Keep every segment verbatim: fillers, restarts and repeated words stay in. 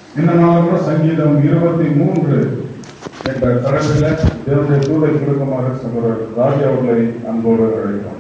இந்த நாளும் சங்கீதம் இருபத்தி மூன்று என்ற தலைப்பில் தேவனுடைய தூதை சுருக்கமாக சகோதரர் ராஜா அவர்களை அன்போடு அழைப்போம்.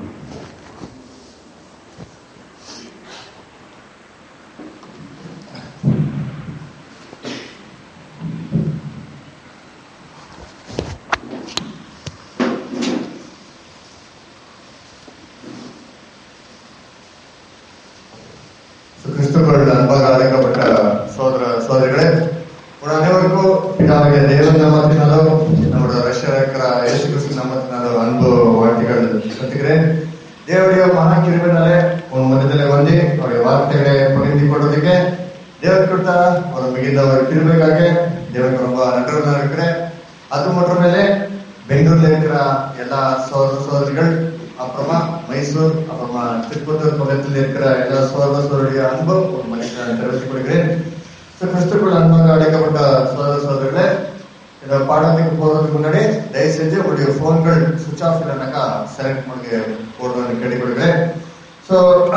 கிறிஸ்துவுக்குள் அன்பாக அழைக்கப்பட்ட சோதர சோதரிகளே, உங்கள் அனைவருக்கும் பிதாவாகிய தேவன் நாமத்தினாலோ நம்முடைய ரட்சகராகிய இயேசு கிறிஸ்து நாமத்தினாலோ அன்பு வாழ்த்துக்கள் செலுத்துகிறேன். தேவனுடைய மகா கிருபையினாலே உன் மனதிலே வந்து அவருடைய வார்த்தைகளை பகிர்ந்து கொள்வதற்கு தேவன் கொடுத்த ஒரு மிகுந்த ஒரு கிருபைக்காக தேவனுக்கு ரொம்ப நன்றி இருக்கிறேன். அது மட்டுமல்ல, பெங்களூர்ல இருக்கிற எல்லா சோதர சோதரிகள், அப்புறமா மைசூர், அப்புறமா திருப்பத்தூர் பக்கத்தில் இருக்கிற எல்லா சோதர சோதரிய அன்பும் ஒரு மனிதனை தெரிவித்துக் கொள்கிறேன். கிறிஸ்துக்குள் அன்பாக அழைக்கப்பட்ட சோதர சோதரிகளே, இந்த பாடத்துக்கு போறதுக்கு முன்னாடி தயவு செஞ்சு உங்களுடைய போன்கள் சுவிச் ஆஃப் இல்லைனாக்கா செலக்ட் பண்ணி போடுறதுன்னு கேட்டுக்கொள்கிறேன். ஸோ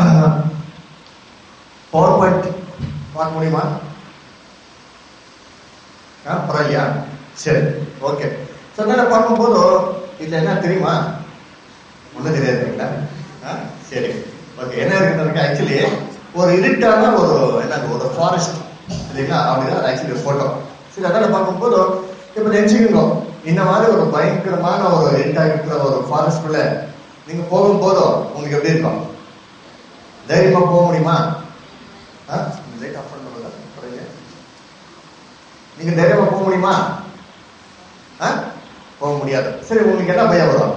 பவர் பாயிண்ட் பார்க்க முடியுமா? பரவாயில்லையா? சரி, ஓகே. ஸோ என்ன பார்க்கும்போது இதுல என்ன தெரியுமா? ஒன்றும் தெரியாதுங்களா? சரி, ஓகே. என்ன இருக்குன்னு ஆக்சுவலி ஒரு இருட்டான ஒரு என்ன ஒரு ஃபாரஸ்ட் இல்லைங்களா? அப்படிதான் ஆக்சுவலி போட்டோ. சரி, அதெல்லாம் பார்க்கும்போது இப்ப நினைச்சுக்கோங்க, இந்த மாதிரி ஒரு பயங்கரமான ஒரு இருட்டா இருக்கிற ஒரு ஃபாரஸ்ட்குள்ள நீங்க போகும்போதோ உங்களுக்கு எப்படி இருக்கும்? தைரியமா போக முடியுமா? நீங்க தைரியமா போக முடியுமா? போக முடியாது. சரி, உங்களுக்கு என்ன பயம் வரும்?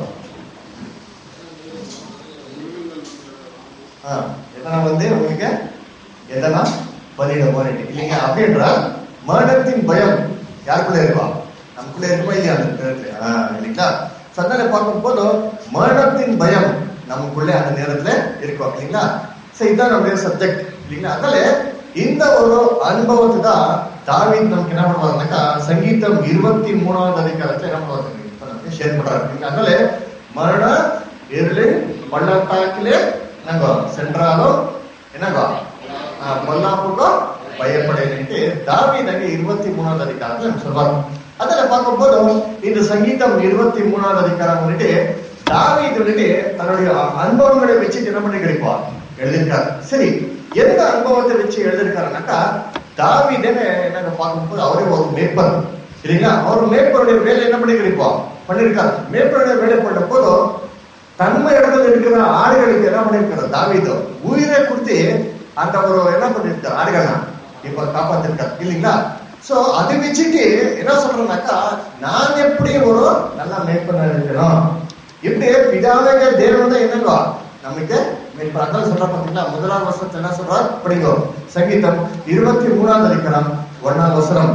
எதனா வந்து உங்களுக்கு எதனா பண்ணிட போறீங்க இல்லைங்க அப்படின்ற மரணத்தின் பயம் யாருக்குள்ள இருக்கும்? நமக்குள்ள இருக்குமா இல்லையா? அந்த இல்லைங்களா? சந்தனை பார்க்கும் போது மரணத்தின் பயம் நமக்குள்ளே அந்த நேரத்துல இருக்கும் இல்லைங்களா? சரி, இதுதான் நம்முடைய சப்ஜெக்ட் இல்லைங்களா? அதனால இந்த ஒரு அனுபவத்தை தான் தாவீது நமக்கு என்ன பண்ணுவாருனாக்கா சங்கீதம் இருபத்தி மூணாவது அதிகாரத்துல என்ன பண்ணுவாங்க ஷேர் பண்றாரு. அதனால மரண இருளின் பள்ளத்தாக்கிலே என்னங்கோ சென்றாலும் என்னங்கோ பொல்லாப்புக்கோ பயப்படையிட்டு தாவீது இருபத்தி மூணாவது அதிகாரத்துல சொல்வார். அதுல பார்க்கும் போது இந்த சங்கீதம் இருபத்தி மூணாவது அதிகாரம் வந்துட்டு தாவீது வந்துட்டு தன்னுடைய அனுபவங்களை வச்சுட்டு என்ன பண்ணி கிடைப்பார் எழுதியிருக்காரு. சரி, எந்த அனுபவத்தை வச்சு எழுதியிருக்காருனாக்கா தாவீது என்ன பார்க்கும்போது அவரே ஒரு மேய்ப்பர் இல்லைங்களா? அவர் மேய்ப்பருடைய வேலை என்ன பண்ணி கிடைப்போம் பண்ணிருக்காரு. மேய்ப்பருடைய வேலை பண்ண போது தன்மை இடத்துல இருக்கிற ஆடுகளுக்கு என்ன பண்ணிருக்காரு தாவீது உயிரை கொடுத்து அந்த ஒரு என்ன பண்ணிருக்காரு ஆடுகள்லாம் இப்ப காப்பாத்திருக்காரு இல்லைங்களா? சோ அதை வச்சுட்டு என்ன சொல்றேன்னாக்கா நான் எப்படி ஒரு நல்லா மேய்ப்பன இருக்கணும், இப்படி பிதாவக தேவன் தான் என்னங்கோ நமக்கு மேய்ப்பன் சொல்ற பாத்தீங்களா? முதலாம் வருஷத்துல என்ன சொல்றார் படிங்கோ. சங்கீதம் இருபத்தி மூணாவது அதிகாரம் ஒன்னாம் வசனம்.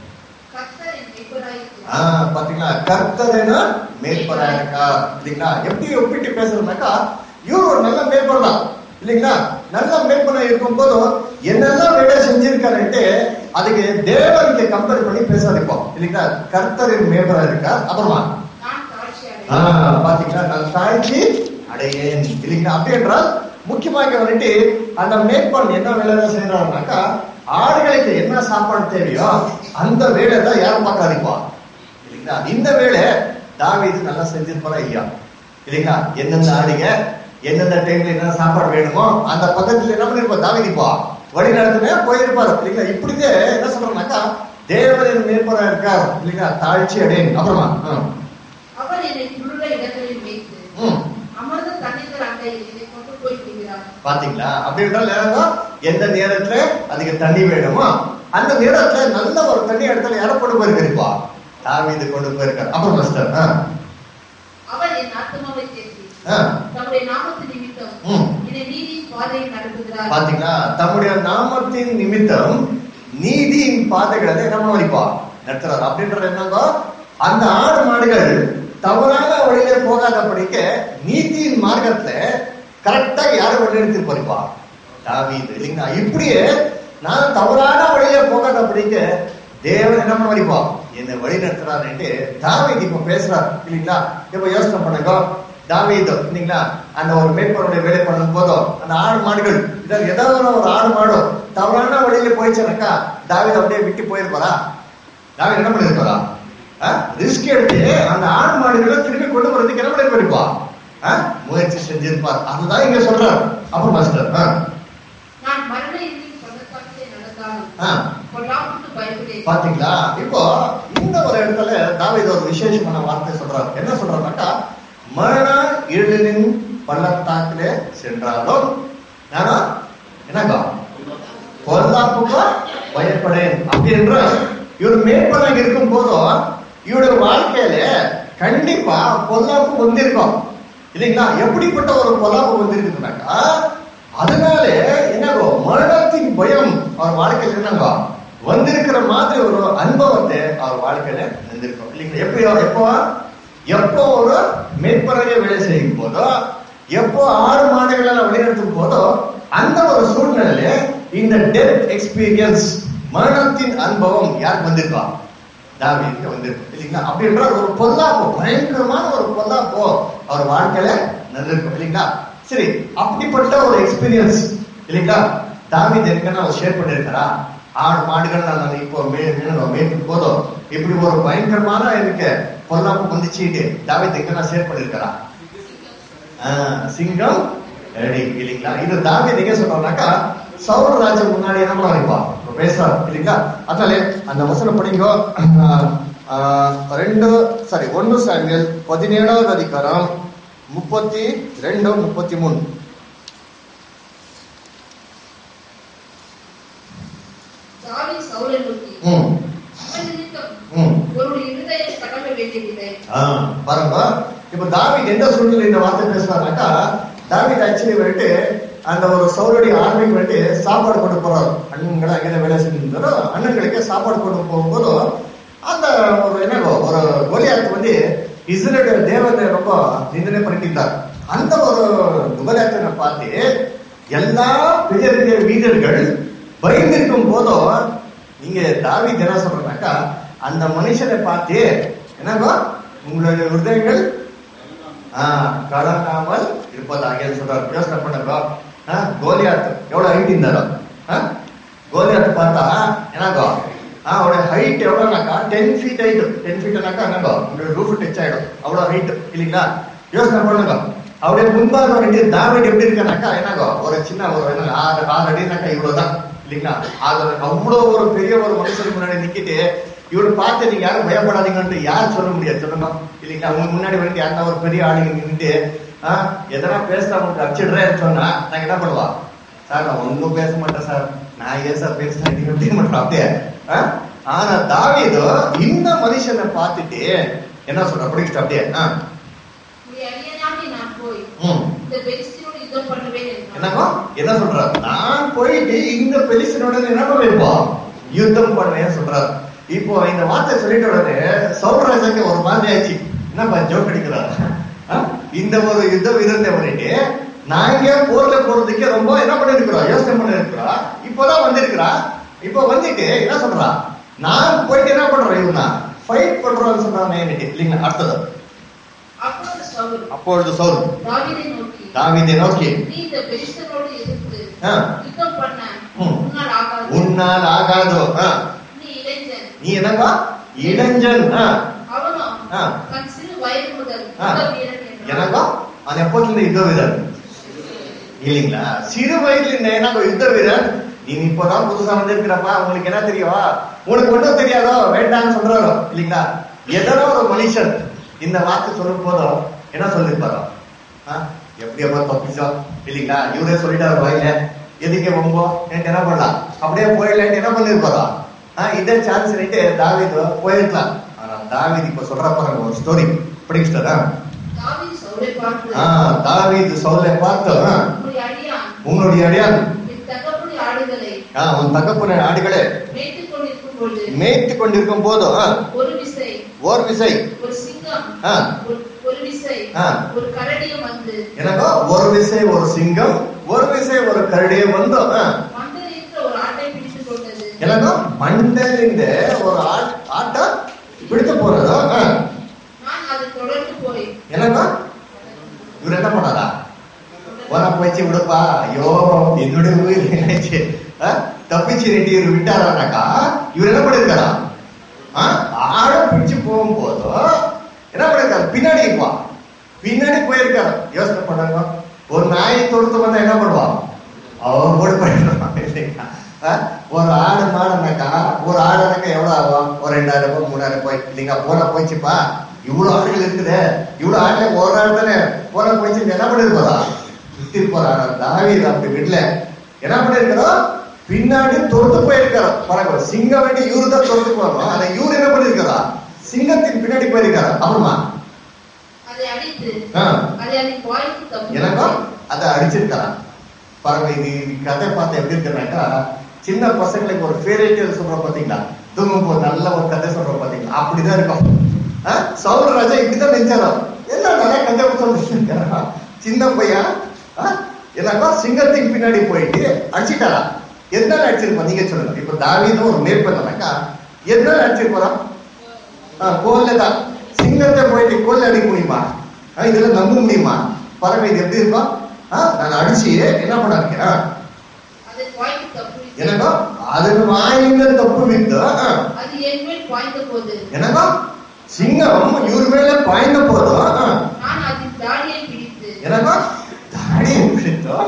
ஆஹ் பாத்தீங்களா, கர்த்தரேனா மேய்ப்பரா இருக்கா இல்லைங்களா? எப்படி ஒப்பிட்டு பேசுறோம்னாக்கா இவரு ஒரு நல்ல மேய்ப்பர் தான் இல்லைங்களா? நல்ல மேய்ப்பனா இருக்கும் போதும் என்னெல்லாம் வேலை செஞ்சிருக்காருன்ட்டு அதுக்கு தேவனுக்கு கம்பேர் பண்ணி பேசாதிப்போம் இல்லைங்களா? கர்த்தரின் மேய்ப்பரா இருக்கா. அப்புறமா ஆஹ் பாத்தீங்களா நான் தாழ்ச்சி அடையேன் இல்லைங்களா? அப்படி என்றால் முக்கியமாக வந்துட்டு அந்த மேய்ப்பன் என்ன வேலை தான் செய்யறாருனாக்கா ஆடுகளுக்கு என்ன சாப்பாடு தேவையோ அந்த வேலை தான் யாரும் பார்க்காதிப்பா இல்லைங்களா? இந்த வேலை தாவீது நல்லா செஞ்சிருப்பாரா இல்லையா இல்லைங்களா? எந்தெந்த ஆடுங்க எந்தெந்த டைம்ல என்ன சாப்பாடு வேணுமோ அந்த பக்கத்துல என்ன பண்ணிருப்போம் தாவீதுப்பா வழி நடத்துன போயிருப்பாரு இல்லைங்களா? இப்படிதே என்ன சொல்றோம்னாக்கா தேவனின் மேற்பரா இருக்கார் இல்லைங்களா? தாழ்ச்சி அடையேன். அப்புறமா பாத்தீங்களா? அப்படி என்றால் எந்த நேரத்துல அதுக்கு தண்ணி வேணுமோ அந்த நேரத்துல நல்ல ஒரு தண்ணி இடத்துல யாரை கொண்டு போயிருக்கா தாவீது கொண்டு போயிருக்காரு. அப்புறம் மாஸ்டர் பாத்தீங்களா தம்முடைய நாமத்தின் நிமித்தம் நீதியின் பாதைகளை என்ன பண்ணிப்பா நடத்துறாரு. அப்படின்றது என்னங்கோ அந்த ஆடு மாடுகள் தவறான வழியில போகாதபடிக்க நீதியின் மார்க்கத்துல கரெக்டா யாரும் வழி எடுத்து போறிப்பா தாவீது இல்லைங்களா? இப்படியே நான் தவறான வழியில போகாதபடிக்க தேவன் என்ன பண்ணிப்பா என்னை வழி நடத்துறாருன்ட்டு தாவீது இப்ப பேசுறாரு இல்லைங்களா? இப்ப யோசனை பண்ணுங்க, தாவீது இல்லைங்களா அந்த ஒரு மேய்ப்பனுடைய வேலை பண்ணும் போதும் அந்த ஆடு மாடுகள் இதில் ஏதாவது ஒரு ஆடு மாடும் தவறான வழியில போயிடுச்சுனாக்கா தாவீது அப்படியே விட்டு போயிருப்பாரா? தாவீது என்ன பண்ணிருப்பாரா? ரிஸ்க் எடுத்து அந்த ஆடு மாடுகளை திரும்பி கொண்டு வரதுக்கு என்ன பண்ணிருப்பா? முயற்சி செஞ்சிருப்பார். அதுதான் இங்க சொல்றாரு. அப்புறம் மாஸ்டர் பாத்தீங்களா? இப்போ இந்த ஒரு இடத்துல தாவீது ஒரு விசேஷமான வார்த்தை சொல்றாரு. என்ன சொல்றாருனாக்கா, மரண இருளின் பள்ளத்தாக்கிலே சென்றாலும் நானா என்னக்கா பொல்லாப்புக்கு பயப்படேன் அப்படின்ற இவர் மேற்பனாக இருக்கும் போதும் இவருடைய வாழ்க்கையில கண்டிப்பா பொல்லாப்பு வந்திருக்கும் இல்லைங்களா? எப்படிப்பட்ட ஒரு பொல்லாப்பு வந்திருக்குனாக்கா, அதனால என்னங்கோ மரணத்தின் பயம் அவர் வாழ்க்கையில என்னங்கோ வந்திருக்கிற மாதிரி ஒரு அனுபவத்தை அவர் வாழ்க்கையில வந்திருக்கும் இல்லைங்களா? எப்போ எப்போ எப்போ ஒரு மேற்பனைய வேலை செய்யும் போதோ, எப்போ ஆறு மாடுகளை வழிநடத்தும் போதோ, அந்த ஒரு சூழ்நிலையில இந்த டெத் எக்ஸ்பீரியன்ஸ் மரணத்தின் அனுபவம் யாருக்கு வந்திருக்கா? தாவீதுக்கு வந்திருக்கும் இல்லைங்களா? அப்படின்ற ஒரு பொல்லாப்போ, பயங்கரமான ஒரு பொல்லாப்போ அவர் வாழ்க்கையில நடந்திருக்கும் இல்லைங்களா? சரி, அப்படிப்பட்ட ஒரு எக்ஸ்பீரியன்ஸ் இல்லைங்களா தாவீது எங்கன்னா அவர் ஷேர் பண்ணிருக்காரா? ஆடு மாடுகள் நான் இப்போ மேற்கும் போதும் இப்படி ஒரு பயங்கரமான எனக்கு பொல்லாப்பு வந்துச்சு தாவீது எங்கன்னா ஷேர் பண்ணிருக்காரா? சிங்கம் ரெடி இல்லைங்களா? இது தாவீது எங்க சொல்றாருனாக்கா, சவுல் ராஜா முன்னாடி என்ன பண்ணுவாருப்பா பேசுறாரு இல்லைங்களா? அதனால அந்த வசனம் படிங்கோ. ரெண்டு சாரி ஒன்னு சாமுவேல் பதினேழாவது அதிகாரம் முப்பத்தி ரெண்டு முப்பத்தி மூணு. பாருங்க, இப்ப தாவீது எந்த சூழ்நிலை இந்த வார்த்தை பேசுறாருனாக்கா, தாவீது ஆக்சுவலி வந்துட்டு அந்த ஒரு சவுலுடைய ஆர்மிக்கு வந்துட்டு சாப்பாடு கொண்டு போறாரு. அண்ணன்களை அங்கே வேலை செஞ்சிருந்தாரோ அண்ணன்களுக்கு சாப்பாடு கொண்டு போகும்போது அந்த ஒரு என்ன ஒரு கோலியாத்து வந்து இஸ்ரேலுடைய தேவத்தை ரொம்ப நிந்தனை பண்ணிட்டார். அந்த ஒரு கோலியாத்தை பார்த்து எல்லா பெரிய பெரிய வீரர்கள் பயந்திருக்கும் போதும் நீங்க தாவீது என்ன சொல்றாருனாக்கா, அந்த மனுஷனை பார்த்து என்னங்கோ உங்களுடைய ஹிருதயங்கள் ஆஹ் கலங்காமல் இருப்பதாக சொல்றாரு. யோசனை பண்ணுங்க, கோலியாத் எவ்வளவு ஹைட் இருந்தாரோ, கோலியாத் பார்த்தா என்னங்கோ அவருடைய ஹைட் எவ்வளவுனாக்கா டென் ஃபீட் ஹைட். டென் ஃபீட்னாக்கா என்னங்கோ உங்களுடைய ரூஃப் டச் ஆயிடும், அவ்வளவு ஹைட் இல்லைங்களா? யோசனை பண்ணுங்க, அவருடைய முன்பாக வந்துட்டு தாவீது எப்படி இருக்கானாக்கா என்னங்கோ ஒரு சின்ன ஒரு ஆறு ஆறு அடினாக்கா இவ்வளவுதான் இல்லைங்களா? அது அவ்வளவு ஒரு பெரிய ஒரு மனுஷனுக்கு முன்னாடி நிக்கிட்டு இவரு பார்த்து நீங்க யாரும் பயப்படாதீங்கன்னு யாரும் சொல்ல முடியாது சொல்லுங்க இல்லைங்களா? அவங்க முன்னாடி வந்து யாருன்னா ஒரு பெரிய ஆளுங்க நின்றுட்டு ஆஹ் எதனா பேசுறா உங்களுக்கு அடிச்சிடுறேன்னு சொன்னா நாங்க என்ன பண்ணுவா? சார் நான் ஒன்னும் பேச மாட்டேன் சார், நான் ஏன் சார் பேசுறேன் நீங்க எப்படி மாட்டோம் அப்படியே. ஆனா தாவீது இந்த மனுஷனை பார்த்துட்டு என்ன சொல்ற படிச்சுட்டு அப்படியே என்னங்க என்ன சொல்றாரு? நான் போயிட்டு இந்த பெலிஸ்தீனோட என்ன பண்ணுவேன் யுத்தம் பண்ணுவேன் சொல்றாரு. இப்போ இந்த வார்த்தை சொல்லிட்ட உடனே சவுல் ராஜாக்கு ஒரு மாதிரி ஆச்சு. என்னப்பா ஜோக் அடிக்கிறார்? இந்த ஒரு யுத்த வீரத்தை பண்ணிட்டு நாங்க போர்ல போறதுக்கே ரொம்ப என்ன பண்ணிருக்கிறோம், யோசனை பண்ணி இருக்கிறோம். இப்பதான் வந்திருக்கிறா. இப்போ வந்துட்டு என்ன சொல்றா, நான் போயிட்டு என்ன பண்றேன் இவனா ஃபைட் பண்றோம்னு சொன்னாங்க இல்லைங்களா? அடுத்தது அப்பொழுது சவுல் தாவீதை நோக்கி உன்னால் ஆகாதோ, நீ என்னப்பா இளைஞன், எனக்கா அது எப்போதுல இருந்து யுத்த வீரன் இல்லைங்களா? சிறு வயதுல இருந்த எனக்கு யுத்த வீரன். நீ இப்பதான் புதுசா வந்திருக்கிறப்பா, உங்களுக்கு என்ன தெரியும், உனக்கு ஒன்றும் தெரியாதோ வேண்டாம்னு சொல்றாரோ இல்லைங்களா? எதனா ஒரு மனுஷன் இந்த வார்த்தை சொல்லும் போதும் என்ன சொல்லிருப்பாரோ, எப்படியப்பா தப்பிச்சோம் இல்லைங்களா? இவரே சொல்லிட்டாரு வாயில எதுக்கே வம்போ என்ன பண்ணலாம், அப்படியே போயிடலான்னு என்ன பண்ணிருப்பாரோ. ஆஹ் இதே சான்ஸ் நிட்டு தாவீது போயிருக்கலாம். ஆனா தாவீது இப்ப சொல்ற பாருங்க ஒரு ஸ்டோரி படிச்சுட்டாரா? தாவீது சவுலை பார்த்து உன்னுடைய அடியான் உன் தகப்பனுடைய ஆடுகளை மேய்த்து கொண்டிருக்கும் போதும் ஒரு விசை எனக்கோ ஒரு விசை ஒரு சிங்கம் ஒரு விசை ஒரு கரடியை வந்தோம். எனக்கோ மண்டலிந்த ஒரு ஆட்டை பிடித்து போறதோ எனக்கோ பண்ணாரா? போனா போயிச்சு விடுப்பா, ஐயோ என்னுடைய உயிர் என்னாச்சு தப்பிச்சு ரெட்டி இவர் விட்டாரானாக்கா இவர் என்ன பண்ணிருக்காரா? ஆழ பிடிச்சு போகும் போதும் என்ன பண்ணிருக்காரு? பின்னாடி இருப்பா, பின்னாடி போயிருக்காரு. யோசனை பண்ணாங்க, ஒரு நாயை தொடுத்து வந்தா என்ன பண்ணுவான்? அவன் ஓடி போயிடுவான் இல்லைங்களா? ஒரு ஆடு மாடுனாக்கா, ஒரு ஆடுனாக்கா எவ்வளவு ஆகும்? ஒரு ரெண்டாயிரம் ரூபாய் மூணாயிரம் ரூபாய் இல்லைங்க. போன போயிடுச்சுப்பா, இவ்வளவு ஆடுகள் இருக்குது, இவ்வளவு ஆடுல ஒரு ஆடு தானே போன போயிடுச்சு, என்ன பண்ணிருப்பா? சுத்தி போறாங்க. தாவீது அப்படி வீட்டுல என்ன பண்ணிருக்கிறோம்? பின்னாடி தொடுத்து போயிருக்காரோ. பரவாயில்ல, சிங்கம் வேண்டி இவரு தான் தொடுத்து போறோம். ஆனா இவரு என்ன பண்ணிருக்காரா? சிங்கத்தின் பின்னாடி போயிருக்காரு. அப்புறமா எனக்கும் அதை அடிச்சிருக்காரா? பரவாயில்ல, இது கதை பார்த்து எப்படி இருக்கிறாக்கா, சின்ன பசங்களுக்கு ஒரு ஃபேவரட் சொல்றோம் பாத்தீங்களா, தூங்கும் போது நல்ல ஒரு கதை சொல்றோம் பாத்தீங்களா, அப்படிதான் இருக்கும். சவுல் ராஜா இப்படிதான் நினைச்சாரோ, எல்லாம் நல்லா கதை சொல்லிருக்காரா. சின்ன பையன் என்னக்கா சிங்கத்தின் பின்னாடி போயிட்டு அடிச்சுட்டாரா? எதனால அடிச்சிருப்பா நீங்க சொல்லுங்க. இப்ப தாவீதும் ஒரு மேற்பண்ணாக்கா எதனால அடிச்சிருப்பா? கோல்லதான். சிங்கத்தை போயிட்டு கோல்ல அடிக்க முடியுமா? இதெல்லாம் நம்ப முடியுமா? பறவை இது எப்படி இருக்கும்? நான் அடிச்சு என்ன பண்ண இருக்கேன் எனக்கா அதன் வாயில தப்பு விட்டு எனக்கா சிங்கம் இவர் மேல பாய்ந்த போதும் எனக்கா தாடியை பிடித்தோம்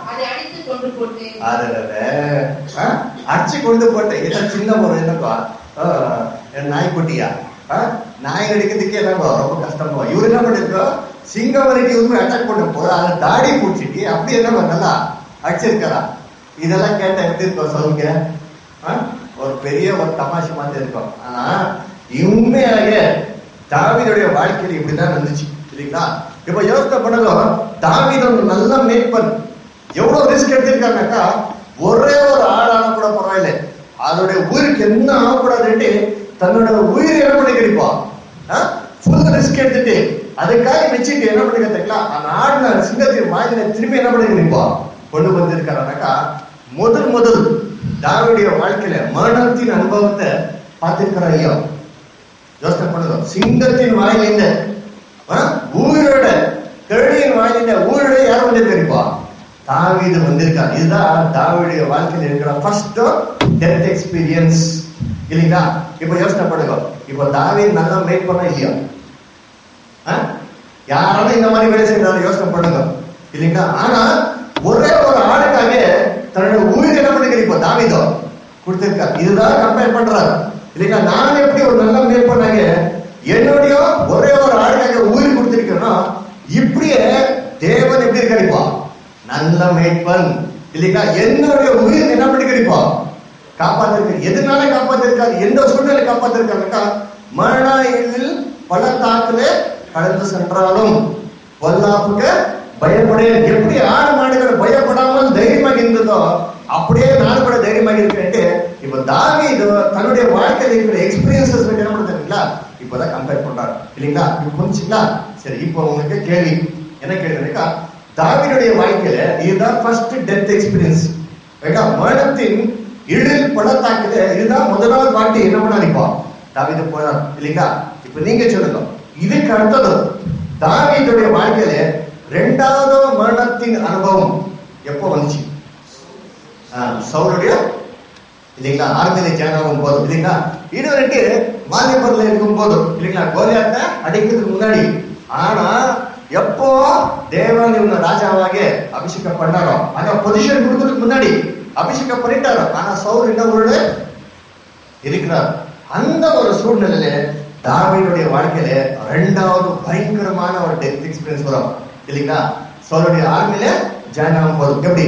அடிச்சு கொண்டு போட்டேன். இதான் சின்ன ஒரு என்னக்கா நாய்க்குட்டியா நாய் அடிக்கிறதுக்கே என்னக்கா ரொம்ப கஷ்டமா. இவரு என்ன பண்ணிருக்கோம்? சிங்கம் வரைக்கும் இவருமே அட்டாக் பண்ண போது அதை தாடி பிடிச்சிட்டு அப்படி என்ன நல்லா அடிச்சிருக்காரா? இதெல்லாம் கேட்டா எப்படி இருக்கும் சொல்லுங்க? ஒரு பெரிய ஒரு தமாஷ் மாதிரி இருக்கும். ஆனா உண்மையாக தாவீதுடைய வாழ்க்கையில இப்படிதான் இருந்துச்சு இல்லைங்களா? இப்ப யோசனை பண்ணதும் தாவீது நல்ல மேய்ப்பன். எவ்வளவு ரிஸ்க் எடுத்திருக்காங்கக்கா, ஒரே ஒரு ஆளான கூட பரவாயில்ல, அதோடைய உயிருக்கு என்ன ஆகக்கூடாதுன்னு தன்னோட உயிர் என்ன பண்ணி கிடைப்போம் ஃபுல் ரிஸ்க் எடுத்துட்டு அதுக்காக வச்சுட்டு என்ன பண்ணி கத்துக்கலாம். அந்த ஆடுன சிங்கத்தின் வாயில திரும்பி என்ன பண்ணி கிடைப்போம் கொண்டு வந்திருக்காருனாக்கா, முதல் முதல் தாவீதுடைய வாழ்க்கையில மரணத்தின் அனுபவத்தை பார்த்திருக்கிற ஐயா. யோசனை பண்ணுறோம். சிங்கத்தின் வாயிலிருந்த ஊரோட கழுடியின் வாயிலிருந்த ஊரோட யாரும் வந்திருக்கா? தாவீது வந்திருக்காரு. இதுதான் தாவீதுடைய வாழ்க்கையில் இருக்கிற ஃபர்ஸ்ட் டெத் எக்ஸ்பீரியன்ஸ் இல்லைங்களா? இப்ப யோசனை பண்ணுங்க. இப்ப தாவீது நல்லா மேக் பண்ண இல்லையா? யாராலும் இந்த மாதிரி வேலை செய்யறாரு யோசனை பண்ணுங்க இல்லைங்களா? ஆனா ஒரே ஒரு ஆளுக்காக தன்னோட உயிர் என்ன பண்ணி இப்போ தாவீதோ கொடுத்திருக்காரு. இதுதான் கம்பேர் பண்றாரு இல்லைங்களா? நான் எப்படி ஒரு நல்ல மேல் பண்ணாங்க என்னுடைய ஒரே ஒரு ஆளுக்காக உயிர் கொடுத்திருக்கேன்னா, இப்படியே தேவன் எப்படி கிடைப்பா நல்ல மேய்ப்பன் இல்லைங்களா? என்னுடைய உயிர் என்ன பண்ணி கிடைப்பா காப்பாத்திருக்க. எதனால காப்பாத்திருக்காரு? எந்த சூழ்நிலை காப்பாத்திருக்காருக்கா? மரணத்தில் பல தாக்குதலே கடந்து சென்றாலும் பொல்லாப்புக்கு பயப்படேன். எப்படி ஆடு மாடுகள் பயப்படாமல் தைரியமாக இருந்ததோ அப்படியே நான் கூட தைரியமாக இருக்கேன். இப்ப தாவீது தன்னுடைய வாழ்க்கையில் இருக்கிற எக்ஸ்பீரியன்சஸ் என்ன பண்ணுறீங்களா இப்பதான் கம்பேர் பண்றாரு இல்லைங்களா? இப்ப புரிஞ்சுங்களா? சரி, இப்போ உங்களுக்கு கேள்வி என்ன கேள்விக்கா, தாவீதுடைய வாழ்க்கையில இதுதான் ஃபர்ஸ்ட் டெத் எக்ஸ்பீரியன்ஸ். மரணத்தின் இழில் பள்ளத்தாக்குல இதுதான் முதலாவது வாட்டி என்ன பண்ண நினைப்போம் தாவீது போனார் இல்லைங்களா? இப்ப நீங்க சொல்லுங்க, இதுக்கு அடுத்தது தாவீதுடைய வாழ்க்கையில ரெண்டாவது மரணத்தின் அனுபவம் எப்போ வந்துச்சு? சவுலுடைய இல்லைங்களா ஆர்மியில ஜாயின் ஆகும் போது இல்லைங்களா? இதுவரைக்கு வாலிபர்ல இருக்கும் போது இல்லைங்களா கோலியாத்தை அடிக்கிறதுக்கு முன்னாடி. ஆனா எப்போ தேவன் இவங்க ராஜாவாக அபிஷேகம் பண்ணாரோ ஆனா பொசிஷன் கொடுக்கறதுக்கு முன்னாடி அபிஷேகம் பண்ணிட்டாரோ. ஆனா சவுல் என்ன ஊர்ல இருக்கிறார். அந்த ஒரு சூழ்நிலையில தாவீதுடைய வாழ்க்கையில ரெண்டாவது பயங்கரமான ஒரு டெத் எக்ஸ்பீரியன்ஸ் வரும் இல்லைங்களா? சவுலுடைய ஆர்மியில ஜாயின் ஆகும் போது எப்படி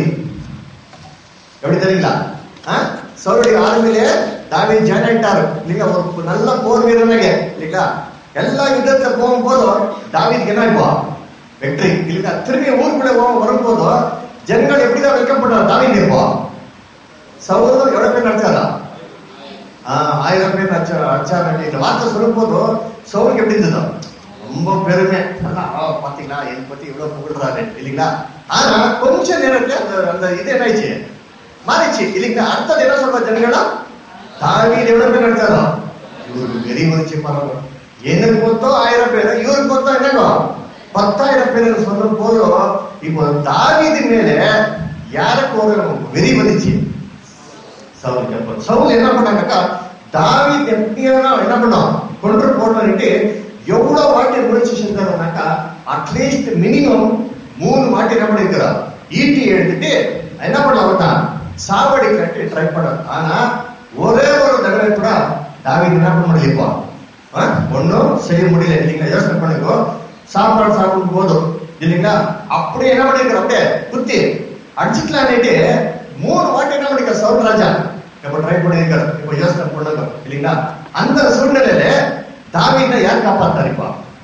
எப்படி தெரியுங்களா? சவுலுடைய ஆர்மியில தாவீது ஜாயின் ஆயிட்டாரு இல்லைங்களா? ஒரு நல்ல போர் வீரனாக இல்லைங்களா? எல்லா யுத்தத்துல போகும் போதும் தாவீதுக்கு என்ன ஆயிப்பா வெற்றி இல்லைங்களா? திரும்பி ஊருக்குள்ள வரும்போது ஜனங்கள் எப்படிதான் வெல்கம் பண்றாரு தாவீது இருப்பா. சவுல் எவ்வளவு பேர் நடிச்சாரா? ஆஹ் ஆயிரம் பேர் நடிச்சா அடிச்சாரு. இந்த வார்த்தை சொல்லும் போதும் சவுலுக்கு எப்படி இருந்ததோ ரொம்ப பெருமை. பாத்தீங்களா என்னை பத்தி இவ்வளவு புகழ்றாரு இல்லைங்களா? ஆனா கொஞ்ச நேரத்துல அந்த அந்த இது என்ன ஆயிடுச்சு மாறிச்சு இல்லைங்களா? அடுத்தது என்ன சொல்ற ஜனங்களா தாவீது எவ்வளவு பேர் நடிச்சாரோ இவருக்கு வெறி வந்துச்சு. பரவாயில்ல, எனக்கு மொத்தம் ஆயிரம் பேர், இவருக்கு மொத்தம் என்னங்க பத்தாயிரம் பேர் சொல்லும் போதும் இப்போ தாவீது மேல யாருக்கு ஒரு வெறி வந்துச்சு? சவுல். சவுல் என்ன பண்ணாங்கக்கா, தாவீது எப்படியா என்ன பண்ணோம் கொன்று போடணும்ட்டு எவ்வளவு வாட்டி முயற்சி செஞ்சாருனாக்கா அட்லீஸ்ட் மினிமம் மூணு வாட்டி என்ன பண்ணிருக்கிறார், ஈட்டி எடுத்துட்டு என்ன பண்ணலாம் சாவடிக்காட்டி ட்ரை பண்ண. ஆனா ஒரே ஒரு தடவை கூட தாவீது என்ன பண்ண முடியப்பா, ஒன்னும் செய்ய முடியல இல்லைங்களா? யோசனை பண்ணுங்க, சாப்பாடு சாப்பிடும் போதும் இல்லைங்களா அப்படியே என்ன பண்ணிருக்கிற அப்படியே குத்தி அடிச்சுக்கலான்னுட்டு மூணு வாட்டி என்ன பண்ணிருக்க சவுல் ராஜா இப்ப ட்ரை பண்ணிருக்காரு. இப்ப யோசனை பண்ணுங்க இல்லைங்களா? அந்த சூழ்நிலையில தாவீதை யார் காப்பாத்தாரிப்பா?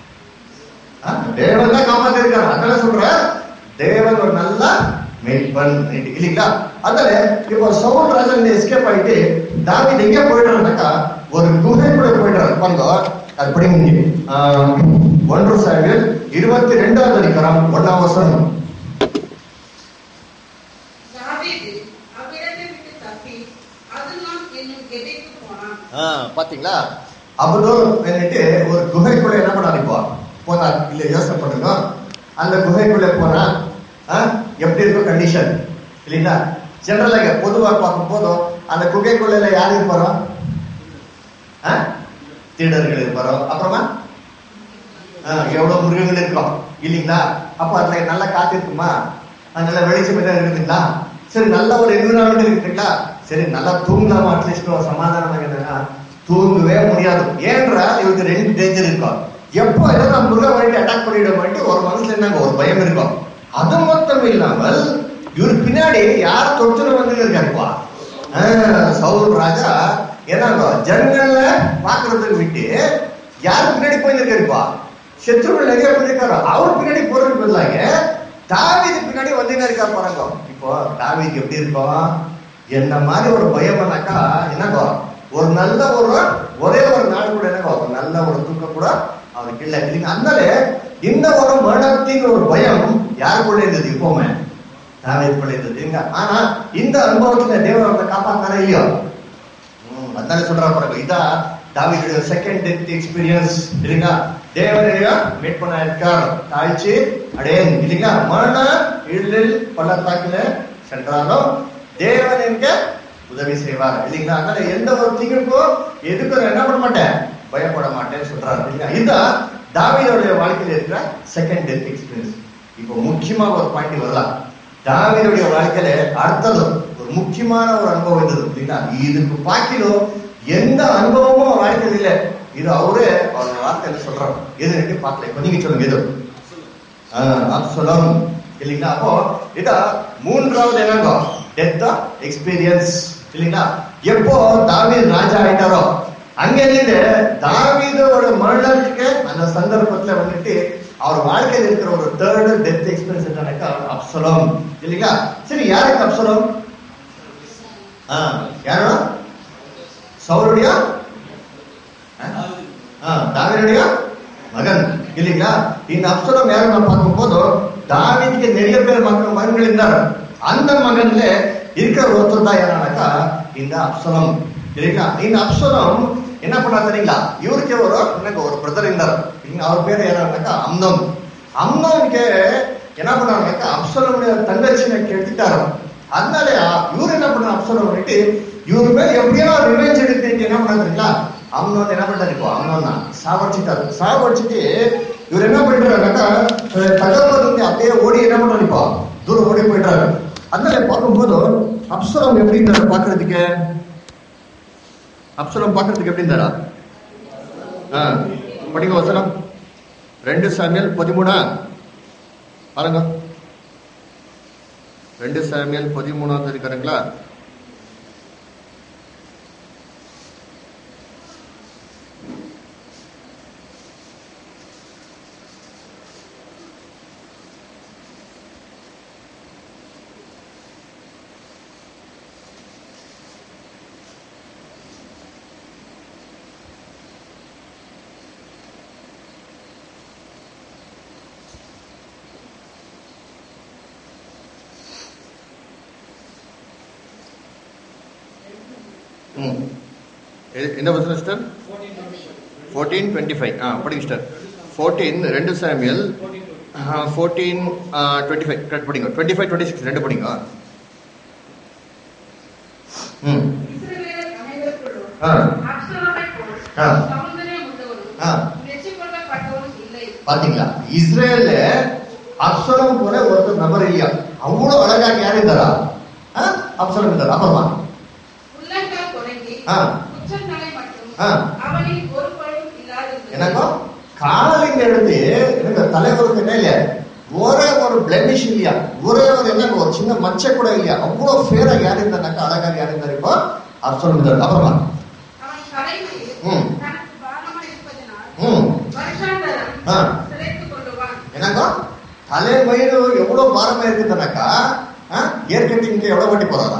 தேவன் தான் காப்பாத்திருக்காரு. அதனால சொல்ற தேவன் ஒரு நல்ல மெய்ப்பன் இல்லைங்களா? அதனால இப்போ சவுல் ராஜா எஸ்கேப் ஆயிட்டு தாவீது எங்க போயிடுறாருனாக்கா ஒரு குகைக்குள்ள போயிடுறாரு. பாருங்க, அது படிங்க ஒன்று சாமுவேல் இருபத்தி ரெண்டாவது அதிகாரம் ஒன்னாம் வசனம். பாத்தீங்களா, அப்தோல் வந்துட்டு ஒரு குகைக்குள்ள என்ன பண்ணாரு இப்போ போனார் இல்ல? யோசனை பண்ணுங்க, அந்த குகைக்குள்ள போனா எப்படி இருக்கும் கண்டிஷன் இல்லைங்களா? ஜெனரலாக பொதுவாக பார்க்கும் போதும் அந்த குகைக்குள்ள யாரு இருப்பாரோ, திருடர்கள் இருப்பாரோ, அப்புறமா எவ்வளவு மிருகங்கள் இருக்கும் இல்லைங்களா? அப்ப அதுல நல்லா காத்து இருக்குமா, நல்ல வெளிச்சம் இருக்குதுங்களா? சரி, நல்ல ஒரு என்விரான்மெண்ட் இருக்குங்களா? சரி, நல்லா தூங்கலாமா? அட்லீஸ்ட் ஒரு சமாதானமாக தூங்கவே முடியாது. ஏன்றா இவருக்கு ரெண்டு டேஞ்சர் இருக்கும். எப்போ ஏதாவது மிருகம் வாங்கிட்டு அட்டாக் பண்ணிவிட ஒரு மனசுல என்னங்க ஒரு பயம் இருக்கும். அது மொத்தம் இல்லாமல் இவரு பின்னாடி யார் தொற்றுல வந்து இருக்காருப்பா சவுல் ராஜா. ஏன்னாங்க ஜனங்கள்ல பாக்குறதுக்கு விட்டு யாரு பின்னாடி போயிருக்காருப்பா, சத்ருகள் நிறைய போயிருக்காரு. அவர் பின்னாடி போறதுக்கு பதிலாக தாவீது பின்னாடி வந்து இருக்கா பாருங்க. இப்போ தாவீது எப்படி இருக்கும், என்ன மாதிரி ஒரு பயம்னாக்கா என்னங்கோ ஒரு நல்ல ஒரு ஒரே ஒரு நாள் கூட என்னங்கோ ஒரு நல்ல ஒரு தூக்கம் கூட அவருக்கு இல்லை இல்லைங்க. அதனால இந்த ஒரு மரணத்தின் ஒரு பயம் யாருக்குள்ள இருந்தது, இப்போமே தாவீதுக்குள்ள இருந்தது. ஆனா இந்த அனுபவத்துல தேவன் அவரை காப்பாத்தாரே இல்லையோ? உம் அதனால சொல்றா பாருங்க, இதான் தாவீதுடைய செகண்ட் டெத் எக்ஸ்பீரியன்ஸ் இல்லைங்களா? தேவனையா மீட் பண்ண இருக்கார் தாழ்ச்சி அடையன் இல்லைங்களா? மரண இருளில் பள்ளத்தாக்கில சென்றாலும் தேவன் எங்க உதவி செய்வார் இல்லைங்களா? அதனால எந்த ஒரு தீங்குக்கும் எதுக்கும் என்ன பண்ண மாட்டேன், பயப்பட மாட்டேன்னு சொல்றாரு இல்லைங்களா? இதுதான் தாவீதுடைய வாழ்க்கையில இருக்கிற செகண்ட் டெத் எக்ஸ்பீரியன்ஸ். இப்போ முக்கியமா ஒரு பாயிண்ட் வரலாம். தாவீதுடைய வாழ்க்கையில அடுத்தது ஒரு முக்கியமான ஒரு அனுபவம் இருந்தது இல்லைங்களா? இதுக்கு பாக்கிலும் எந்த அனுபவமும் வாழ்க்கையில் இல்லை. இது அவரே அவர் வார்த்தையில சொல்றாரு. எது பார்க்கல, இப்ப நீங்க சொல்லுங்க எது அப்சலோம் இல்லைங்களா? அப்போ இதா மூன்றாவது என்னங்க டெத் எக்ஸ்பீரியன்ஸ் இல்லைங்களா? எப்போ தாவீது ராஜா ஆயிட்டாரோ அங்க இருந்து தாவீதோட மரணத்துக்கு அந்த சந்தர்ப்பத்துல வந்துட்டு அவர் வாழ்க்கையில் இருக்கிற ஒரு தேர்டு டெத் எக்ஸ்பீரியன்ஸ் என்னன்னாக்கா அப்சலோம் இல்லைங்களா? சரி, யாருக்கு அப்சலோம்? யாரோ சவுலுடைய தாவீதுடைய மகன் இல்லைங்களா? இந்த அப்சலோம் யாரும் நான் பார்க்கும் போது தாவீதுக்கு நிறைய பேர் மக்கள் மகன்கள் இருந்தார். அந்த மகன்ல இருக்கிற ஒருத்தர் தான் யாரானாக்கா இந்த அப்சலோம் இல்லைங்களா? இந்த அப்சலோம் என்ன பண்ணா தெரியுங்களா? இவருக்கு ஒரு எனக்கு ஒரு பிரதர் இருந்தார். அவர் பேர் யாரானாக்கா அம்னோன். அம்னோனுக்கு என்ன பண்ணாருனாக்கா அப்சலோமுடைய தங்கச்சியை எடுத்துட்டாரு. அதனால இவரு என்ன பண்ண அப்சலோம் பண்ணிட்டு இவரு மேல எப்படியோ ரிவெஞ்ச் எடுத்து என்ன பண்ணா தெரியுங்களா? அம்னோன் என்ன பண்றாரு, இப்போ அம்னோன் தான் சாவடிச்சுட்டாரு. சாவடிச்சுட்டு இவர் என்ன பண்றாருனாக்கா தகவல் அப்படியே ஓடி என்ன பண்றாரு, இப்போ தூரம் ஓடி போயிட்டாரு. அதனால பார்க்கும்போது அப்சலோம் எப்படி இருந்தாரு பாக்குறதுக்கு? அப்சலோம் பாக்குறதுக்கு எப்படி இருந்தாரா? படிங்க வசனம் ரெண்டு சாமுவேல் பதிமூணா பாருங்க. ரெண்டு சாமுவேல் பதிமூணாவது இருக்கிறாங்களா? என்ன வசனம் சிஸ்டர்? பதினான்கு இருபத்தி ஐந்து. ஆ படிங்க சிஸ்டர். பதினான்கு ரெண்டு சாமுவேல் ஃபோர்டீன் டுவெண்ட்டி ஃபைவ் கரெக்ட் படிங்க, டுவெண்ட்டி ஃபைவ் டுவெண்ட்டி சிக்ஸ் ரெண்டு படிங்க. ம் பாத்தீங்களா, இஸ்ரேல்ல அப்சலோம் போல ஒருத்தர் நபர் இல்லையா, அவ்வளவு அழகாக யார் இருந்தாரா? அப்சலோம் இருந்தார். அப்புறமா எனக்கும் காலிங்க எடுத்து எனக்கு தலைவருக்கு மேல ஒரே ஒரு பிளமிஷ் இல்லையா, ஒரே ஒரு என்ன ஒரு சின்ன மச்ச கூட இல்லையா, அவ்வளவு ஃபேரா யார் இருந்தாருனாக்கா அழகாக யார் இருந்தாரு இப்போ அப்சலோம் இருந்தார். அப்புறமா ம் ம் என்னக்கா தலைமயிறு எவ்வளவு பாரமா இருக்குதுனாக்கா ஏர் கட்டிங்க்கு எவ்வளவு வாட்டி போறாரா?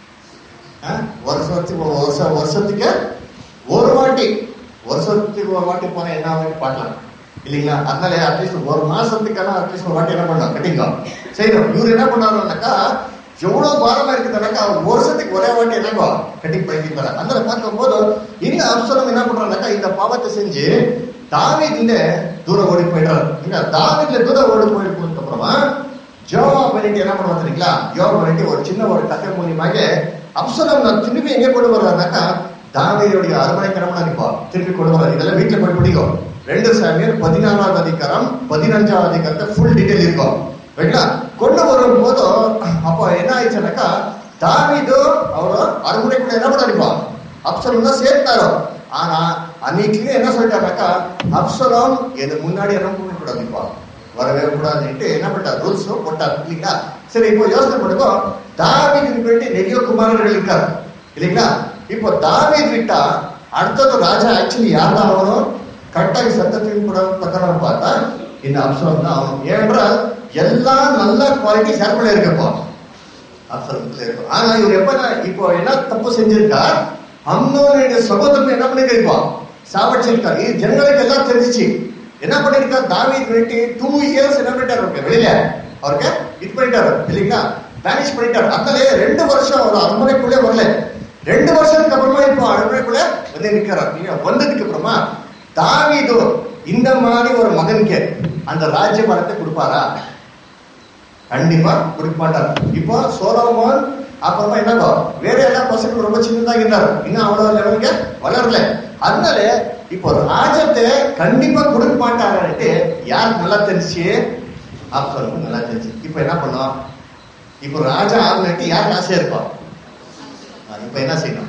வருஷத்துக்கு வருஷம் வருஷத்துக்கு ஒரு வாட்டி வருஷத்துக்கு ஒரு வாட்டி போனா என்ன வாட்டி பார்க்கலாம் இல்லைங்களா? அதனால அட்லீஸ்ட் ஒரு மாசத்துக்கான அட்லீஸ்ட் ஒரு வாட்டி என்ன பண்ணலாம் கட்டிங்க செய்யணும். இவர் என்ன பண்ணாருனாக்கா எவ்வளவு பாரமா இருக்குதுனாக்கா அவர் வருஷத்துக்கு ஒரே வாட்டி என்னங்கோ கட்டிங் பண்ணிட்டு அதனால பார்க்கும் போது இந்த அப்சலோம் என்ன பண்றாருனாக்கா இந்த பாவத்தை செஞ்சு தாவீதுல தூரம் ஓடி போயிடுறாரு. தாவீதுல தூரம் ஓடி போயிட்டு அப்புறமா ஜோவா பண்ணிட்டு என்ன பண்ணுவாங்க தெரியுங்களா? ஜோவா பண்ணிட்டு ஒரு சின்ன ஒரு கதை மூலியமாக அப்சலோம் நான் திரும்பி எங்கே கொண்டு வர்றாருனாக்கா தாவீதுடைய அரண்மனைக்கு என்ன பண்ணா திருப்பி கொண்டு வர்றாரு. இதெல்லாம் வீட்டுல போய் பிடிக்கும். ரெண்டு சாமியார் பதினாலாவது அதிகாரம் பதினஞ்சாவது அதிகாரத்தை ஃபுல் டீடைல் இருக்கும் ரைட்டா. கொண்டு வரும் போதும் அப்போ என்ன ஆயிடுச்சுனாக்கா தாவீது அவரு அரண்மனைக்குள்ள என்ன பண்ணிருப்பான் அப்சலோம் தான் சேர்த்தாரோ. ஆனா அன்னைக்கு என்ன சொல்லிட்டாருனாக்கா அப்சலோம் எனக்கு முன்னாடி என்ன பண்ண கூடாதுப்பா, வரவே கூடாதுன்ட்டு என்ன பண்ணிட்டார் ரூல்ஸ் போட்டார் இல்லைங்களா? சரி இப்போ யோசனை பண்ணுங்க, தாவீதுக்கு வேண்டி நிறைய குமாரர்கள் இருக்காரு இல்லைங்களா? இப்போ தாவீது விட்டா அடுத்தது ராஜா ஆக்சுவலி யார் தான் ஆகணும்? கட்டாய சத்தத்தின் கூட பிரகாரம் பார்த்தா இந்த அப்சலோம் தான் ஆகணும். ஏனென்றால் எல்லா நல்ல குவாலிட்டி சார்பில் இருக்கப்போ அப்சலோம் இருக்கும். ஆனா இவர் எப்ப இப்போ என்ன தப்பு செஞ்சிருக்கார்? அம்னோனுடைய சகோதரன் என்ன பண்ணிருப்பான் சாவடிச்சிருக்காரு. இது ஜனங்களுக்கு எல்லாம் தெரிஞ்சிச்சு. என்ன பண்ணிருக்காரு? தாவீது வேண்டி டூ இயர்ஸ் என்ன பண்ணிட்டாரு வெளியில அவருக்கு இது பண்ணிட்டாரு இல்லைங்களா? பேனிஷ் பண்ணிட்டாரு. அதனால ரெண்டு வருஷம் அவர் அரண்மனைக்குள்ளே வரல. ரெண்டு வருஷத்துக்கு அப்புறமா இப்போ அரண்மனைக்குள்ள வந்து நிற்கிறார். வந்ததுக்கு அப்புறமா தாவீது இந்த மாதிரி ஒரு மகனுக்கு அந்த ராஜ்ய பலத்தை கொடுப்பாரா? கண்டிப்பா கொடுக்க மாட்டார். இப்போ சோலோமோன் அப்புறமா என்னங்கோ வேற எல்லா பசங்களும் ரொம்ப சின்னதாக இருந்தாரு, இன்னும் அவ்வளவு லெவலுக்கு வளரல. அதனால இப்போ ராஜத்தை கண்டிப்பா கொடுக்க மாட்டாருன்ட்டு யாருக்கு நல்லா தெரிஞ்சு? அப்சலோமுக்கு நல்லா தெரிஞ்சு. இப்போ என்ன பண்ணும்? இப்போ ராஜா ஆகணுன்ட்டு யாருக்கு ஆசையா இருப்பான்? இப்ப என்ன செய்யணும்?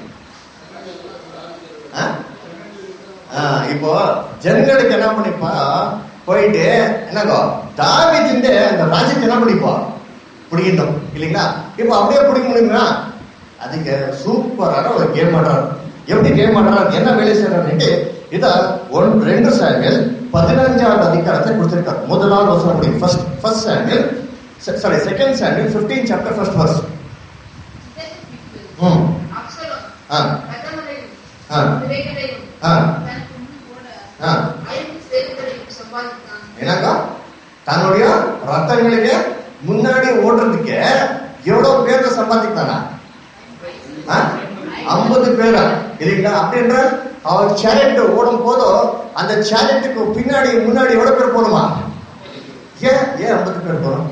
இப்போ ஜனங்களுக்கு என்ன பண்ணிப்பா போயிட்டு என்னங்கோ தாவீது அந்த ராஜ்யத்தை என்ன பண்ணிப்பா பிடிக்கணும் இல்லைங்களா? இப்போ அப்படியே பிடிக்க முடியுங்களா? அதுக்கு சூப்பரான ஒரு கேம் ஆடுறாரு. எப்படி கேம் ஆடுறாரு, என்ன வேலை செய்யறாருன்ட்டு இத ஒன் ரெண்டு சாமியல் பதினஞ்சாவது அதிகாரத்தை கொடுத்திருக்காரு. முதலாவது வசனம் முடியும். First first Samuel sorry second Samuel fifteen chapter first verse. ம் ஆ ஆ ஆ ஆ என்னக்கா தன்னுடைய ரத்தங்களுக்கு முன்னாடி ஓடுறதுக்கு எவ்வளவு பேரை சம்பாதித்தானா? ஐம்பது பேரா இல்லைங்களா? அப்படின்ற அவர் சேலட் ஓடும் போதும் அந்த சேலட்டுக்கு பின்னாடி முன்னாடி எவ்வளவு பேர் போகணுமா? ஏன் ஏன் ஐம்பது பேர் போகணும்?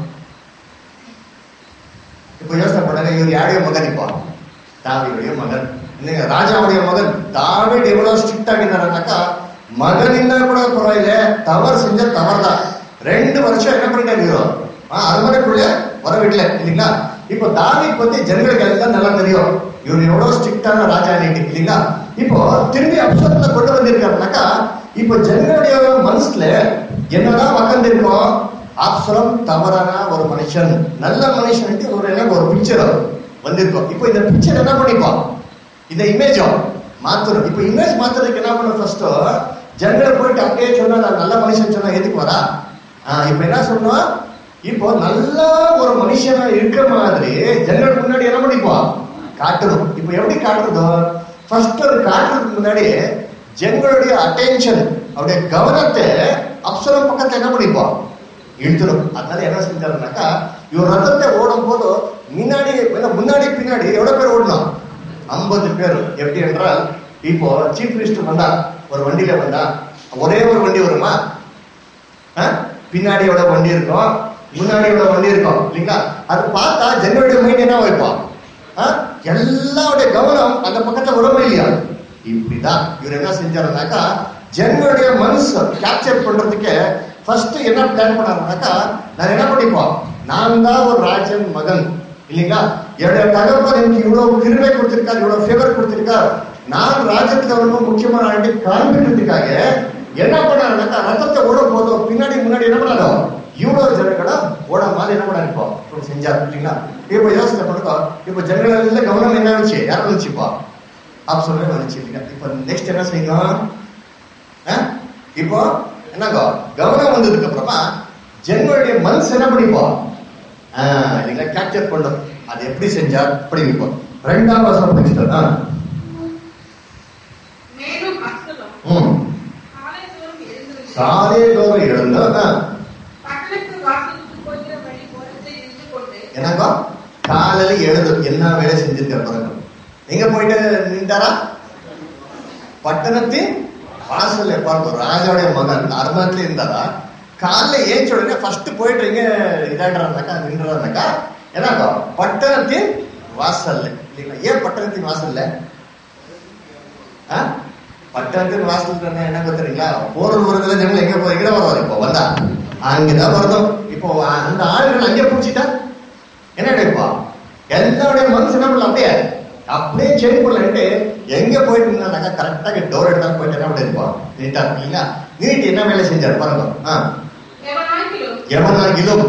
இப்ப யோசனை பண்ணுங்க, இவர் யாருடைய மகன்? இப்போ தாவீதுடைய மகன் இல்லைங்க, ராஜாவுடைய மகன். தாவீது எவ்வளவு ஸ்ட்ரிக்ட் ஆகினாருனாக்கா மகன் இருந்தா கூட பரவாயில்ல, தவறு செஞ்ச தவறு தான். ரெண்டு வருஷம் என்ன பண்ணிட்டாரு? அரண்மனைக்குள்ள வரவில்லை இல்லைங்களா? இப்போ தாவீது பத்தி ஜனங்களுக்கு எல்லாம் நல்லா தெரியும், இவர் எவ்வளவு ஸ்ட்ரிக்டான ராஜா இல்லைங்களா? இப்போ திரும்பி அப்சலோத்தை கொண்டு வந்திருக்காருனாக்கா இப்போ ஜனங்களுடைய மனசுல என்னதான் உட்கார்ந்து இருக்கோம்? அப்சலோம் தவறான ஒரு மனுஷன், நல்ல மனுஷன் ஒரு என்ன ஒரு பிக்சர் வந்திருக்கோம். இப்போ இந்த பிக்சர் என்ன பண்ணிப்போம்? இந்த இமேஜ் மாத்தணும். இப்போ இமேஜ் மாத்துறதுக்கு என்ன பண்ண? ஃபர்ஸ்ட் ஜனங்களை போயிட்டு அப்படியே சொன்னா நான் நல்ல மனுஷன் சொன்னா எதுக்கு வரா? ஆஹ் இப்ப என்ன சொன்னோம்? இப்போ நல்ல ஒரு மனுஷனா இருக்கிற மாதிரி ஜனங்களுக்கு முன்னாடி என்ன பண்ணிப்போம்? காட்டணும். இப்போ எப்படி காட்டுறதோ ஃபர்ஸ்ட் அது காட்டுறதுக்கு முன்னாடி ஜனங்களுடைய அட்டென்ஷன் அவருடைய கவனத்தை அப்சலோம் பக்கத்துல என்ன பண்ணிப்போம்? இழுத்துடும். அதனால என்ன செஞ்சாருனாக்கா இவர் ரத்தத்தை ஓடும் போது முன்னாடி முன்னாடி பின்னாடி எவ்வளவு பேர் ஓடணும்? ஐம்பது பேர். எப்படி என்றால் இப்போ சீஃப் மினிஸ்டர் வந்தா ஒரு வண்டியில வந்தா ஒரே ஒரு வண்டி வருமா? பின்னாடியோட வண்டி இருக்கும், முன்னாடியோட வண்டி இருக்கும் இல்லைங்களா? அது பார்த்தா ஜனங்களுடைய மைண்ட் என்ன வைப்பான், எல்லாருடைய கவனம் அந்த பக்கத்துல உறவு இல்லையா? இப்படிதான் இவர் என்ன செஞ்சாருனாக்கா, ஜனங்களுடைய மனசு கேப்சர் பண்றதுக்கு ஃபர்ஸ்ட் என்ன பிளான் பண்ணாருனாக்கா, நான் என்ன பண்ணிப்போம், நான் தான் ஒரு ராஜன் மகன் இல்லைங்களா, என்னுடைய தகவல் எனக்கு இவ்வளவு கிருபை கொடுத்திருக்காரு, இவ்வளவு ஃபேவர் கொடுத்திருக்காரு, நான் ராஜ்யத்துல ரொம்ப முக்கியமான ஆண்டு காண்பிக்கிறதுக்காக என்ன பண்ணாருனாக்கா, ரத்தத்தை ஓடும் போதும் பின்னாடி முன்னாடி என்ன பண்ணாலும் இவ்வளவு ஜனங்களா ஓட மாதிரி என்ன பண்ணாருப்போம் செஞ்சாரு இல்லைங்களா? இப்ப யோசனை பண்ணுறோம், இப்ப ஜனங்கள் கவனம் என்ன வந்துச்சு, யாரும் வந்துச்சுப்பா அப்ப சொல்ல வந்துச்சு இல்லைங்களா? இப்ப நெக்ஸ்ட் என்ன செய்யணும், இப்போ என்னங்க கவனம் வந்ததுக்கு அப்புறமா ஜனங்களுடைய மனசு என்ன பண்ணிப்போம் இல்லைங்களா, கேப்சர் பண்ணும். அது எப்படி செஞ்சார் அப்படி வைப்போம். ரெண்டாம் வசனம் படிச்சுட்டா, சாலேதோறும் எழுந்தா என்னக்கா காலையில எழுது என்ன வேலை செஞ்சிருக்க பாருங்க. எங்க போயிட்டு நின்றாரா, பட்டணத்தின் வாசல்ல பாருங்க. ராஜாவுடைய மகன் அரண்மனையில இருந்தாரா, காலைல ஏஞ்ச உடனே ஃபர்ஸ்ட் போயிட்டு எங்க இதாடுறாருனாக்கா நின்றாருனாக்கா என்னக்கா பட்டணத்தின் வாசல்ல இல்லைங்களா? ஏன் பட்டணத்தின் வாசல்ல? பட்டணத்தின் வாசல் என்ன தெரியுங்களா, போற ஊருல ஜனங்கள் எங்க போய் எங்க வருவாரு, இப்போ வந்தா அங்கதான் வருதோம். இப்போ அந்த ஆளுகள் அங்கே பிடிச்சிட்டா என்ன நினைப்பா, எல்லாருடைய மனசு என்ன பண்ணலாம், அப்படியே அப்படியே சேஞ்ச் பண்ணலான்ட்டு எங்க போயிட்டு இருந்தாக்கா கரெக்டாக டோர் எடுத்தாலும் போயிட்டு என்ன பண்ணிருப்பா நீட்டா இல்லைங்களா? நீட்டு என்ன வேலை செஞ்சாரு பாருங்க. எவனாகிலும்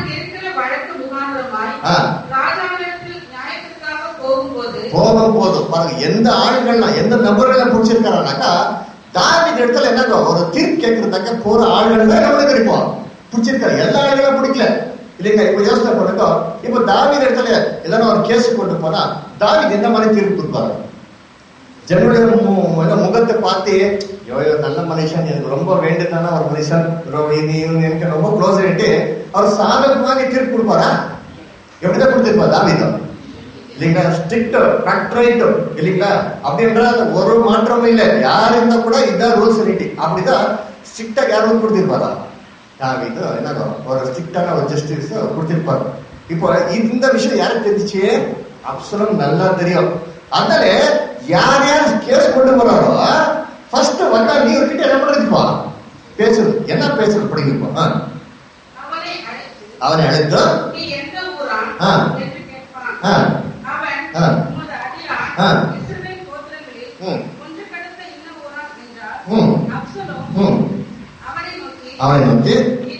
போகும் போது பாருங்க, எந்த ஆளுகள்லாம் எந்த நபர்களை பிடிச்சிருக்காருனாக்கா, தாவீது இடத்துல என்ன ஒரு தீர்ப்பு கேட்கறதாக்க போற ஆளுகள் தான் நம்மளுக்கு கிடைப்போம் பிடிச்சிருக்காரு. எல்லா ஆளுகளும் பிடிக்கல இல்லைங்க. இப்ப யோசனை பண்ணுங்க, இப்ப தாவீது இடத்துல ஏதாவது ஒரு கேஸ் கொண்டு போனா தாவீது எந்த மாதிரி தீர்ப்பு கொடுப்பாரு? ஜனங்களுடைய முகத்தை பார்த்து நல்ல மனுஷன், எனக்கு ரொம்ப வேண்டுதான ஒரு மனுஷன், எனக்கு ரொம்ப க்ளோஸ் ஆயிட்டு அவர் சாதகமாக தீர்ப்பு கொடுப்பாரா? எப்படிதான் கொடுத்திருப்பார் தாவீது இல்லைங்களா? ஸ்ட்ரிக்ட் கட் ரைட் இல்லைங்களா? அப்படின்ற ஒரு மாற்றமும் இல்லை. யாரு இருந்தா கூட இதான் ரூல்ஸ் சொல்லிட்டு அப்படிதான் ஸ்ட்ரிக்டா யாரும் கொடுத்திருப்பாரா? தாவீது என்ன ஒரு ஸ்ட்ரிக்டான ஒரு ஜஸ்டிஸ் கொடுத்திருப்பாரு. இப்போ இந்த விஷயம் யாருக்கு தெரிஞ்சிச்சு? அப்சலோம் நல்லா தெரியும். அதனால யார் யார் கேஸ் கொண்டு போறாரோ ஃபர்ஸ்ட் வந்தா நீ கிட்ட என்ன பண்ணிருப்பா பேசுறது, என்ன பேசுறது படிக்கிறப்பா அவனை அழைத்து அவனை நோக்கி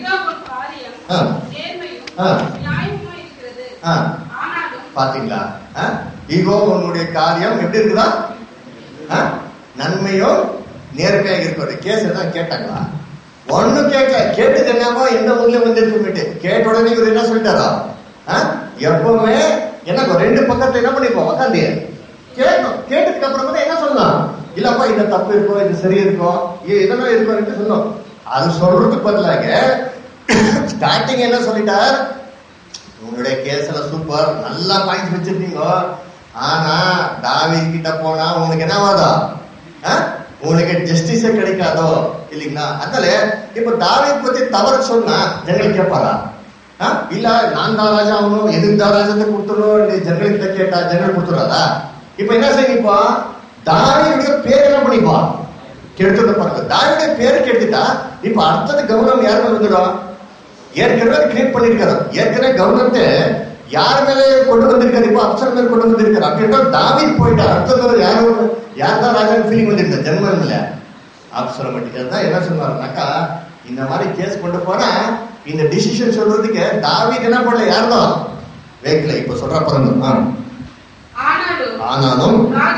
பாத்தீங்களா, ஈகோ உன்னுடைய காரியம் எப்படி இருக்குதா, நன்மையோ நேர்மையாக இருக்கிற கேஸ் எதாவது கேட்டாங்களா? ஒன்னும் கேட்கல. கேட்டது என்னவோ எந்த ஊர்ல வந்து இருக்கு கேட்ட உடனே இவர் என்ன சொல்லிட்டாரா, எப்பவுமே என்ன ரெண்டு பக்கத்துல என்ன பண்ணிப்போம் உட்காந்து கேட்கும். கேட்டதுக்கு அப்புறமா தான் என்ன சொல்லலாம், இல்லப்பா இந்த தப்பு இருக்கும், இது சரி இருக்கும், இதெல்லாம் இருக்கும் சொன்னோம். அது சொல்றதுக்கு பதிலாக ஸ்டார்டிங் என்ன சொல்லிட்டார், உங்களுடைய கேஸ்ல சூப்பர் நல்லா பாயிண்ட்ஸ் வச்சிருக்கீங்க, ஆனா தாவீது கிட்ட போனா உங்களுக்கு என்ன ஆகாதோ, உங்களுக்கு ஜஸ்டிஸே கிடைக்காதோ இல்லைங்களா? அதனால இப்ப தாவீது பத்தி தவறு சொன்னா ஜனங்கள் கேட்பாரா? இல்ல நான் தான் ராஜா ஆகணும், எதுக்கு தான் ராஜாத்தை கொடுத்துடணும் ஜனங்களுக்கு கேட்டா ஜனங்கள் கொடுத்துடாதா? இப்ப என்ன செய்யப்பா, தாவீதுடைய பேர் என்ன பண்ணிப்பா கெடுத்துட பாருங்க. தாவீதுடைய பேர் கெடுத்துட்டா இப்ப அடுத்தது கவனம் யார் மேல வந்துடும்? ஏற்கனவே கிரியேட் பண்ணிருக்காரு. ஏற்கனவே கவர்மெண்ட் யார் மேலே கொண்டு வந்திருக்காரு, இப்போ அப்சல் மேல கொண்டு வந்திருக்காரு. அப்படின்னா தாவீது போயிட்டா அடுத்தது யாரும் யார் தான் ராஜா ஃபீலிங் வந்திருக்க ஜென்மம் இல்ல அப்சலம் மட்டும் தான் என்ன சொன்னாருனாக்கா, இந்த மாதிரி கேஸ் கொண்டு போனா இந்த டிசிஷன் சொல்றதுக்கு தாவீது என்ன பண்ணல, யாரும் வைக்கல. இப்ப சொல்ற பாருங்க, ஆனாலும்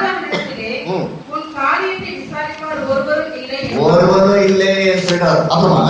ஒருவரும் இல்லை சொல்றாரு. அப்புறமா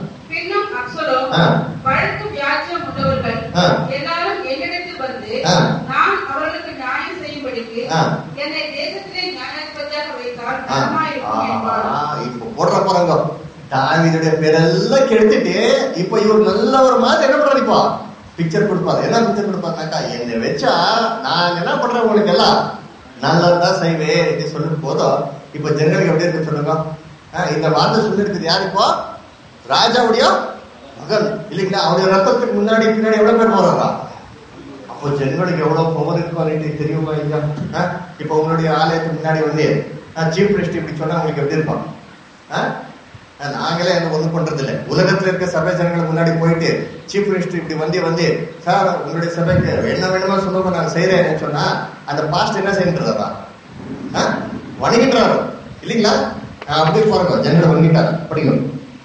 இப்ப போடுற பாருங்க, தாவீதுடைய பேரெல்லாம் கெடுத்துட்டு இப்ப இவர் நல்ல ஒரு மாதிரி என்ன பண்றாருப்பா பிக்சர் கொடுப்பாரு. என்ன பிக்சர் கொடுப்பாருனாக்கா, என்னை வச்சா நான் என்ன பண்றேன் உங்களுக்கு எல்லாம் நல்லதான் செய்வேன் சொல்லும் போதும் இப்ப ஜனங்களுக்கு எப்படி இருக்கு சொல்லுங்க. இந்த வார்த்தை சொல்லி இருக்குது யாரு இப்போ? ராஜாவுடைய மகன் இல்லைங்களா, அவருடைய ரத்தத்துக்கு முன்னாடி பின்னாடி எவ்வளவு பேர் போறாரா? அப்போ ஜனங்களுக்கு எவ்வளவு பவர் இருக்கும் தெரியுமா இல்லையா? இப்ப உங்களுடைய ஆலயத்துக்கு முன்னாடி வந்து சீஃப் மினிஸ்டர் இப்படி சொன்னா உங்களுக்கு எப்படி இருப்பாங்க? நாங்களே என்ன ஒண்ணும் பண்றது இல்லை. உலகத்துல இருக்க சபை ஜனங்களுக்கு முன்னாடி போயிட்டு சீஃப் மினிஸ்டர் இப்படி வந்து வந்து சார் உங்களுடைய சபைக்கு என்ன வேணுமா சொல்லுங்க நான் செய்யறேன்னு சொன்னா அந்த பாஸ்ட் என்ன செய்யறதா? வணங்கின்றாரு இல்லைங்களா? அப்படி பாருங்க, ஜனங்களை வணங்கிட்டாரு. படிங்க.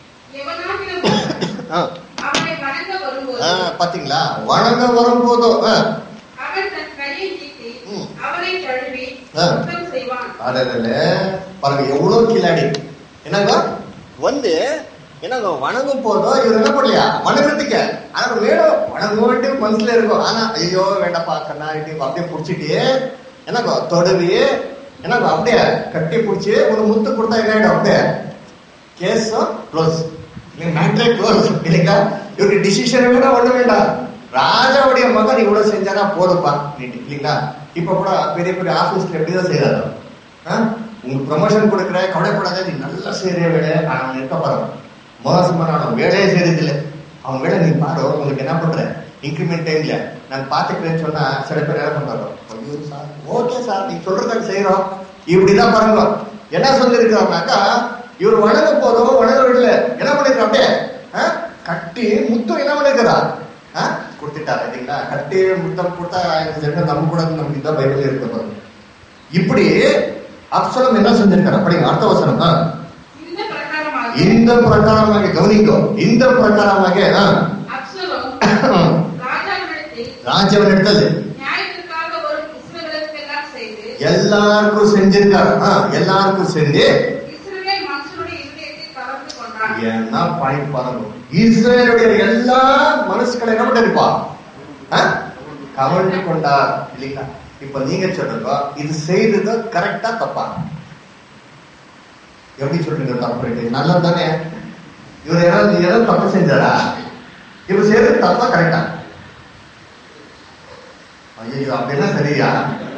பாத்தீங்களா, வணங்க வரும்போதோ பாருங்க எவ்வளவு கில்லாடி. என்னங்க வந்து என்னங்க வணங்கும் போதோ இவர் என்ன பண்ணலையா வணங்குறதுக்கு, ஆனா வேணும் வணங்க மனசுல இருக்கும். ஆனா ஐயோ வேண்டாப்பா கண்ணா அப்படியே புடிச்சிட்டு என்னங்க தொடுவி என்னங்க அப்படியே கட்டி பிடிச்சி ஒரு முத்து கொடுத்தா என்ன ஆயிடும், அப்படியே கேஸ் க்ளோஸ் மேட்ரே க்ளோஸ் இல்லைங்களா? இவருக்கு டிசிஷன் வேண்டாம் ஒண்ணு வேண்டாம். ராஜாவுடைய மகன் இவ்வளவு செஞ்சானா போதுப்பா இல்லைங்களா? இப்ப கூட பெரிய பெரிய ஆபீஸ்ல எப்படிதான் செய்யறாரு, உங்களுக்கு ப்ரமோஷன் கொடுக்குற கவலைப்படாத நீ நல்லா செய்யற வேலை, அவன் இருக்க பாரு மோசமான அவன் வேலையே செய்யறது இல்லை. அவன் வேலை நீ பாரு, உங்களுக்கு என்ன பண்ற இன்கிரிமெண்ட் டைம்ல நான் பாத்துக்கிறேன்னு சொன்னா சில பேர் என்ன பண்றாரோ, சார் ஓகே சார் நீங்க சொல்றத செய்யறோம் இப்படிதான் பாருங்க. என்ன சொல்லிருக்காருனாக்கா இவர் வணங்க போதும் வணங்க விடல என்ன பண்ணிருக்கா, அப்படியே கட்டி முத்தம் என்ன பண்ணிருக்கிறா கொடுத்துட்டாரு இல்லைங்களா? கட்டி முத்தம் கொடுத்தா நம்ப கூடாது, நமக்கு தான் பைபிள் இருக்க. இப்படி அப்சலம் என்ன செஞ்சிருக்காரு அப்படிங்க அர்த்த வசனம். இந்த பிரகாரமாக கவனிக்கோ, இந்த பிரகாரமாக ராஜாவின் எடுத்தது எல்லாருக்கும் செஞ்சிருக்காரு. எல்லாருக்கும் செஞ்சு என்ன பாயிண்ட் பாருங்க, இஸ்ரேலுடைய எல்லா மனசுகளை என்ன பண்ணிருப்பா கவர்ந்து கொண்டார் இல்லைங்களா? இப்ப நீங்க சொல்றீங்க இது செய்தது கரெக்டா தப்பா? எப்படி சொல்றீங்க தப்பு? நல்லது தானே. இவர் ஏதாவது ஏதாவது தப்பு செஞ்சாரா? இவர் செய்யறது தப்பா கரெக்டா? ஐயோ அப்படின்னா சரியா?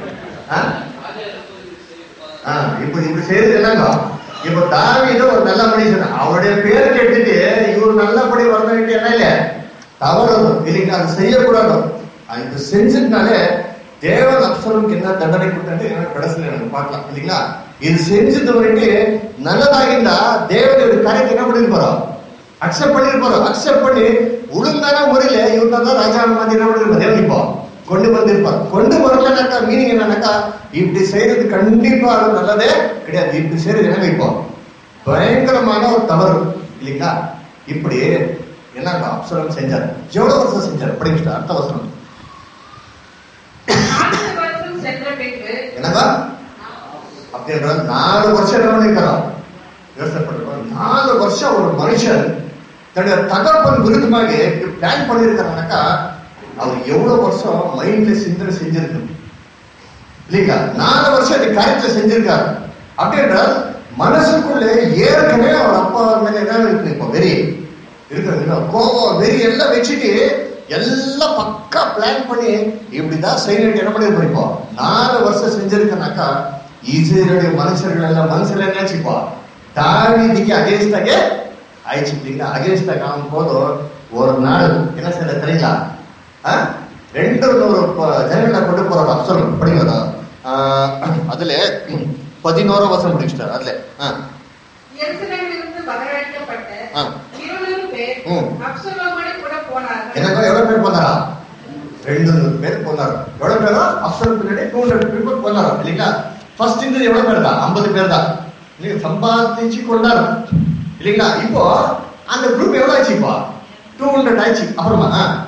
இப்ப இப்படி செய்யறது என்னங்க, இப்ப தாவீது ஒரு நல்ல மனுஷன், அவருடைய பேரை கேட்டுட்டு இவர் நல்லபடி வரணும் என்ன இல்ல தவறு இல்லைங்களா? அது செய்யக்கூடாது. இது செஞ்சதுனாலே தேவன் அப்சலோமுக்கு என்ன தண்டனை கொடுத்தாரு கடைசியில் எனக்கு பார்க்கலாம் இல்லைங்களா? இது செஞ்சது வந்துட்டு நல்லதாகிருந்தா தேவனுடைய காரியத்தை என்ன பண்ணிருப்பாரோ அக்செப்ட் பண்ணிருப்பாரோ. அக்செப்ட் பண்ணி ஒழுங்கான முறையில இவர் தான் ராஜா மாதிரி என்ன பண்ணிருப்பார் தேவன் இப்போ கொண்டு வந்திருப்பார். கொண்டு வரலனாக்கா மீனிங் என்னன்னாக்கா இப்படி செய்யறது கண்டிப்பா நல்லதே கிடையாது. இப்படி செய்யறது என்ன வைப்போம் பயங்கரமான ஒரு தவறு இல்லைங்களா? இப்படி என்னங்க அப்சலோம் செஞ்சார். எவ்வளவு வருஷம் செஞ்சார் படிக்கிட்டா அர்த்த வசனம் என்னங்க அப்படின்ற நாலு வருஷம் என்ன பண்ணிருக்கிறோம் யோசனைப்பட்டிருக்கோம். நாலு வருஷம் ஒரு மனுஷன் தன்னுடைய தகப்பன் விருதுமாக பிளான் பண்ணிருக்காருனாக்கா அவர் எவ்வளவு வருஷம் மைண்ட்ல சிந்தனை செஞ்சிருக்கு இல்லைங்களா? நாலு வருஷம் அது கரெக்ட்ல செஞ்சிருக்காரு. அப்படின்ற மனசுக்குள்ள ஏற்கனவே அவர் அப்பா மேல என்ன இருக்கு இப்போ வெறி இருக்கிறது, கோபம் வெறி எல்லாம் வச்சுட்டு எல்லாம் பக்கா பிளான் பண்ணி இப்படிதான் செய்யணும் என்ன பண்ணி பண்ணிப்போம். நாலு வருஷம் செஞ்சிருக்கனாக்கா இஸ்ரேலுடைய மனுஷர்கள் எல்லாம் மனுஷன் என்னாச்சுப்பா தாவீதுக்கு அகேன்ஸ்டாக ஆயிடுச்சு இல்லைங்களா? அகேன்ஸ்டாக ஆகும் போதும் ஒரு நாள் என்ன செய்ய தெரியுங்களா? ரெண்டு நூறு ஜனங்களை கொண்டு போற அப்சலோம் படிக்கிறதா அதுல பதினோரு வருஷம் முடிச்சிட்டாரு. அதுல எனக்கு எவ்வளவு பேர் போனாரா? ரெண்டு நூறு பேர் போனாரு. எவ்வளவு பேரா அப்சலோம் பின்னாடி டூ ஹண்ட்ரட் பீப்புள் போனாரு இல்லைங்களா? ஃபர்ஸ்ட் இந்த எவ்வளவு பேர் தான் ஐம்பது பேர் தான் சம்பாதிச்சு கொண்டாரு இல்லைங்களா? இப்போ அந்த குரூப் எவ்வளவு ஆச்சு? இப்போ டூ ஹண்ட்ரட் ஆயிடுச்சு. அப்புறமா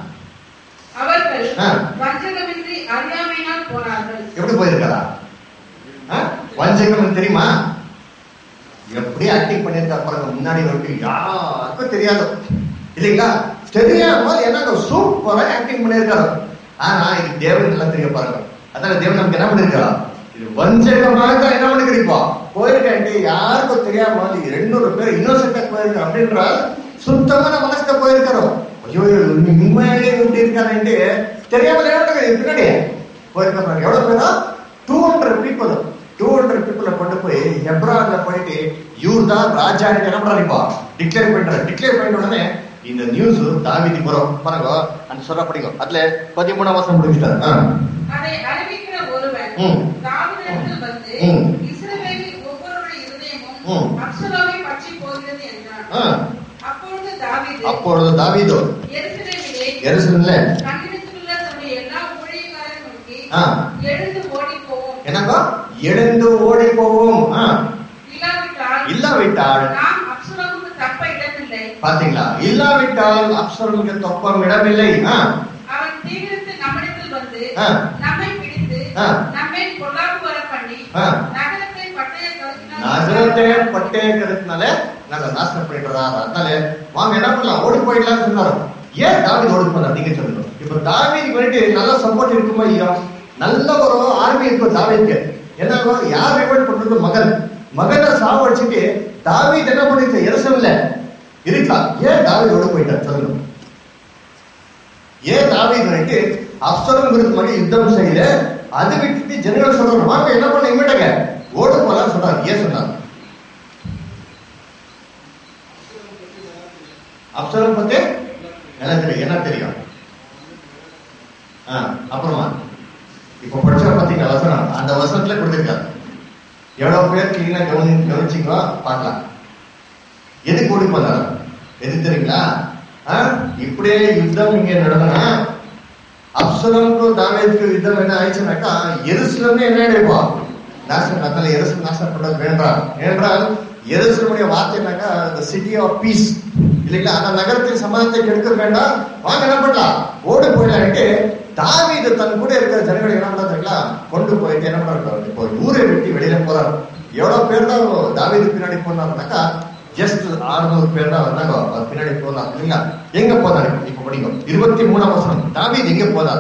எப்படி போயிருக்காரா? வஞ்சகம் தெரியுமா? எப்படி ஆக்டிங் பண்ணிருக்காரு பாருங்க. முன்னாடி வந்து யாருக்கும் தெரியாது இல்லைங்களா? தெரியாம என்ன சூப்பரா ஆக்டிங் பண்ணிருக்காரு. ஆனா இது தேவன் நல்லா தெரிய பாருங்க. அதான் தேவன் நமக்கு என்ன பண்ணிருக்காரா? இது வஞ்சகமாக தான் என்ன பண்ணிக்கிறீப்பா போயிருக்கேன் யாருக்கும் தெரியாம ரெண்டூறு பேர் இன்னொசென்டா போயிருக்க அப்படின்ற சுத்தமான மனசுல போயிருக்கிறோம். ஐயோ உண்மையாலே எப்படி இருக்காருன்ட்டு தெரியாம பின்னாடி போயிருக்க. எவ்வளவு பேரா? Two hundred people two hundred பீப்புளை கொண்டு போய் எப்ரான்ல போயிட்டு இவர் தான் ராஜா என்ன பண்றாருப்பா டிக்ளேர் பண்றாரு. டிக்ளேர் பண்ண உடனே இந்த நியூஸ் தாவீதுக்கு வரும் பாருங்க. அந்த சொல்ல படிக்கும். அதுல பதிமூணாம் வருஷம் முடிச்சிட்டாரு. அதை அறிவிக்கிற ஒருவன் தாவீதிடத்தில் வந்து இஸ்ரவேலில் ஒவ்வொருவருடைய இருதயமும் அப்சலோமை பற்றி போகிறது என்றான். அப்பொழுது தாவீது அப்பொழுது தாவீது எருசலேமிலே எருசலேமிலே தன்னிடத்திலுள்ள தன்னுடைய எல்லா ஊழியக்காரரை நோக்கி எழுந்து ஓடி போவோம். என்னக்கா எழுந்து ஓடி போவோம். இல்லாவிட்டால் இல்லாவிட்டால் நாம் அப்சலோமுக்கு தப்ப இடமில்லை. பாத்தீங்களா? இல்லாவிட்டால் அப்சலோமுக்கு தப்ப இடமில்லை. அவன் தீவிரத்து நம்மிடத்தில் வந்து நம்மை பிடித்து நம்மை பொல்லாப்பு வர பண்ணி நகரத்தை பட்டய நகரத்தை பட்டய கருத்தினால நாங்க நாசனம் பண்ணிடுறா. அதனால வாங்க என்ன பண்ணலாம், ஓடி போயிடலாம் சொன்னாரு. ஏன் தாவீது ஓடி போனார் நீங்க சொல்லணும். இப்ப தாவீதுக்கு வேண்டி நல்ல சப்போர்ட் இருக்குமா இல்லையா? நல்ல ஒரு ஆர்மி இருக்கும் தாவீதுக்கு. என்ன யார் ரிவர்ட் பண்றது? மகன். மகனை சாவடிச்சுட்டு தாவீது என்ன பண்ணிட்டு எருசலேம்ல இருக்கா. ஏன் தாவீது ஓடி போயிட்டார் சொல்லணும். ஏன் தாவீது வந்துட்டு அப்சலோம் மாதிரி யுத்தம் செய்யல, அது விட்டுட்டு ஜனங்கள் சொல்றாங்க வாங்க என்ன பண்ண இம்மீட்டங்க ஓடு போலாம் சொல்றாரு. ஏன் சொன்னார்? அப்சலோம் பத்தி என்ன தெரியும்? என்ன தெரியும்? அப்புறமா இப்ப படிச்ச பாத்தீங்க வசனம், அந்த வசனத்துல கொடுத்திருக்காரு. எவ்வளவு பேர் கிளீனா கவனி கவனிச்சிங்களோ பார்க்கலாம். எதுக்கு ஓடி போனார்? எது தெரியுங்களா? இப்படியே யுத்தம் இங்க நடந்தனா அப்சலோமுக்கும் தாவீதுக்கு யுத்தம் என்ன ஆயிடுச்சுனாக்கா எருசலேமே என்ன ஆயிடுவா நாசம். அதனால எருசலேம் நாசம் பண்றது வேண்டாம். ஏனென்றால் எருசலேமுடைய வார்த்தைனாக்கா the city of peace இல்லைங்களா? அந்த நகரத்தின் சமாதானத்தை கெடுக்க வேண்டாம், வாங்க என்ன பண்ணலாம் ஓடி போயிடலான்ட்டு தாவீது தன் கூட இருக்கிற ஜனங்களை என்ன பண்றாங்களா கொண்டு போயிட்டு என்ன பண்றாரு, இப்போ ஊரை விட்டு வெளியில போறாரு. எவ்வளவு பேர் தான் தாவீது பின்னாடி போனாருனாக்கா ஜஸ்ட் ஆறுநூறு பேர் தான் வந்தாங்க பின்னாடி போனார் இல்லைங்களா? எங்க போனாரு இப்ப படிங்க. இருபத்தி மூணாம் வருஷம் தாவீது எங்க போனார்?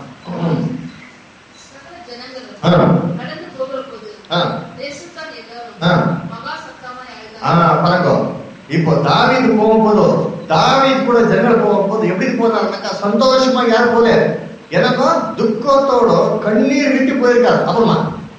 பாருங்க. இப்போ தாவீது போகும்போது தாவீது கூட ஜனங்கள் போகும்போது எப்படி போனாருனாக்கா சந்தோஷமா யார் போல எனக்கும் துக்கத்தோட கண்ணீர் விட்டு போயிருக்காரு. அப்புறமா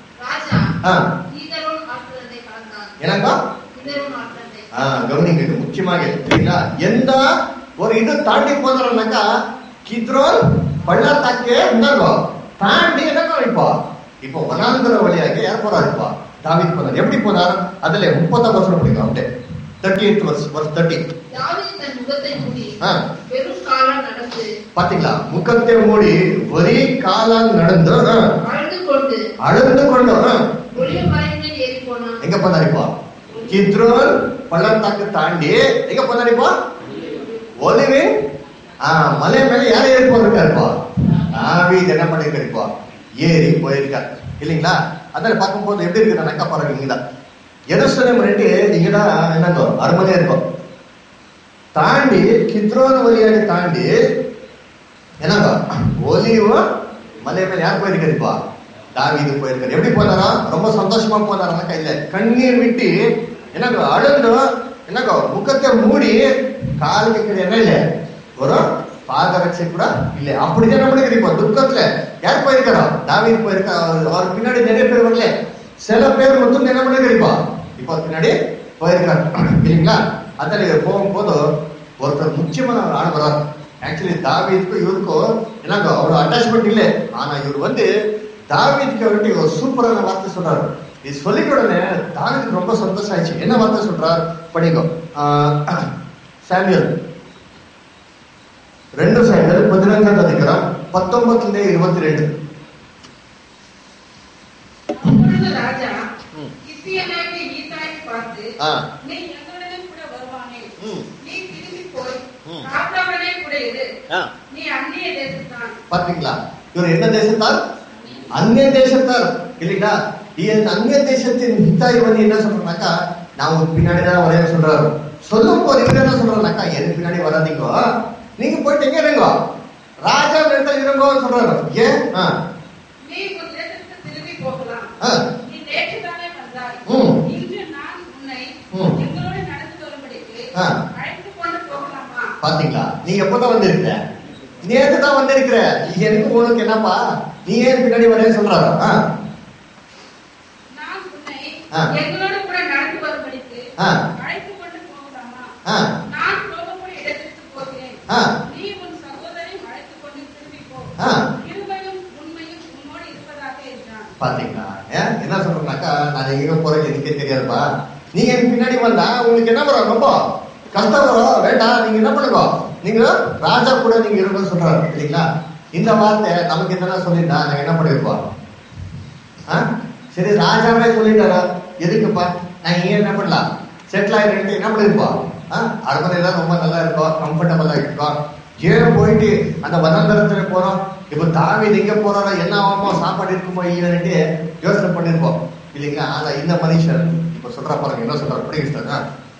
எனக்கா கவனிங்க, இது முக்கியமாக இல்லைங்களா? எந்த ஒரு இது தாண்டி போனாருனாக்கா கித்ரோன் பள்ளத்தாக்கே இருந்தாங்க தாண்டி என்னக்கா இப்போ இப்போ வனாந்தர வழியாக யார் போறாரு? இப்போ தாவீது போனார். எப்படி போனார்? அதுல முப்பத்தாம் வருஷம் பிடிக்கும் அப்படியே தேர்ட்டி எயிட் வருஷம் வருஷம் தேர்ட்டி பாத்தீங்களா? முகத்தை மூடி ஒரே காலால் நடந்து அழுந்து கொண்டு எங்க போனார்? இப்போ கித்ரோன் பள்ளத்தாக்கு தாண்டி எங்க போனார்? இப்போ ஒலிவின் மலை மேல யார ஏறி போயிருக்காருப்பா தாவீது என்ன பண்ணிருக்காரு? இப்போ ஏறி போயிருக்காரு இல்லைங்களா? அதனால பார்க்கும்போது எப்படி இருக்குன்னாக்கா பாருங்க, இங்கதான் எருசலேம் ரெண்டு இங்கதான் என்னங்கோ அருமனையா இருக்கும். தாண்டி கித்ரோன் வழியாக தாண்டி என்னங்க ஒலிவ மலை மேல யார் போயிருக்காரு? இப்போ தாவீது போயிருக்காரு. எப்படி போனாரா? ரொம்ப சந்தோஷமா போனாரானாக்கா இல்ல, கண்ணீர் விட்டு என்னங்க அழுந்து என்னங்க முகத்தை மூடி காலுக்கு என்ன இல்ல ஒரு பாதரட்சை கூட இல்ல. அப்படிதான் நம்மளுக்கு இப்போ துக்கத்துல யார் போயிருக்காரா? தாவீது போயிருக்கா. அவர் பின்னாடி நிறைய பேர் வரல, சில பேர் மட்டும் என்ன பண்ணிருப்பா இப்போ பின்னாடி போயிருக்காரு இல்லைங்களா? அதனால போகும்போது ஒருத்தர் முக்கியமான ஒரு ஆள் வராரு. ஆக்சுவலி தாவீதுக்கும் இவருக்கும் என்னங்க அவ்வளவு அட்டாச்மெண்ட் இல்லை. ஆனா இவர் வந்து தாவீதுக்கு வேண்டி ஒரு சூப்பரான வார்த்தை சொல்றாரு. இது சொல்லிக்க உடனே தாவீதுக்கு ரொம்ப சந்தோஷம் ஆயிடுச்சு. என்ன வார்த்தை சொல்றார் படிங்கோ. சாமுவேல் ரெண்டு சாமுவேல் பதினான்காம் அதிகாரம் பத்தொன்பதுல இருபத்தி ரெண்டு. ராஜா கித்தியனாகிய ஈசாயை பார்த்து, நீ எங்களுடன் கூட வருவானே, நீ திரும்பி போய் ராஜாவுடனே கூட இரு, நீ அந்நிய தேசத்தான். பாத்தீங்களா? இவர் என்ன தேசத்தார்? அந்நிய தேசத்தார் இல்லைங்களா? அந்நிய தேசத்தின் ஹித்தாய் வந்து என்ன சொல்றாருனாக்கா நான் உங்க பின்னாடிதான் வரைய சொல்றாரு. சொல்லும் போது இவர் என்ன சொல்றாருனாக்கா எனக்கு பின்னாடி வராதீங்க, நீங்க போயிட்டு எங்க இருங்க, ராஜா இடத்துல இருங்கோ சொல்றாரு. ஏன்? நீ உன் தேசத்துக்கு திரும்பி போகலாம், நீ நேற்று தானே வந்தாய், இன்று நான் உன்னை எங்களோட நடந்து வரும்படிக்கு அழைத்து கொண்டு போகலாமா? பாத்தீங்களா? நீ எப்பதான் வந்திருக்கிற? நேற்று தான் வந்திருக்கிற, எனக்கு உனக்கு என்னப்பா, நீ ஏன் பின்னாடி வரைய சொல்றாரு? நான் உன்னை எங்களோட கூட நடந்து வரும்படிக்கு அழைத்து கொண்டு போகலாமா? நான் போகக்கூடிய இடத்திற்கு இருப்பா. நீங்க எனக்கு பின்னாடி வந்தா உங்களுக்கு என்ன வரும்? ரொம்ப கஷ்டம் வரும். வேண்டாம், நீங்க என்ன பண்ணுங்க, நீங்க ராஜா கூட நீங்க இருக்குன்னு சொல்றாரு இல்லைங்களா? இந்த வார்த்தை நமக்கு எதனா சொல்லிட்டா நாங்க என்ன பண்ணிருப்போம்? சரி, ராஜாவே சொல்லிட்டாரா, எதுக்குப்பா நாங்க இங்க என்ன பண்ணலாம், செட்டில் ஆகிட்டு என்ன பண்ணிருப்போம்? அரண்மனை தான் ரொம்ப நல்லா இருக்கும், கம்ஃபர்டபுளா இருக்கும். ஏன் போயிட்டு அந்த வனாந்தரத்துல போறோம், இப்ப தாவீது எங்க போறாரோ, என்ன ஆகுமோ, சாப்பாடு இருக்குமோ இல்லைன்னு யோசனை பண்ணிருப்போம் இல்லைங்களா? ஆனா இந்த மனுஷன் இப்ப சொல்ற பாருங்க என்ன சொல்றாரு, படிக்கிறாங்க.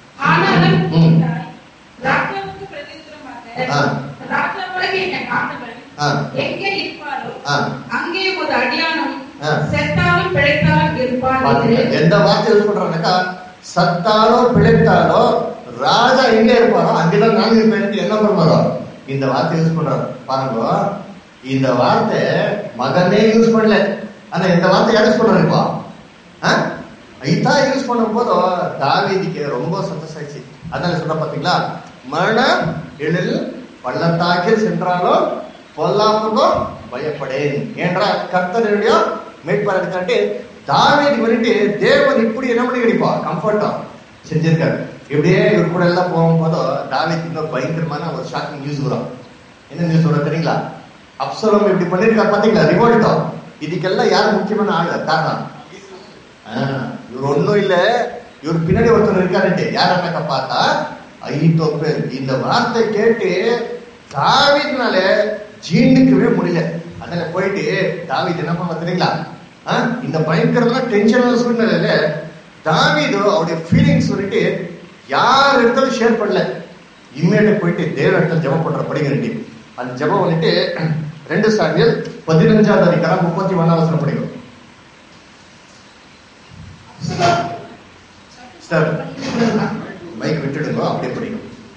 எந்த வார்த்தை யூஸ் பண்றாங்கக்கா, சத்தாலோ பிழைத்தாலோ ராஜா எங்க இருப்பாரோ அங்கதான் நான் இருப்பேன் என்ன பண்ணுவாரோ இந்த வார்த்தை யூஸ் பண்றாரு பாருங்க. இந்த வார்த்தை மகனே யூஸ் பண்ணல, ஆனா இந்த வார்த்தை யார் யூஸ் பண்றாரு இப்போ? இதான் யூஸ் பண்ணும் போதும் தாவீதுக்கு ரொம்ப சந்தோஷாச்சு. அதனால சொல்ற பாத்தீங்களா, மரண எழில் பள்ளத்தாக்கில் சென்றாலும் பொல்லாப்புக்கோ பயப்படேன் என்ற கர்த்தருடைய மேற்பாடு எடுக்காட்டி தாவீது வந்துட்டு தேவன் இப்படி என்ன பண்ணி கிடைப்பா கம்ஃபர்ட்டா செஞ்சிருக்காரு. இப்படியே இவர் கூட எல்லாம் போகும்போதும் தாவீதுக்கு இன்னொரு பயங்கரமான ஒரு ஷாக்கிங் நியூஸ் வரும். என்ன நியூஸ் வரும் தெரியுங்களா? அப்சலோம் இப்படி பண்ணிருக்காரு பாத்தீங்களா, ரிவோல்ட்டோ. இதுக்கெல்லாம் யாரு முக்கியமான ஆளு காரணம்? இவர் ஒன்னும் இல்ல, இவர் பின்னாடி ஒருத்தர் இருக்காருட்டு. யார் என்னக்கா பார்த்தா அகித்தோப்பேல். இந்த வார்த்தை கேட்டு தாவீதுனால ஜீர்ணிக்கவே முடியல. அதனால போயிட்டு தாவீது என்ன பண்ண தெரியுங்களா, இந்த பயங்கரமான டென்ஷனான சூழ்நிலையில தாவீது அவருடைய ஃபீலிங்ஸ் சொல்லிட்டு யார் இடத்துல ஷேர் பண்ணல. இம்மீடியட் போயிட்டு தேவ இடத்துல ஜெபம் பண்ற படிங்க. அந்த ஜெபம் வந்துட்டு ரெண்டு சாமியல் பதினஞ்சாவது அதிகாரம் முப்பத்தி ஒன்னாவது வசனம் படிக்கும். மைக் விட்டுடுங்க, அப்படியே படிக்கும்.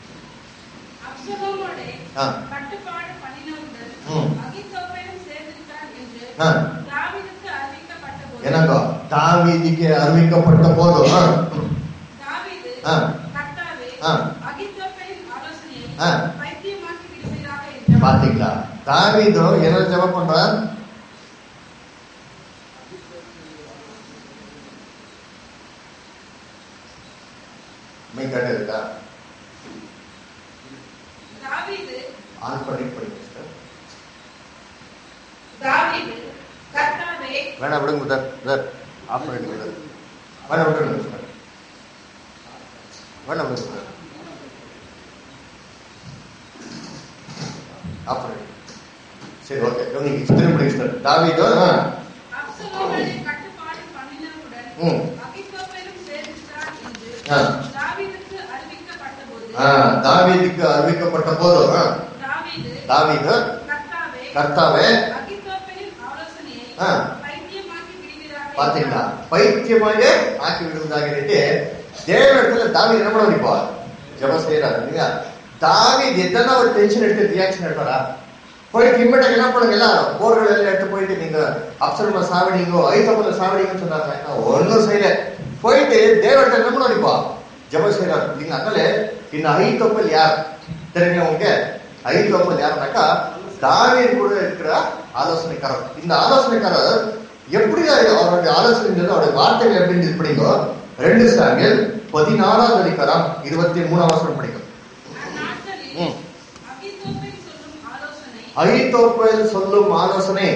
என்னங்க தாவீதுக்கு அறிவிக்கப்பட்ட போதும் பாத்தீங்களா, தாவீது என்ன ஜெபம் பண்றார்? இருக்கா ஆன் பண்ணி படிங்க. வேணா விடுங்க சார், ஆஃப் பண்ணிடுங்க சார். வேணா விட்டுருங்க சார், வேணா விடுங்க சார், ஆஃப் பண்ணிடுங்க. சரி, ஓகே, கவனிங்க திரும்ப படிங்க சார். தாவீது ம் தாவீதுக்கு அறிவிக்கப்பட்ட போதும் தாவீது கர்த்தாவே பாத்தீங்களா பைத்தியமாக ஆக்கி விடுவதாக தேவனிடத்துல தாவீது என்ன பண்ண வைப்பா ஜெபம் செய்யறாரு இல்லையா? தாவீது எத்தனை ஒரு டென்ஷன் எடுத்து ரியாக்ஷன் எடுப்பாரா? போயிட்டு இம்மீடியட் என்ன பண்ணுங்க, எல்லாரும் போர்கள் எல்லாம் எடுத்து போயிட்டு நீங்க அப்சலோமை சாவடிங்கோ ஐதோப்பேலை சாவடிங்கன்னு சொன்னாங்க. ஒன்னும் செய்யல. போயிட்டு தேவனிடத்துல என்ன பண்ண வைப்பா ஜெபம் செய்யறாரு இல்லைங்களா? அதனால இந்த அகித்தோப்பேல் யார் தெரியுங்க உங்களுக்கு? அகித்தோப்பேல் யாருனாக்கா தாவீது கூட இருக்கிற ஆலோசனைக்காரர். இந்த ஆலோசனைக்காரர் எப்படி அவருடைய ஆலோசனை அவருடைய வார்த்தைகள் எப்படி படிங்கோ ரெண்டு சாமியல் பதினாறாவது அதிகாரம் இருபத்தி மூணாவது வசனம் படிக்கும். அகித்தோப்பேல் சொல்லும் ஆலோசனை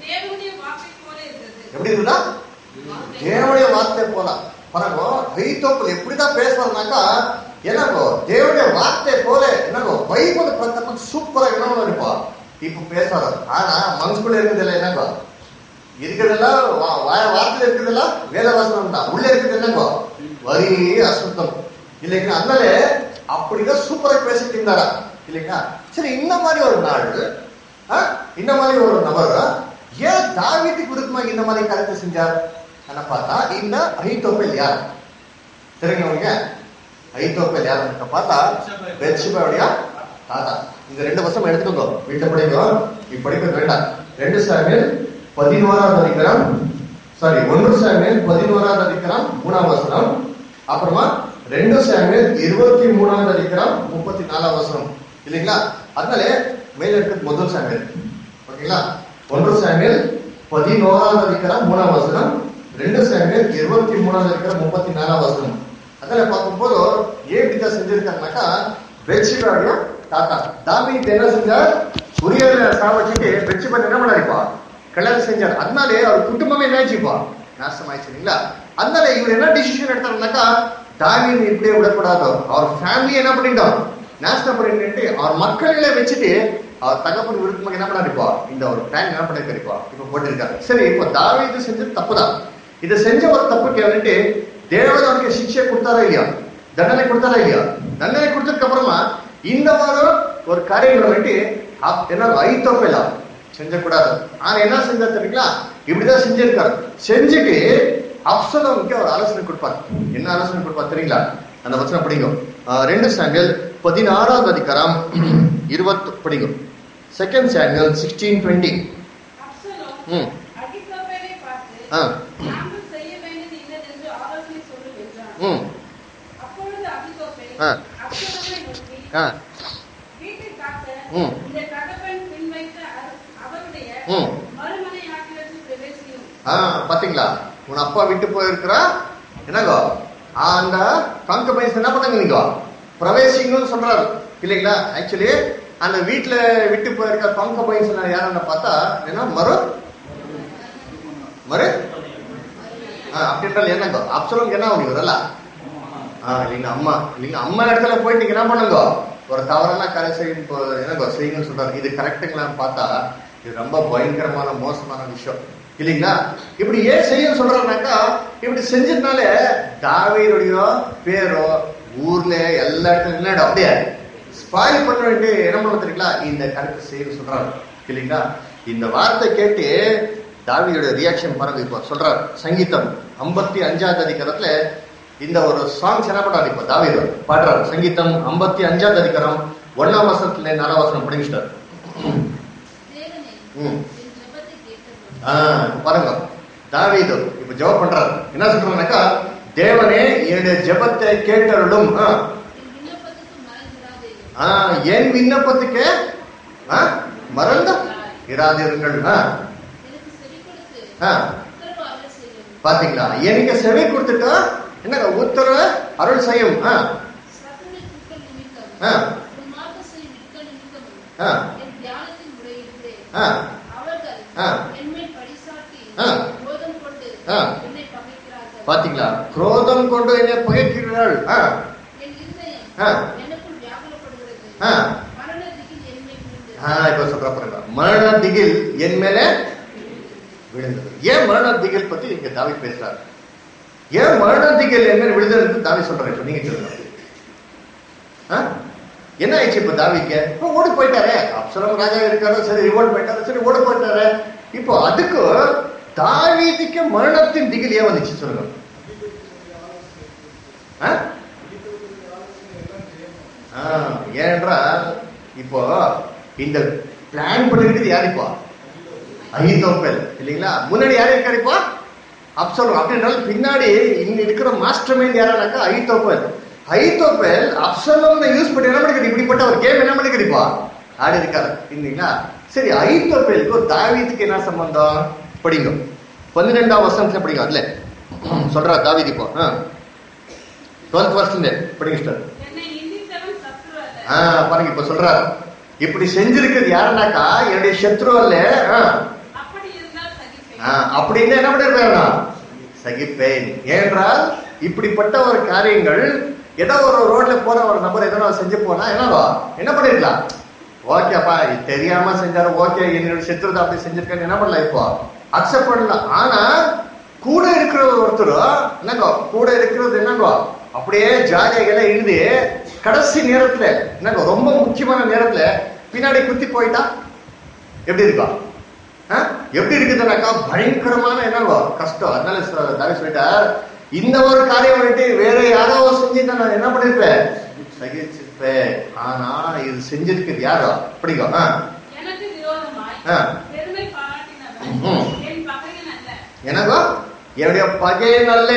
எப்படி இருக்குதா? தேவனுடைய வார்த்தை போல. பாருங்க, அகித்தோப்பேல் எப்படிதான் பேசுவாருனாக்கா என்னங்கோ தேவனுடைய வார்த்தை போல என்னங்கோ பைபிள் பிரகாரம் சூப்பரா என்ன இருப்பா இப்ப பேசுறாரு. ஆனா மனசுக்குள்ள இருக்குதுல்ல என்னங்கோ இருக்கிறதெல்லாம் வார்த்தையில இருக்குதெல்லாம் வேதவாசனம் தான். உள்ள இருக்குது என்னங்கோ வரி அசுத்தம் இல்லைங்களா? அதனால அப்படிதான் சூப்பரா பேசிட்டு இருந்தாரா இல்லைங்களா? சரி, இந்த மாதிரி ஒரு நாள் இந்த மாதிரி ஒரு நபர் ஏன் தாவீதுக்கு விருப்பமாக இந்த மாதிரி கருத்தை செஞ்சார் என்ன பார்த்தா இந்த அகித்தோப்பேல் யார் தெரியுங்க உங்களுக்கு? அகித்தோப்பேல் யாருன்னு பார்த்தா பெத்ஷெபாவுடைய தாத்தா. இந்த ரெண்டு வருஷம் எடுத்துக்கோ, வீட்டை படிக்கும், இப்ப படிக்க வேண்டாம். ரெண்டு சாமியல் பதினோராவது அதிகாரம் சாரி ஒன்று சாமியல் பதினோராவது அதிகாரம் மூணாவது வசனம், அப்புறமா ரெண்டு சாமியல் இருபத்தி மூணாவது அதிகாரம் முப்பத்தி நாலாவது வசனம் இல்லைங்களா? அதனால மேல இருக்கிறது முதல் சாமியல் ஓகேங்களா? ஒன்று சாமியல் பதினோராவது அதிகாரம் மூணாவது வசனம், ரெண்டு சாமுவேல் இருபத்தி மூணாவது இருக்கிற முப்பத்தி நாலாம் வசனம். அதில் பார்க்கும்போது ஏன் இப்படிதான் செஞ்சிருக்காங்கனாக்கா, பெட்ஷீபாவுடைய தாத்தா தாவீது என்ன செஞ்சார், உரியாவை சாவச்சிட்டு பெட்ஷீபா என்ன பண்ணாருப்பா, கல்யாணம் செஞ்சார். அதனாலே அவர் குடும்பமே என்னாச்சுப்பா, நாசம் ஆயிடுச்சுங்களா. அதனால இவர் என்ன டிசிஷன் எடுத்தாருனாக்கா, தாவீது இப்படியே விடக்கூடாதோ, அவர் ஃபேமிலி என்ன பண்ணிட்டோம், நாசம் பண்ணிட்டு அவர் மக்களே வச்சுட்டு அவர் தகப்பன் விருப்பமாக என்ன பண்ணாருப்பா, இந்த ஒரு பிளான் என்ன பண்ணிருக்காருப்பா இப்ப போட்டிருக்காரு. சரி, இப்போ தாவீது செஞ்சது தப்புதான். இதை செஞ்ச ஒரு தப்புக்கு வந்துட்டு தேவன் அவனுக்கு சிக்ஷை கொடுத்தாரா இல்லையா, தண்டனை கொடுத்தாரா இல்லையா. தண்டனை கொடுத்ததுக்கு அப்புறமா இந்த வாரம் ஒரு காரியங்களை வந்துட்டு என்ன ஐத்தோப்பேலா செஞ்சக்கூடாது. ஆனா என்ன செஞ்சா தெரியுங்களா, இப்படிதான் செஞ்சிருக்காரு. செஞ்சுட்டு அப்சலோமுக்கு அவர் ஆலோசனை கொடுப்பார். என்ன ஆலோசனை கொடுப்பார் தெரியுங்களா, அந்த வசனம் படிக்கும். ரெண்டு சாமுவேல் பதினாறாவது அதிகாரம் இருபத்து படிக்கும். Second Samuel sixteen twenty. ம் ஆ ம் ஆ ஆ ம் ம் ஆ பாத்தீங்களா, உன் அப்பா விட்டு போயிருக்கிறா என்னங்கோ அந்த கான்கபைன்ஸ் என்ன பண்ணாங்க, நீங்க பிரவேசிங்கன்னு சொல்றாரு இல்லைங்களா. ஆக்சுவலி அந்த வீட்டுல விட்டு போயிருக்க கான்கபைன்ஸ் யாருன்னு பார்த்தா என்ன மறு மறு அப்படின்றால் என்னங்க அப்சலோமுக்கு என்ன ஆகும் வரல. ஆஹ் இல்லைங்க அம்மா இல்லைங்க அம்மா இடத்துல போயிட்டு நீங்க என்ன பண்ணுங்க, ஒரு தவறான கரை செய்யணும் என்னங்க செய்யுங்கன்னு சொல்றாரு. இது கரெக்டுங்களான்னு பார்த்தா இது ரொம்ப பயங்கரமான மோசமான விஷயம் இல்லைங்களா. இப்படி ஏன் செய்ய சொல்றாருனாக்கா, இப்படி செஞ்சதுனால தாவீதுடைய பேரோ ஊர்ல எல்லா இடத்துல இல்ல அப்படியே ஸ்பாயில் பண்ண வேண்டிய என்ன பண்ண தெரியுங்களா, இந்த கரெக்ட் செய்ய சொல்றாரு இல்லைங்களா. இந்த வார்த்தை கேட்டு தாவீதுடைய ரியாக்ஷன் பாருங்க. இப்போ சொல்றாரு சங்கீதம் ஐம்பத்தி அஞ்சாவது அதிகாரத்துல இந்த ஒரு சாங்ஸ் என்ன பண்றாரு, இப்ப தாவீது பாடுறாரு. சங்கீதம் ஐம்பத்தி அஞ்சாவது அதிகாரம் ஒன்னாம் வசனத்துல நாலாம் வசனம் படிச்சுட்டாரு. பாருங்க தாவீது இப்ப ஜெபம் பண்றாரு. என்ன சொல்றாருனாக்கா, தேவனே என்னுடைய ஜெபத்தை கேட்டருளும், என் விண்ணப்பத்துக்கு மறந்து இராதீர்கள். பாத்தீங்களா, எனக்கு செவி கொடுத்துட்டா என்ன உத்தரவு அருள் செய்யும். பாத்தீங்களா, குரோதம் கொண்டு என்னை பகைக்கிறாள். இப்ப சொல்ற பாருங்க, மரண திகில் என் மேல விழுந்தது. ஏன் மரண திகில் பத்தி இங்க தாவி பேசுறாரு, ஏன் மரண திகில் என் மேல விழுந்தது தாவி சொல்றாரு. இப்ப நீங்க சொல்லுங்க என்ன ஆயிடுச்சு இப்ப தாவிக்கு, ஓடி போயிட்டாரு. அப்சலோம் ராஜா இருக்காரு, சரி ரிவோல்ட் போயிட்டாரு, சரி ஓடி போயிட்டாரு. இப்போ அதுக்கு தாவீதுக்கு மரணத்தின் திகில் ஏன் வந்துச்சு சொல்லுங்க. ஏனென்றால் இப்போ இந்த பிளான் பண்ணிக்கிட்டு யாரு இப்போ அஹீத்தோப்பேல் இல்லைங்களா. முன்னாடி யாரு இருக்காரு இப்போ அப்சலோம். அப்படின்றாலும் பின்னாடி இங்க இருக்கிற மாஸ்டர் மைண்ட் யாரானாக்கா அஹீத்தோப்பேல். அஹீத்தோப்பேல் அப்சலோம் யூஸ் பண்ணி என்ன பண்ணிக்கிறது, இப்படிப்பட்ட ஒரு கேம் என்ன பண்ணிக்கிறது இப்போ ஆடி இருக்காரு இல்லைங்களா. சரி, அஹீத்தோப்பேலுக்கு தாவீதுக்கு என்ன சம்பந்தம் படிங்க. பன்னிரெண்டாம் வருஷத்துல படிங்க. அதுல சொல்றா தாவீது இப்போ டுவெல்த் வருஷத்துல படிங்க. ஆஹ் பாருங்க இப்ப சொல்றாரு, இப்படி செஞ்சிருக்கிறது யாருனாக்கா என்னுடைய சத்ரு அல்ல. அப்படின்னு என்ன பண்ணிருப்பாருனா சகிப்பேன். ஏனென்றால் இப்படிப்பட்ட ஒரு காரியங்கள் ஏதோ ஒரு ரோட்ல போற ஒரு நபர் எதனா செஞ்சு போனா என்னவா என்ன பண்ணிருக்கலாம், ஓகேப்பா தெரியாம செஞ்சாரு, ஓகே என்னோட சத்ரு தான் அப்படி செஞ்சிருக்காரு என்ன பண்ணலாம், இப்போ அக்செப்ட் பண்ணலாம். ஆனா கூட இருக்கிற ஒருத்தர் என்னங்கோ கூட இருக்கிறது என்னங்கோ அப்படியே ஜாலியாக எழுதி கடைசி நேரத்துல என்னங்கோ ரொம்ப முக்கியமான நேரத்துல பின்னாடி குத்தி போயிட்டா எப்படி இருக்கா, எப்படி இருக்குதுனாக்கா பயங்கரமான என்னங்கோ கஷ்டம். அதனால தாவி சொல்லிட்டார், இந்த ஒரு காரியம் வந்துட்டு வேற யாரோ செஞ்சுட்டா நான் என்ன பண்ணிருப்பேன், சகிச்சிருப்பேன். ஆனா இது செஞ்சிருக்கிறது யாரோ பிடிக்கும் எனக்கோ என்னுடைய பகை நல்ல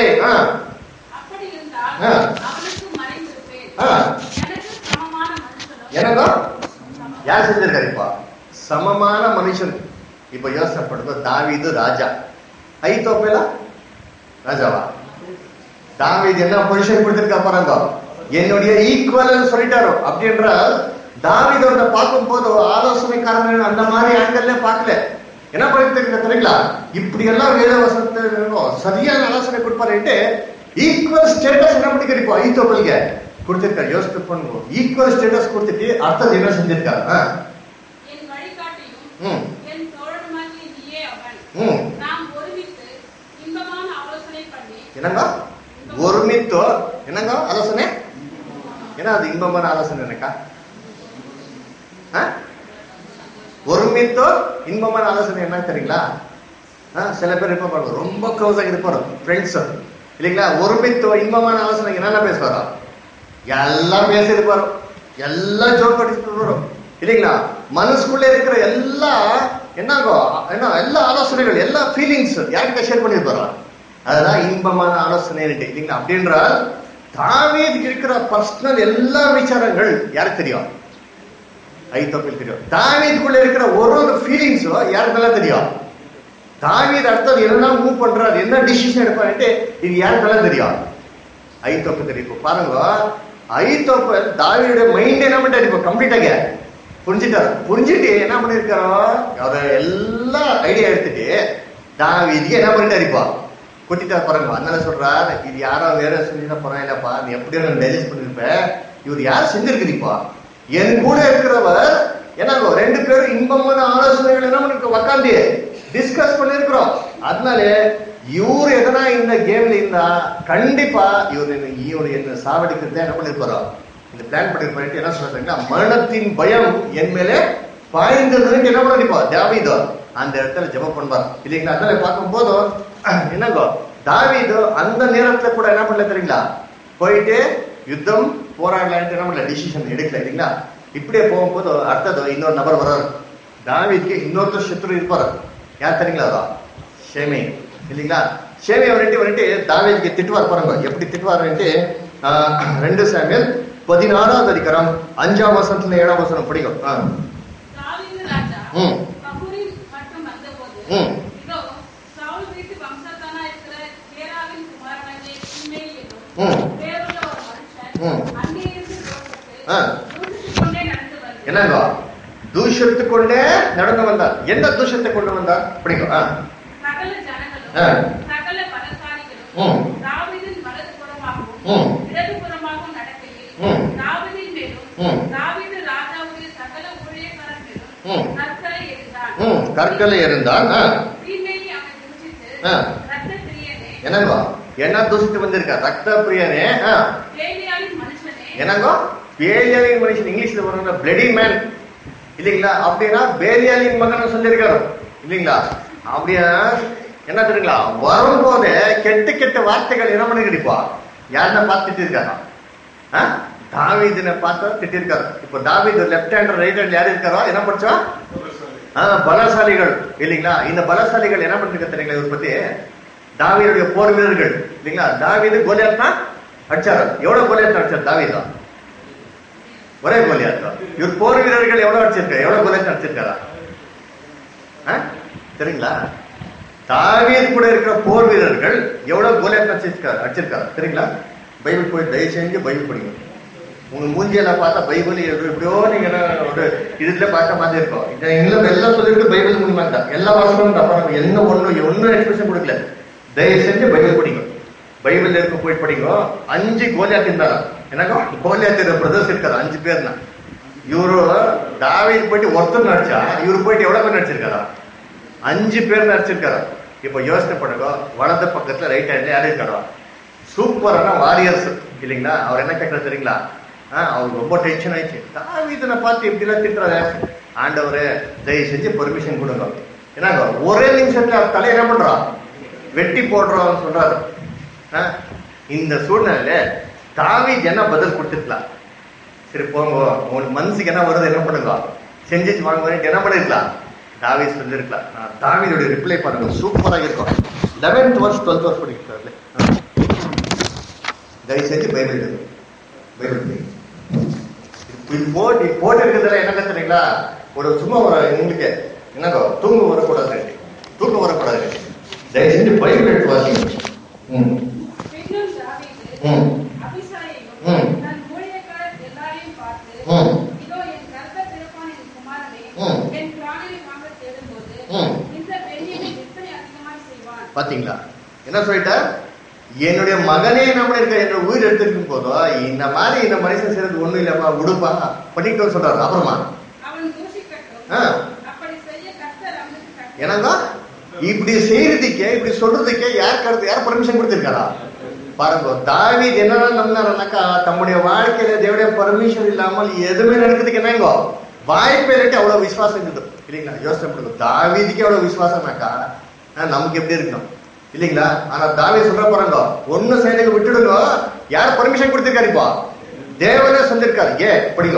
எனக்கோ யார் செஞ்சிருக்காரு இப்ப சமமான மனுஷன். இப்ப யோசனை பண்ணுங்க, தாவீது ராஜா, அஹீத்தோப்பேலா ராஜாவா? தாவீது என்ன பொசிஷன் கொடுத்திருக்கா பாருங்க, என்னுடைய ஈக்குவல் சொல்லிட்டாரு. அப்படின்ற தாவீது அவரை பார்க்கும் போது ஆலோசனைக்காரன் அந்த மாதிரி ஆண்கள்ல பார்க்கல. என்ன பண்ணிட்டு தெரியுங்களா, இப்படி எல்லாம் வேத வசனத்தை சரியான ஆலோசனை கொடுப்பாரு. ஈக்குவல் ஸ்டேட்டஸ் என்ன பண்ணி கிடைப்போம் ஐதோப்பலுக்கு கொடுத்திருக்காரு. யோசித்து பண்ணுங்க, ஈக்குவல் ஸ்டேட்டஸ் கொடுத்துட்டு அடுத்தது என்ன செஞ்சிருக்காரு? என்னங்க ஒருமித்தோ என்னங்க ஆலோசனை? ஏன்னா அது இன்பமான ஆலோசனை எனக்கா? ஒருமித்தோ இன்பமான ஆலோசனை என்ன தெரியுங்களா? சில பேர் இருப்ப ரொம்ப க்ளோஸா இருப்பாரு ஃப்ரெண்ட்ஸ் இல்லைங்களா. ஒருமித்தோ இன்பமான ஆலோசனை என்னென்ன பேசுவாரோ எல்லாம் பேசிருப்பாரு, எல்லாம் ஜோக் அடிச்சுட்டு வரும் இல்லைங்களா. மனசுக்குள்ள இருக்கிற எல்லா என்னங்கோ என்ன எல்லா ஆலோசனைகள் எல்லா ஃபீலிங்ஸ் யார்கிட்ட ஷேர் பண்ணிருப்பாரோ அதுதான் இன்பமான ஆலோசனை இல்லைங்களா. அப்படின்றால் தாவீதுக்கு இருக்கிற பர்சனல் எல்லா விசாரங்கள் யாருக்கு தெரியும்? ஐதோப்பேலுக்கு தெரியும். தாவீதுக்குள்ள இருக்கிற ஒரு ஒரு ஃபீலிங்ஸும் யாருக்கெல்லாம் தெரியும்? தாவீது அடுத்தது என்ன மூவ் பண்றாரு, என்ன டிசிஷன் எடுப்பாரு, இது யாருக்கெல்லாம் தெரியும்? ஐதோப்பேலுக்கு தெரியும். பாருங்க, ஐதோப்பேல் தாவீதுடைய மைண்ட் என்ன பண்ணிட்டாரு, இப்போ கம்ப்ளீட்டாக புரிஞ்சுட்டாரு. புரிஞ்சுட்டு என்ன பண்ணிருக்காரோ அவரை எல்லா ஐடியா எடுத்துட்டு தாவீதுக்கு என்ன பண்ணிட்டாரு இப்போ கொட்டிட்டார் பாருங்க. அதனால சொல்றாரு, இது யாரோ வேற செஞ்சுதான் போறான் இல்லப்பா, நீ எப்படியோ டைஜஸ்ட் பண்ணிருப்ப, இவர் யார் செஞ்சிருக்குறீப்பா? என் கூட இருக்கிறவர் என்னங்கோ ரெண்டு பேரும் இன்பமான ஆலோசனைகள் என்ன பண்ணிருக்கோம் உக்காந்து டிஸ்கஸ் பண்ணிருக்கிறோம். அதனால இவரு எதனா இந்த கேம்ல இருந்தா கண்டிப்பா இவரு இவரு என்ன சாவடிக்கிறத என்ன பண்ணிருப்பாரோ இந்த பிளான் பண்ணிருப்பாரு. என்ன சொல்றாங்கன்னா, மரணத்தின் பயம் என் மேலே பாய்ந்ததுன்னு என்ன பண்ணிருப்பா தாவீது அந்த இடத்துல ஜெபம் பண்ணுவார் இல்லைங்களா. அதனால பார்க்கும் போதும் என்னங்கோ தாவீது அந்த நேரத்துல கூட என்ன பண்ணல தெரியுங்களா, போயிட்டு யுத்தம் போராடலான்ட்டு என்ன பண்ணல டிசிஷன் எடுக்கல இல்லைங்களா. இப்படியே போகும்போது அடுத்தது இன்னொரு நபர் வர்றாரு. தாவீதுக்கு இன்னொருத்தர் சத்ரு இருப்பாரு, யார் தெரியுங்களா? அதோ ஷேமே இல்லைங்களா. ஷேமே வந்துட்டு வந்துட்டு தாவீதுக்கு திட்டுவார் பாருங்க. எப்படி திட்டுவாருன்ட்டு ரெண்டு சாமுவேல் பதினாறாவது அதிகாரம் அஞ்சாம் வசனத்துல ஏழாம் வசனம் படிக்கும். ம் ம் என்னங்க தூஷத்து கொண்டே நடந்து வந்தார். என்ன தூஷத்தை கொண்டு வந்தார் பிடிக்கும்? கற்களை இருந்தான். என்னங்கோ என்ன தூசித்து வந்திருக்கா? ரத்த பிரியனே. என்னங்கோ பேலியாலின் மனுஷன் இங்கிலீஷ்ல வர பிளடி மேன் இல்லைங்களா. அப்படின்னா பேலியாலின் மகன் சொல்லியிருக்காரு இல்லைங்களா. அப்படியா என்ன தெரியுங்களா, வரும்போது கெட்ட கெட்ட வார்த்தைகள் என்ன பண்ணி கிடைப்பா யாருன்னா பார்த்து திட்டிருக்காரா? தாவீதுனை பார்த்து திட்டிருக்காரு. இப்போ தாவீது லெப்ட் ஹேண்ட் ரைட் ஹேண்ட் யாரு இருக்காரோ என்ன படிச்சா பலசாலிகள் இல்லைங்களா. இந்த பலசாலிகள் என்ன பண்ணிருக்க தெரியுங்களா, இவர் பத்தி தாவீதுடைய போர் வீரர்கள் இல்லைங்களா. தாவீது கோலியாத்னா அடிச்சாரு. எவ்வளவு கோலியாத் அடிச்சார் தாவீதா? ஒரே கோலியாத். இவர் போர் வீரர்கள் எவ்வளவு அடிச்சிருக்காரு? எவ்வளவு கோலியாத் அடிச்சிருக்காரா தெரியுங்களா? தாவீது கூட இருக்கிற போர் வீரர்கள் எவ்வளவு கோலியாத் அடிச்சிருக்காரு அடிச்சிருக்காரு தெரியுங்களா? பைபிள் போய் தயவு செஞ்சு பைபிள் படிங்க. உங்க மூஞ்சியெல்லாம் பார்த்தா பைபிள் எப்படியோ நீங்க ஒரு இதுல பார்த்த மாதிரி இருக்கும். எல்லாம் எல்லாம் சொல்லிட்டு பைபிள் மூலியமா தான் எல்லா வருஷமும் அப்புறம் என்ன ஒண்ணு ஒன்னும் எக்ஸ்பிரஷன் கொடுக்கல. தயவு செஞ்சு பைபிள் படிங்க. பைபிள் இருக்க போய் படிங்க. அஞ்சு கோலியாத் இருந்தாரா? எனக்கோ கோலியாத் பிரதர்ஸ் இருக்காரு அஞ்சு பேர்னா. இவரு தாவீது போயிட்டு ஒருத்தர் நடிச்சா இவரு போயிட்டு எவ்வளவு பேர் நடிச்சிருக்காரா? அஞ்சு பேர் நடிச்சிருக்காரு. இப்ப யோசனை பண்ணுங்க, வலது பக்கத்துல ரைட் ஹேண்ட்ல யாரு இருக்காரோ சூப்பரான வாரியர்ஸ் இல்லைங்களா. அவர் என்ன கேட்கறது தெரியுங்களா, அவருக்கு ரொம்ப டென்ஷன் ஆயிடுச்சு. தாவீதுனை பார்த்து எப்படி எல்லாம் திட்டுறாரு. ஆண்டவரே தயவு செஞ்சு பெர்மிஷன் கொடுங்க. ஏன்னாங்க ஒரே நிமிஷத்துல அவர் தலை என்ன பண்றான் வெட்டி போடுறோம் சொல்றாரு. இந்த சூழ்நிலையில தாவீது என்ன பதில் கொடுத்துருக்கலாம்? சரி போங்க, உங்களுக்கு மனசுக்கு என்ன வருது என்ன பண்ணுங்க செஞ்சுட்டு வாங்க என்ன பண்ணிருக்கலாம்? தாவீது சொல்லிருக்கலாம். தாவீதுடைய ரிப்ளை பாருங்க, சூப்பரா இருக்கும். லெவன்த் வருஷம் டுவெல்த் வருஷம் படிக்கிறாரு. தயவு செஞ்சு பைபிள் பைபிள் போட்டு போட்டு இருக்கிறதுல என்ன தெரியுங்களா, ஒரு சும்மா ஒரு உங்களுக்கு என்னங்க தூங்க வரக்கூடாது, தூக்கம் வரக்கூடாது. தயவு செஞ்சு பைபிள் எடுத்து வாசிங்க. பின்னும் தாவீது அபிசாயையும் தன் ஊழியக்காரர் எல்லாரையும் பார்த்து, இதோ என் கர்த்த பிறப்பான என் குமாரனே என் பிராணனை வாங்க தேடும்போது இந்த பெண்ணினை எத்தனை அதிகமாக செய்வான். பாத்தீங்களா என்ன சொல்லிட்டார்? என்னுடைய மகனே நம்ம இருக்க என்ற உயிர் எடுத்துருக்கும் போதும் இந்த மாதிரி இந்த மனுஷன் செய்யறது ஒண்ணும் இல்லப்பா, உடுப்பா பண்ணிட்டு சொல்றாரு. அப்புறமா அவன் தூஷிக்கட்டும், அப்படி செய்ய கர்த்தர் அவனுக்கு கட்டளை. ஏன்னாங்க இப்படி செய்யறதுக்கே இப்படி சொல்றதுக்கே யார் கருத்து யார் பர்மிஷன் கொடுத்திருக்காரா பாருங்க. தாவீது என்ன நம்பினாருனாக்கா தம்முடைய வாழ்க்கையில தேவடைய பர்மிஷன் இல்லாமல் எதுவுமே நடக்கிறதுக்கு என்னங்கோ வாய்ப்பே இல்லாட்டி அவ்வளவு விசுவாசம் இருந்தது இல்லைங்களா? யோசனை பண்ணுங்க, தாவீதுக்கு எவ்வளவு விசுவாசம்னாக்கா நமக்கு எப்படி இருக்கணும் இல்லைங்களா? ஆனா தாவீது சொல்ற பாருங்க, ஒண்ணு செய்யறதுக்கு விட்டுடுங்க. யார் பர்மிஷன் கொடுத்திருக்காரு? இப்போ தேவனே சொல்லிருக்காரு. ஏ படிங்க,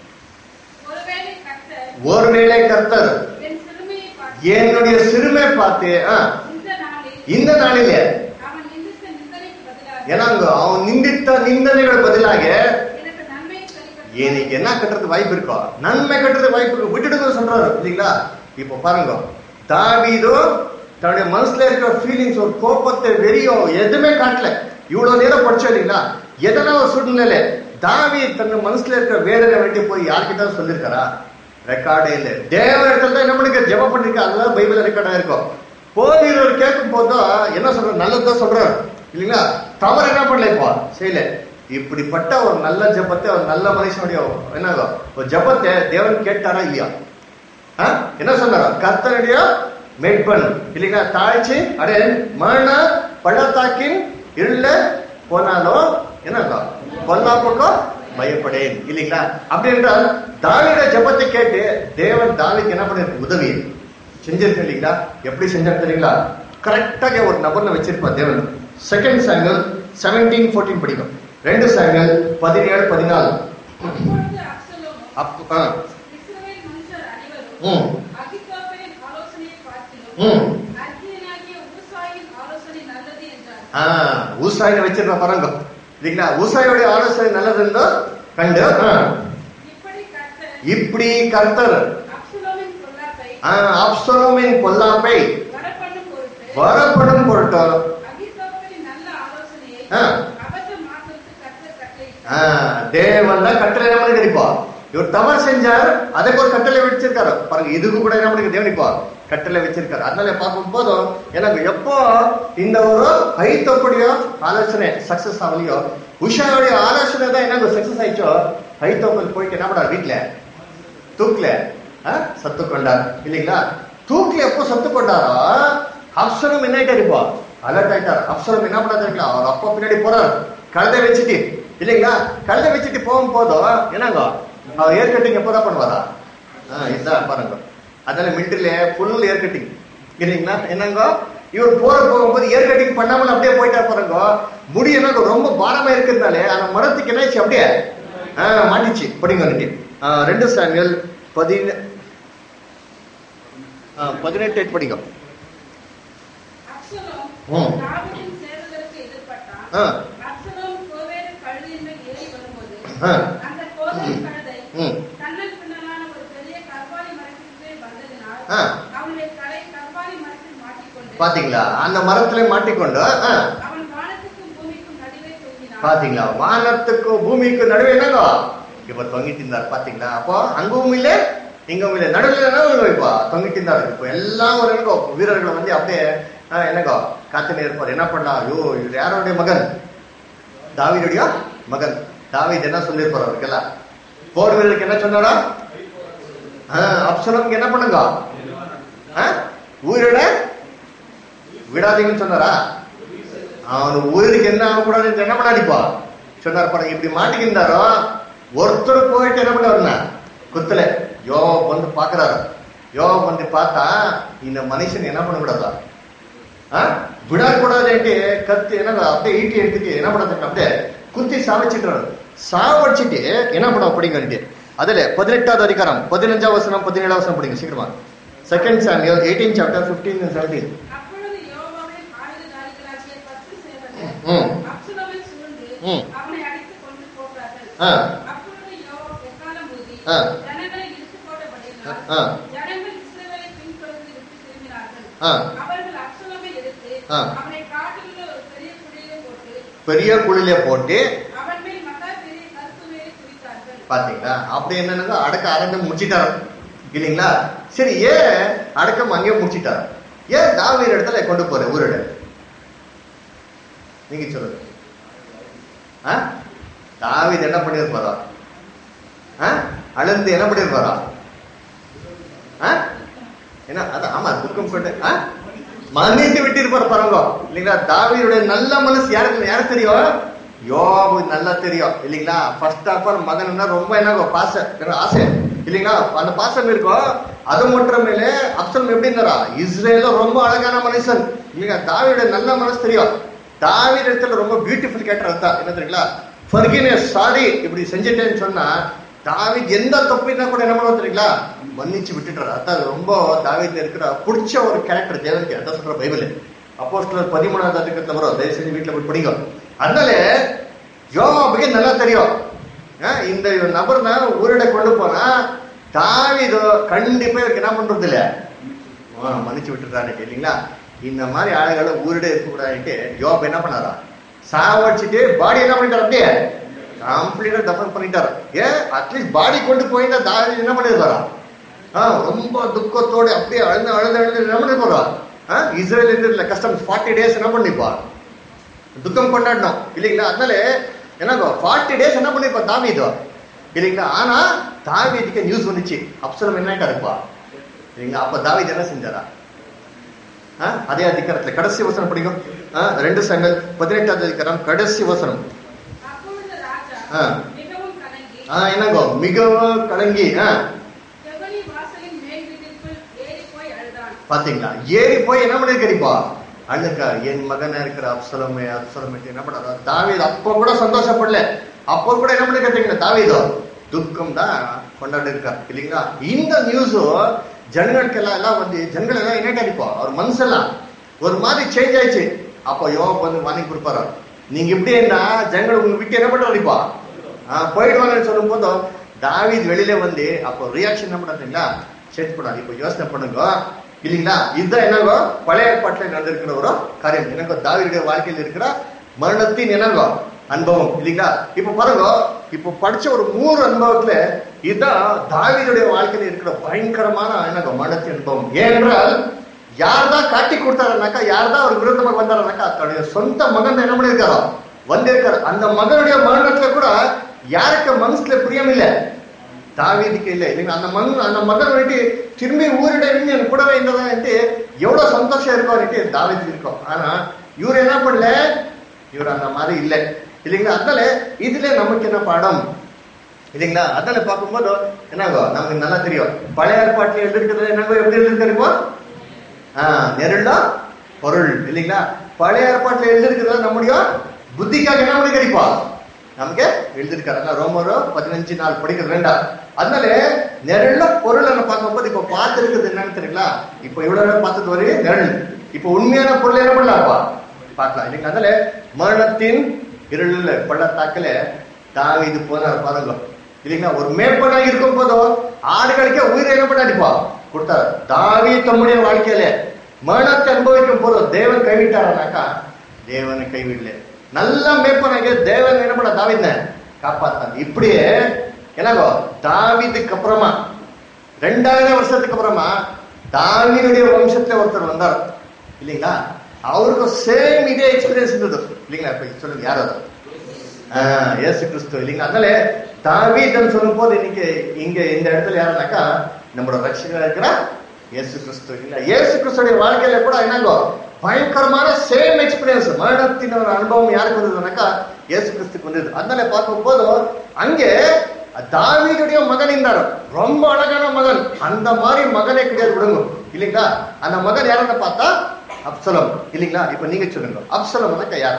ஒருவேளை கர்த்தர் ஒருவேளை கர்த்தர் என் சிறுமையை பார்த்து என்னுடைய சிறுமை பார்த்து இந்த நாளில் இந்த நாளில அவன் நிந்தித்த நிந்தனைக்கு பதிலாக ஏன்னாங்க அவன் நிந்தித்த நிந்தனைகள் பதிலாக எனக்கு நன்மையை சரிக்கட்டும். எனக்கு என்ன கட்டுறது வாய்ப்பு இருக்கோ, நன்மை கட்டுறது வாய்ப்பு இருக்கு, விட்டுடுங்க சொல்றாரு இல்லைங்களா? இப்ப பாருங்க, தாவீது தன்னுடைய மனசுல இருக்கிற ஃபீலிங்ஸ், ஒரு கோபத்தை, வெறியோ எதுவுமே காட்டல. இவ்வளவு நேரம் படிச்சோம் இல்லைங்களா? எதனா ஒரு சூழ்நிலை தாவீது தன் மனசுல இருக்கிற வேதனை வேண்டி போய் யார்கிட்ட சொல்லிருக்காரா? ரெக்கார்டே இல்லை. தேவ இடத்துல தான் என்ன பண்ணிருக்க, ஜெபம் பண்ணிருக்க, அதெல்லாம் பைபிள் ரெக்கார்டா இருக்கும். போகிறவர் கேட்கும் போதும் என்ன சொல்ற, நல்லதுதான் சொல்றாரு இல்லைங்களா? தவறு என்ன பண்ணல இப்போ செய்யல. இப்படிப்பட்ட ஒரு நல்ல ஜெபத்தை, ஒரு நல்ல மனுஷனுடைய என்ன ஒரு ஜெபத்தை தேவன் கேட்டாரா இல்லையா? என்ன சொன்னாரா? கர்த்தருடைய மேற்பன் இல்லைங்களா? தாழ்ச்சி அடே மரண பள்ளத்தாக்கின் இருள போனாலும் என்னங்க பொல்லாப்புக்கும் பயப்படேன் இல்லைங்களா? அப்படி என்றால் தாவீதுடைய ஜெபத்தை கேட்டு தேவன் தாவீதுக்கு என்ன பண்ணிருக்கு, உதவி செஞ்சிருக்கு இல்லைங்களா? எப்படி செஞ்சாரு தெரியுங்களா? கரெக்டாக ஒரு நபர்ல வச்சிருப்பா தேவன். செகண்ட் சாமுவேல் செவன்டீன் ஃபோர்டீன் படிக்கும். ரெண்டு சாமுவேல் பதினேழு பதினாலு. அப்பொழுது அப்சலோமும் அப்ப இஸ்ரவேல் மனுஷர் அனைவரும் ம் அகித்தோப்பேலின் ஆலோசனையை பார்க்கிலும் ம் அர்கியனாகிய ஊசாயின் ஆலோசனை நல்லது என்றார். ஆஹ் ஊசாயின வச்சிருக்க பாருங்க இல்லைங்களா? ஊசாயோடைய ஆலோசனை நல்லது இருந்தோ கண்டு இப்படி கர்த்தர் இப்படி கர்த்தர் அப்சலோமின் பொல்லாப்பை அப்சலோமின் பொல்லாப்பை வரப்பண்ணும் பொருட்டு வரப்படும் பொருட்டு அகித்தோப்பேலின் நல்ல ஆலோசனையை ஆ. அபத்தம் மாற்றுவதற்கு கர்த்தர் கட்டளையிட்டார். தேவன் தான் கட்டளை என்ன பண்ணி கிடைப்பா? இவர் தவறு செஞ்சார், அதுக்கு ஒரு கட்டளை வச்சிருக்காரு பாருங்க. இதுக்கு கூட என்ன பண்ணி தேவன் இப்போ கட்டளை வச்சிருக்காரு. அதனால பார்க்கும் போதும் எனக்கு எப்போ இந்த ஒரு ஹைத்தோப்புடைய ஆலோசனை சக்சஸ் ஆகலையோ, உஷாவுடைய ஆலோசனை தான் எனக்கு சக்சஸ் ஆயிடுச்சோ, ஹைத்தோப்பில் போயிட்டு என்ன பண்ணார், வீட்டுல தூக்கல சத்து கொண்டார் இல்லைங்களா? தூக்கில எப்போ சத்து கொண்டாரோ அப்சலம் என்ன ஆயிட்டாரு, இப்போ அலர்ட் ஆயிட்டார். அப்சலம் என்ன பண்ணாரு தெரியுங்களா? அவர் அப்பா பின்னாடி போறார் கழுதை வச்சுட்டு இல்லைங்களா? கழுதை வச்சுட்டு போகும் போதும் என்னங்க அவர் ஏர் கட்டிங் எப்போதான் பண்ணுவாரா? இதுதான் பாருங்க. அதனால மில்ட்ரில ஃபுல் ஏர் கட்டிங் இல்லைங்களா? என்னங்க இவர் போற போகும்போது ஏர் கட்டிங் பண்ணாமல் அப்படியே போயிட்டா பாருங்க. முடி என்ன ரொம்ப பாரமா இருக்கிறதுனாலே அந்த மரத்துக்கு என்ன ஆச்சு, அப்படியே மாட்டிச்சு. படிங்க ரெண்டு சாமுவேல் பதின பதினெட்டு எட்டு படிங்க. அப்சலோம் தாவீதின் சேவகருக்கு எதிர்ப்பட்டான். அப்சலோம் கோவேறு கழுதையின் மேல் ஏறி வரும்போது அந்த கோவேறு கழுதை கண்ணன் பின்னலான ஒரு பெரிய கர்வாலி மரத்திற்கு வந்ததினால் அவனுடைய தலை கர்வாலி மரத்தில் மாட்டிக்கொண்டு, பாத்தீங்களா? அந்த மரத்துல மாட்டிக்கொண்டு அவன் வானத்துக்கும் பூமிக்கும் நடுவே தொங்கினான். பாத்தீங்களா? வானத்துக்கும் பூமிக்கும் நடுவே என்னங்க இப்ப தொங்கிட்டு இருந்தார். பாத்தீங்களா? அப்போ அங்கவும் இல்லை இங்கவும் இல்லை, நடுவில் இப்போ தொங்கிட்டு இருந்தாரு. இப்போ எல்லாம் ஒரு என்னங்கோ வீரர்களை வந்து அப்படியே என்னங்கோ காத்துனே இருப்பார். என்ன பண்ணா, ஐயோ இது யாரோடைய மகன், தாவீதுடைய மகன். தாவீது என்ன சொல்லியிருப்பார் அவருக்கெல்லாம்? போர் வீரருக்கு என்ன சொன்னாரா? அப்சலோமுக்கு என்ன பண்ணுங்க, உயிரோட விடாதீங்கன்னு சொன்னாரா? அவன் உயிருக்கு என்ன ஆகக்கூடாது என்ன பண்ணாடிப்பா சொன்னார் பாருங்க. இப்படி மாட்டிக்கிட்டாரோ ஒருத்தர் போயிட்டு என்ன பண்ண குத்துல யோவா வந்து பாக்குறாரு. யோவா வந்து பார்த்தா இந்த மனுஷன் என்ன பண்ணக்கூடாதா, விடக்கூடாதுன்ட்டு கத்து என்ன அப்படியே ஈட்டி எடுத்துட்டு என்ன பண்ண அப்படியே குத்தி சாவச்சிட்டு சாவடிச்சுட்டு என்ன பண்ண அப்படிங்க. அதுல பதினெட்டாவது அதிகாரம் பதினஞ்சாவது வசனம் பதினேழாவது வசனம் படிங்க சீக்கிரமா. Second Samuel eighteen chapter fifteen and seventeen. அப்பொழுது யோவாவின் ஆயுததாரிகளாகிய பத்து சேவகர் அப்சலோமை சூழ்ந்து அவனை அடித்துக் கொண்டு போகிறார்கள். அப்பொழுது யோவாப் எக்காளம் ஊதி ஜனங்களை இழுத்துப் போட்டபடியினால் ஜனங்கள் இஸ்ரவேலை பின்தொடர்ந்து விட்டு திரும்பினார்கள். அவர்கள் அப்சலோமை எடுத்து அவனை காட்டிலுள்ள ஒரு பெரிய பெரிய குழியில போட்டு அவன் மேல் மகா பெரிய கருத்துமையை குறித்தார்கள். பாத்தீங்களா? அப்படி என்னன்னா அடக்க அரங்கம் முடிச்சிட்டாரு இல்லைங்களா? சரி, ஏன் அடக்கம் அங்கே முடிச்சிட்டாரு? ஏன் தாவீது இடத்துல கொண்டு போற ஊரோட நீங்க சொல்லுங்க. தாவீது என்ன பண்ணிருப்பாரா? அழுந்து என்ன பண்ணிருப்பாரா? என்ன அதான் ஆமா துக்கம் கொண்டு மன்னித்து விட்டிருப்பாரு பாருங்க இல்லைங்களா? தாவீதுடைய நல்ல மனசு யாருக்கு யாருக்கு தெரியும்? யோபு நல்லா தெரியும் இல்லைங்களா? ஃபர்ஸ்ட் ஆஃப் ஆல் மகன் ரொம்ப என்ன பாச ஆசை இல்லைங்களா? அந்த பாசம் இருக்கும். அது மட்டும் மேல அப்சலோம் எப்படி இருந்தாரா? இஸ்ரேல ரொம்ப அழகான மனுஷன் இல்லைங்களா? தாவீதுடைய நல்ல மனசு தெரியும். தாவீது இடத்துல ரொம்ப பியூட்டிஃபுல் கேரக்டர் இருந்தா என்ன தெரியுங்களா? ஃபர்கிவ்னஸ், சாரி இப்படி செஞ்சுட்டேன்னு சொன்னா தாவீது எந்த தப்புனா கூட என்ன பண்ணுவோம் தெரியுங்களா? மன்னிச்சு விட்டுட்டாரு. அதான் ரொம்ப தாவீதுல இருக்கிற பிடிச்ச ஒரு கேரக்டர் தேவனுக்கு. அதான் சொல்ற பைபிள் அப்போஸ்தலர் பதிமூணாவது அதிகாரத்துல வரும். தயவு செஞ்சு வீட்டுல போய் படிங்க. அதனால யோபுக்கு நல்லா தெரியும் இந்த நபர் ஊரிட கொண்டு போனா தாவீது கண்டிப்பா இவருக்கு என்ன பண்றது இல்ல மன்னிச்சு விட்டுறாரு இல்லைங்களா? இந்த மாதிரி ஆளுகளை ஊரிட இருக்கக்கூடாதுன்ட்டு யோபு என்ன பண்ணாரா? சாவடிச்சுட்டு பாடி என்ன பண்ணிட்டாரு? அப்படியே கம்ப்ளீட்டா தஃபன் பண்ணிட்டாரு. ஏன் அட்லீஸ்ட் பாடி கொண்டு போயிருந்தா தாவீது என்ன பண்ணிருப்பாரா? ரொம்ப துக்கத்தோட அப்படியே அழுந்து அழுது அழுது என்ன பண்ணிருப்பாரா? இஸ்ரேல் இருந்து கஷ்டம் ஃபார்ட்டி டேஸ் என்ன பண்ணிப்பா துக்கம் கொண்டாடணும் இல்லைங்களா? அதனால என்ன ஃபார்ட்டி டேஸ் என்ன பண்ணிருப்பா தாவீது இல்லைங்களா? ஆனா தாவீதுக்கு நியூஸ் வந்துச்சு அப்சலோம் என்ன இருப்பா இல்லைங்களா? அப்ப தாவீது என்ன செஞ்சாரா? அதே அதிகாரத்துல கடைசி வசனம் படிக்கும். ரெண்டு சாமுவேல் பதினெட்டாவது அதிகாரம் கடைசி வசனம். என்னங்கோ மிகவும் கலங்கி பாத்தீங்களா? ஏறி போய் என்ன பண்ணிருக்கா? அழுக்கா என் மகனா இருக்கிற அப்சலோமே அப்சலோமே என்ன பண்ணாரா? தாவீது அப்ப கூட சந்தோஷப்படல. அப்ப கூட என்ன பண்ணிருக்கீங்க? தாவீது துக்கம் தான் கொண்டாடி இருக்கா இல்லைங்களா? இந்த நியூஸ் ஜனங்களுக்கெல்லாம் எல்லாம் வந்து ஜனங்கள் எல்லாம் என்ன அடிப்பா அவர் மனசெல்லாம் ஒரு மாதிரி சேஞ்ச் ஆயிடுச்சு. அப்ப யோபு வந்து வாங்கி கொடுப்பாரு. நீங்க இப்படி என்ன ஜனங்கள் உங்க விட்டு என்ன பண்ண அடிப்பா போயிடுவாங்கன்னு சொல்லும் போதும் தாவீது வெளியில வந்து அப்போ ரியாக்ஷன் என்ன பண்ணாதீங்களா? செட் பண்ணாது. இப்ப யோசனை பண்ணுங்க இல்லைங்களா? இதுதான் என்னங்கோ பழைய ஏற்பாட்டில் நடந்திருக்கிற ஒரு காரியம். என்னங்கோ தாவீதுடைய வாழ்க்கையில் இருக்கிற மரணத்தின் என்னங்கோ அனுபவம் இல்லைங்களா? இப்ப பாருங்க, இப்ப படிச்ச ஒரு மூணு அனுபவத்துல இதுதான் தாவீதுடைய வாழ்க்கையில இருக்கிற பயங்கரமான என்னங்கோ மரணத்தின் அனுபவம். ஏனென்றால் யார்தான் காட்டி கொடுத்தாருனாக்கா, யார்தான் ஒரு விரோதமாக வந்தாருனாக்கா தன்னுடைய சொந்த மகன் என்ன பண்ணிருக்காரோ வந்திருக்காரு. அந்த மகனுடைய மரணத்துல கூட யாருக்கு மனசுல பிரியம் இல்லை? தாவீதுக்கு இல்லை இல்லைங்களா? அந்த மகன் அந்த மகன் வந்துட்டு திரும்பி ஊரிட என் கூடவே இருந்ததான்ட்டு எவ்வளவு சந்தோஷம் இருக்கும் தாவீதுக்கு இருக்கும். ஆனா இவர் என்ன பண்ணல? இவர் அந்த மாதிரி இல்லை இல்லைங்களா? அதனால இதுல நமக்கு என்ன பாடம் இல்லைங்களா? அதனால பார்க்கும்போது என்னங்கோ நமக்கு நல்லா தெரியும். பழைய ஏற்பாட்டில் எழுதிருக்கிறது என்னங்கோ எப்படி எழுதிருக்கா? ஆஹ் நெருடா பொருள் இல்லைங்களா? பழைய ஏற்பாட்டில் எழுதிருக்கிறது நம்முடைய புத்திக்காக என்ன பண்ணி கிடைப்பா நமக்கு எழுதிருக்காரு. ரோமரோ பதினஞ்சு நாள் படிக்கிறது வேண்டாம். அதனால நெருள்ள பொருள் பார்க்கும்போது இப்ப பார்த்து இருக்குது என்னன்னு தெரியல. இப்ப இவ்வளவு பார்த்தது ஒரு நெருள். இப்ப உண்மையான பொருள் என்ன பண்ணலாம்ப்பா பார்க்கலாம் இல்லைங்களா? அதனால மரணத்தின் இருள பள்ளத்தாக்கல தாவீது போனார் பாருங்க இல்லைங்களா? ஒரு மேற்பனாக இருக்கும் போதும் ஆடுகளுக்கே உயிரை என்ன பண்ணாடிப்பா கொடுத்தாரு. தாவீது தம்முடைய வாழ்க்கையில மரணத்தை அனுபவிக்கும் போதும் தேவன் கைவிட்டாருனாக்கா தேவனை கைவிடல. நல்ல மேற்பனாக தேவன் என்ன பண்ண தாவீத காப்பாத்தாங்க. இப்படியே என்னங்கோ தாவீதுக்கு அப்புறமா ரெண்டாயிரம் வருஷத்துக்கு அப்புறமா தாவீதுடைய வம்சத்துல ஒருத்தர் வந்தார் இல்லைங்களா? அவருக்கு சேம் இதே எக்ஸ்பீரியன்ஸ் இருந்தது இல்லைங்களா? இப்ப சொல்லுங்க யார் அது? ஆஹ் இயேசு கிறிஸ்து இல்லைங்களா? அதனால தாவீதுன்னு சொல்லும் போது இன்னைக்கு இங்க இந்த இடத்துல யாருனாக்கா நம்மளோட ரட்சகரா இருக்கிற இயேசு கிறிஸ்து இல்லைங்களா? இயேசு கிறிஸ்துடைய வாழ்க்கையில கூட என்னங்கோ பயங்கரமான சேம் எக்ஸ்பீரியன்ஸ் மரணத்தின் ஒரு அனுபவம் யாருக்கு வந்ததுனாக்கா இயேசு கிறிஸ்துக்கு வந்தது. அதனால பார்க்கும் போது அங்கே தாவீதுடைய மகன் இருந்தாரு, ரொம்ப அழகான மகன். அந்த மாதிரி மகனே கிடையாது விடுங்க இல்லைங்களா? அந்த மகன் யாருன்னு பார்த்தா அப்சலோம் இல்லைங்களா? இப்ப நீங்க சொல்லுங்க அப்சலோம்னாக்கா யார்?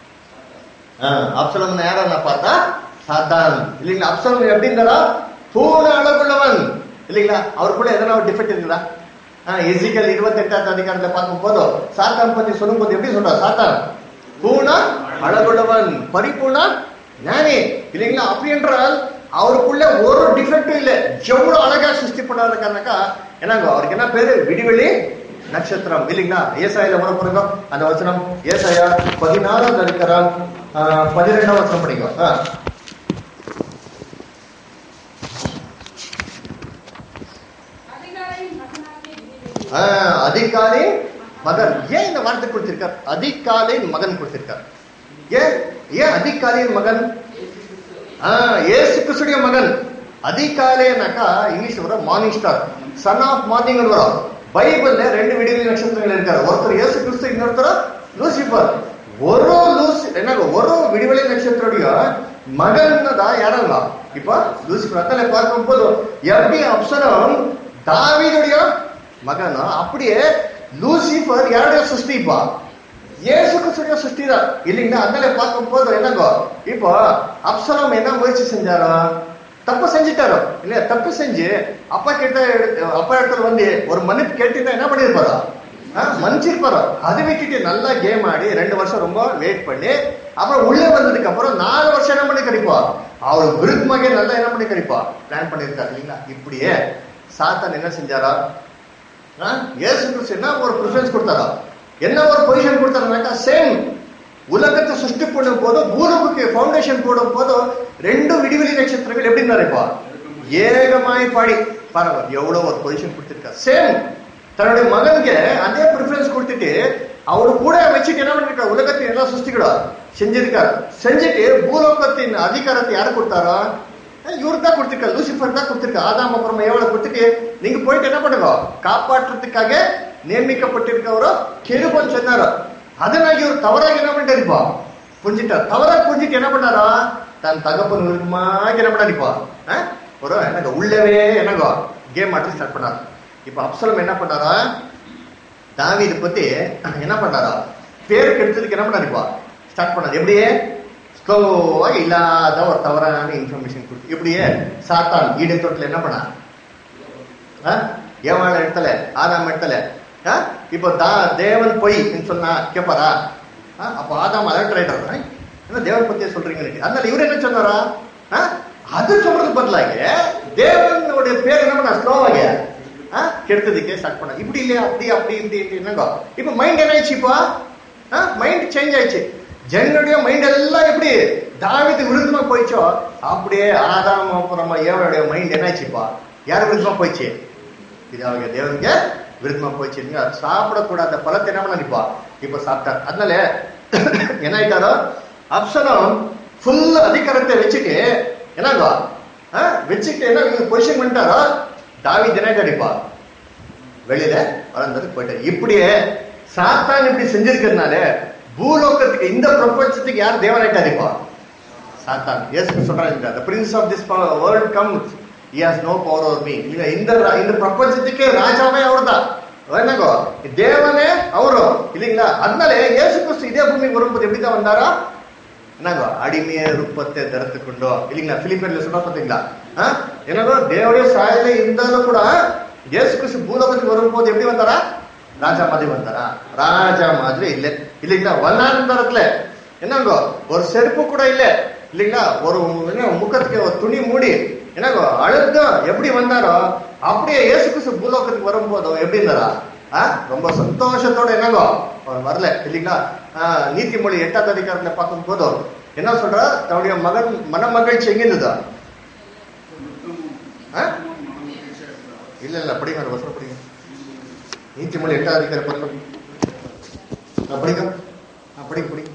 ஆஹ் அப்சலோம் யாரா பார்த்தா சாத்தான் இல்லைங்களா? அப்சலோம் எப்படி இருந்தாரா? பூர்ண அழகுள்ளவன் இல்லைங்களா? அவருக்குள்ள எதனா ஒரு டிஃபெக்ட் இருக்குதா? எசிக்கல் இருபத்தி எட்டாவது அதிகாரத்தை பார்க்கும் போதும் சாத்தான் பத்தி சொல்லும் போது எப்படி சொல்ற? சாத்தான் பூர்ண அழகுள்ளவன், பரிபூர்ண ஞானி இல்லைங்களா? அப்படி என்றால் அவருக்குள்ள ஒரு டிஃபெக்டும் இல்லை. எவ்வளவு அழகா சிருஷ்டி பண்ணாருக்காருனாக்கா என்னங்க அவருக்கு என்ன பேரு? விடிவெளி நட்சத்திரம் இல்லைங்களா? ஏசாயில வர போறோம் அந்த வசனம். ஏசாயா பதினாறாவது அதிகாரம் பன்னிரெண்டாம் வருஷம் படிக்கும். அதிகாலை மகன். ஏன் இந்த வார்த்தை கொடுத்திருக்கார்? அதிகாலை மகன் கொடுத்திருக்கார். ஏன் ஏன் அதிகாலையின் மகன்? ஏசு கிறிஸ்துடைய மகன். அதிகாலைனாக்கா இங்கிலீஷ் வர morning star, son of morning வரும். பைபிள்ல ரெண்டு விடுதலை நட்சத்திரங்கள் இருக்காரு. ஒருத்தர் இயேசு கிறிஸ்து, இன்னொருத்தர் லூசிபர். ஒரு லூசி என்ன ஒரு விடுதலை நட்சத்திரோடைய மகன் தான் யாரா இப்ப லூசிபர். அத்தனை பார்க்கும் போது எப்படி அப்சரம் தாவீதுடைய மகன், அப்படியே லூசிபர் யாருடைய சிருஷ்டிப்பா? இயேசு கிறிஸ்துடைய சிருஷ்டி தான் இல்லைங்களா? அதனால பார்க்கும் போது என்னங்கோ இப்போ அப்சலம் என்ன முயற்சி செஞ்சாரோ? தப்பு செஞ்சுட்டாரோ இல்லையா? தப்பு செஞ்சு அப்பா கிட்ட அப்பா இடத்துல வந்து ஒரு மன்னிப்பு கேட்டு என்ன பண்ணிருப்பாரோ? மன்னிச்சிருப்பாரோ? அது விட்டுட்டு நல்லா கேம் ஆடி ரெண்டு வருஷம் ரொம்ப வெயிட் பண்ணி அப்புறம் உள்ளே வந்ததுக்கு அப்புறம் நாலு வருஷம் என்ன பண்ணி கிடைப்பா? அவருக்கு விருப்பமாக நல்லா என்ன பண்ணி கிடைப்பா பிளான் பண்ணிருக்காரு இல்லைங்களா? இப்படியே சாத்தான் என்ன செஞ்சாரா? இயேசு கிறிஸ்து என்ன ஒரு ப்ரிஃபரன்ஸ் கொடுத்தாரா? என்ன ஒரு பொசிஷன் கொடுத்தாருனாக்கா சேம் உலகத்தை சிருஷ்டி பண்ணும் போதும் பூமிக்கு பவுண்டேஷன் போடும் போதும் ரெண்டு விடுவெளி நட்சத்திரங்கள் எப்படி இருந்தாருப்பா? ஏகமாய் பாடி பாருங்க எவ்வளவு ஒரு பொசிஷன் கொடுத்திருக்காரு. சேம் தன்னுடைய மகனுக்கு அதே ப்ரிஃபரன்ஸ் கொடுத்துட்டு அவரு கூட வச்சுட்டு என்ன பண்ணிருக்காரு? உலகத்தின் எல்லாம் சிருஷ்டிகளா செஞ்சிருக்காரு. செஞ்சுட்டு பூலோகத்தின் அதிகாரத்தை யாரு கொடுத்தாரோ? இவரு தான் கொடுத்திருக்காரு, லூசிபர் தான் கொடுத்திருக்காரு. ஆதாம் அப்புறமா எவ்வளவு கொடுத்துட்டு நீங்க போயிட்டு என்ன பண்ணுங்க, காப்பாற்றுறதுக்காக நியமிக்கப்பட்டிருக்கவரோ கெருபன் சொன்னாரோ. அதனால இவர் தவறாக என்ன பண்ணிட்டாருப்பா? புரிஞ்சுட்டார். தவறாக புரிஞ்சுட்டு என்ன பண்ணாரா? தன் தகப்பன் விருப்பமாக என்ன பண்ணாருப்பா? ஒரு எனக்கு உள்ளவே என்னங்கோ கேம் ஆட்டி ஸ்டார்ட் பண்ணாரு. இப்ப அப்சலம் என்ன பண்ணாரா? தாவீது பத்தி என்ன பண்ணாரா? பேருக்கு எடுத்ததுக்கு என்ன பண்ணாருப்பா? ஸ்டார்ட் பண்ணாரு. எப்படியே ஸ்லோவாக இல்லாத ஒரு தவறான இன்ஃபர்மேஷன் கொடுத்து இப்படியே சாத்தான் ஈடன் தோட்டத்தில் என்ன பண்ணா? ஏவாள இடத்துல ஆதாம் இடத்துல இப்போ தா தேவன் பொய் சொன்னா கேட்பாரா? அப்ப ஆதாம் அலர்ட் ஆயிட்டாரு. என்ன தேவன் பத்தியே சொல்றீங்க? அதனால இவரு என்ன சொன்னாரா? அது சொல்றது பதிலாக தேவனுடைய பேர் என்ன பண்ணா? ஸ்லோவாக கெடுத்ததுக்கே ஸ்டார்ட் பண்ண. இப்படி இல்லையா? அப்படி அப்படி இப்படி என்னங்க இப்ப மைண்ட் என்ன ஆயிடுச்சுப்பா? மைண்ட் சேஞ்ச் ஆயிடுச்சு. ஜனங்களுடைய மைண்ட் எல்லாம் எப்படி தாவீது விருந்தமா போயிச்சோ அப்படியே ஆதாம் அப்புறமா ஏவனுடைய மைண்ட் என்ன ஆச்சுப்பா? யார் விருந்தமா போயிடுச்சு? இது அவங்க தேவனுக்கு விருந்தமா போயிடுச்சு. சாப்பிடக்கூடாத பழத்தை என்ன பண்ணிப்பா இப்ப சாப்பிட்டார். அதனால என்ன ஆயிட்டாரோ? அப்சலம் ஃபுல் அதிகாரத்தை வச்சுட்டு என்னங்க வச்சுட்டு என்ன பொசிஷன் பண்ணிட்டாரோ? தாவீது என்ன ஆயிட்டாருப்பா? வெளியில வளர்ந்தது போயிட்டாரு. இப்படியே சாத்தான் இப்படி செஞ்சிருக்கிறதுனால பூலோகத்துக்கு இந்த பிரபஞ்சத்துக்கு யார் தேவன் ஆயிட்டாருப்பா? சாத்தான். இயேசு சொல்றாங்க, the prince of this world comes, he has no power over me. இந்த இந்த பிரபஞ்சத்துக்கு ராஜாவே அவர்தான். என்னங்கோ தேவனே அவரு இல்லைங்களா? அதனால இயேசு கிறிஸ்து இதே பூமிக்கு வரும்போது எப்படிதான் வந்தாரா? என்னங்கோ அடிமைய ரூபத்தை தரத்துக்குண்டோ இல்லைங்களா? பிலிப்பியர்ல சொல்ல பார்த்தீங்களா? என்னங்கோ தேவடைய சாயல இருந்தாலும் கூட இயேசு கிறிஸ்து பூலோகத்துக்கு வரும்போது எப்படி வந்தாரா? ராஜா மாதிரி வந்தாரா? ராஜா மாதிரி இல்ல இல்லைங்களா? வண்ணாந்தரத்துல என்னங்கோ ஒரு செருப்பு கூட இல்ல இல்லைங்களா? ஒரு முகத்துக்கு ஒரு துணி மூடி என்னங்கோ அழுத்தம் எப்படி வந்தாரோ அப்படியே இயேசு கிறிஸ்து பூலோகத்துக்கு வரும்போதும் எப்படி இருந்தாரா? ரொம்ப சந்தோஷத்தோட என்னங்கோ அவர் வரல இல்லைங்களா? நீதிமொழி எட்டாவது அதிகாரத்துல பார்க்கும் போதும் என்ன சொல்ற? தன்னுடைய மகன் மன மகிழ்ச்சி எங்க இருந்ததா? இல்ல இல்ல படிங்க, அந்த வசனம் படிங்க. நீதிமொழி எட்டாவது அதிகார பக்கம் படிங்க படிங்க படிங்க.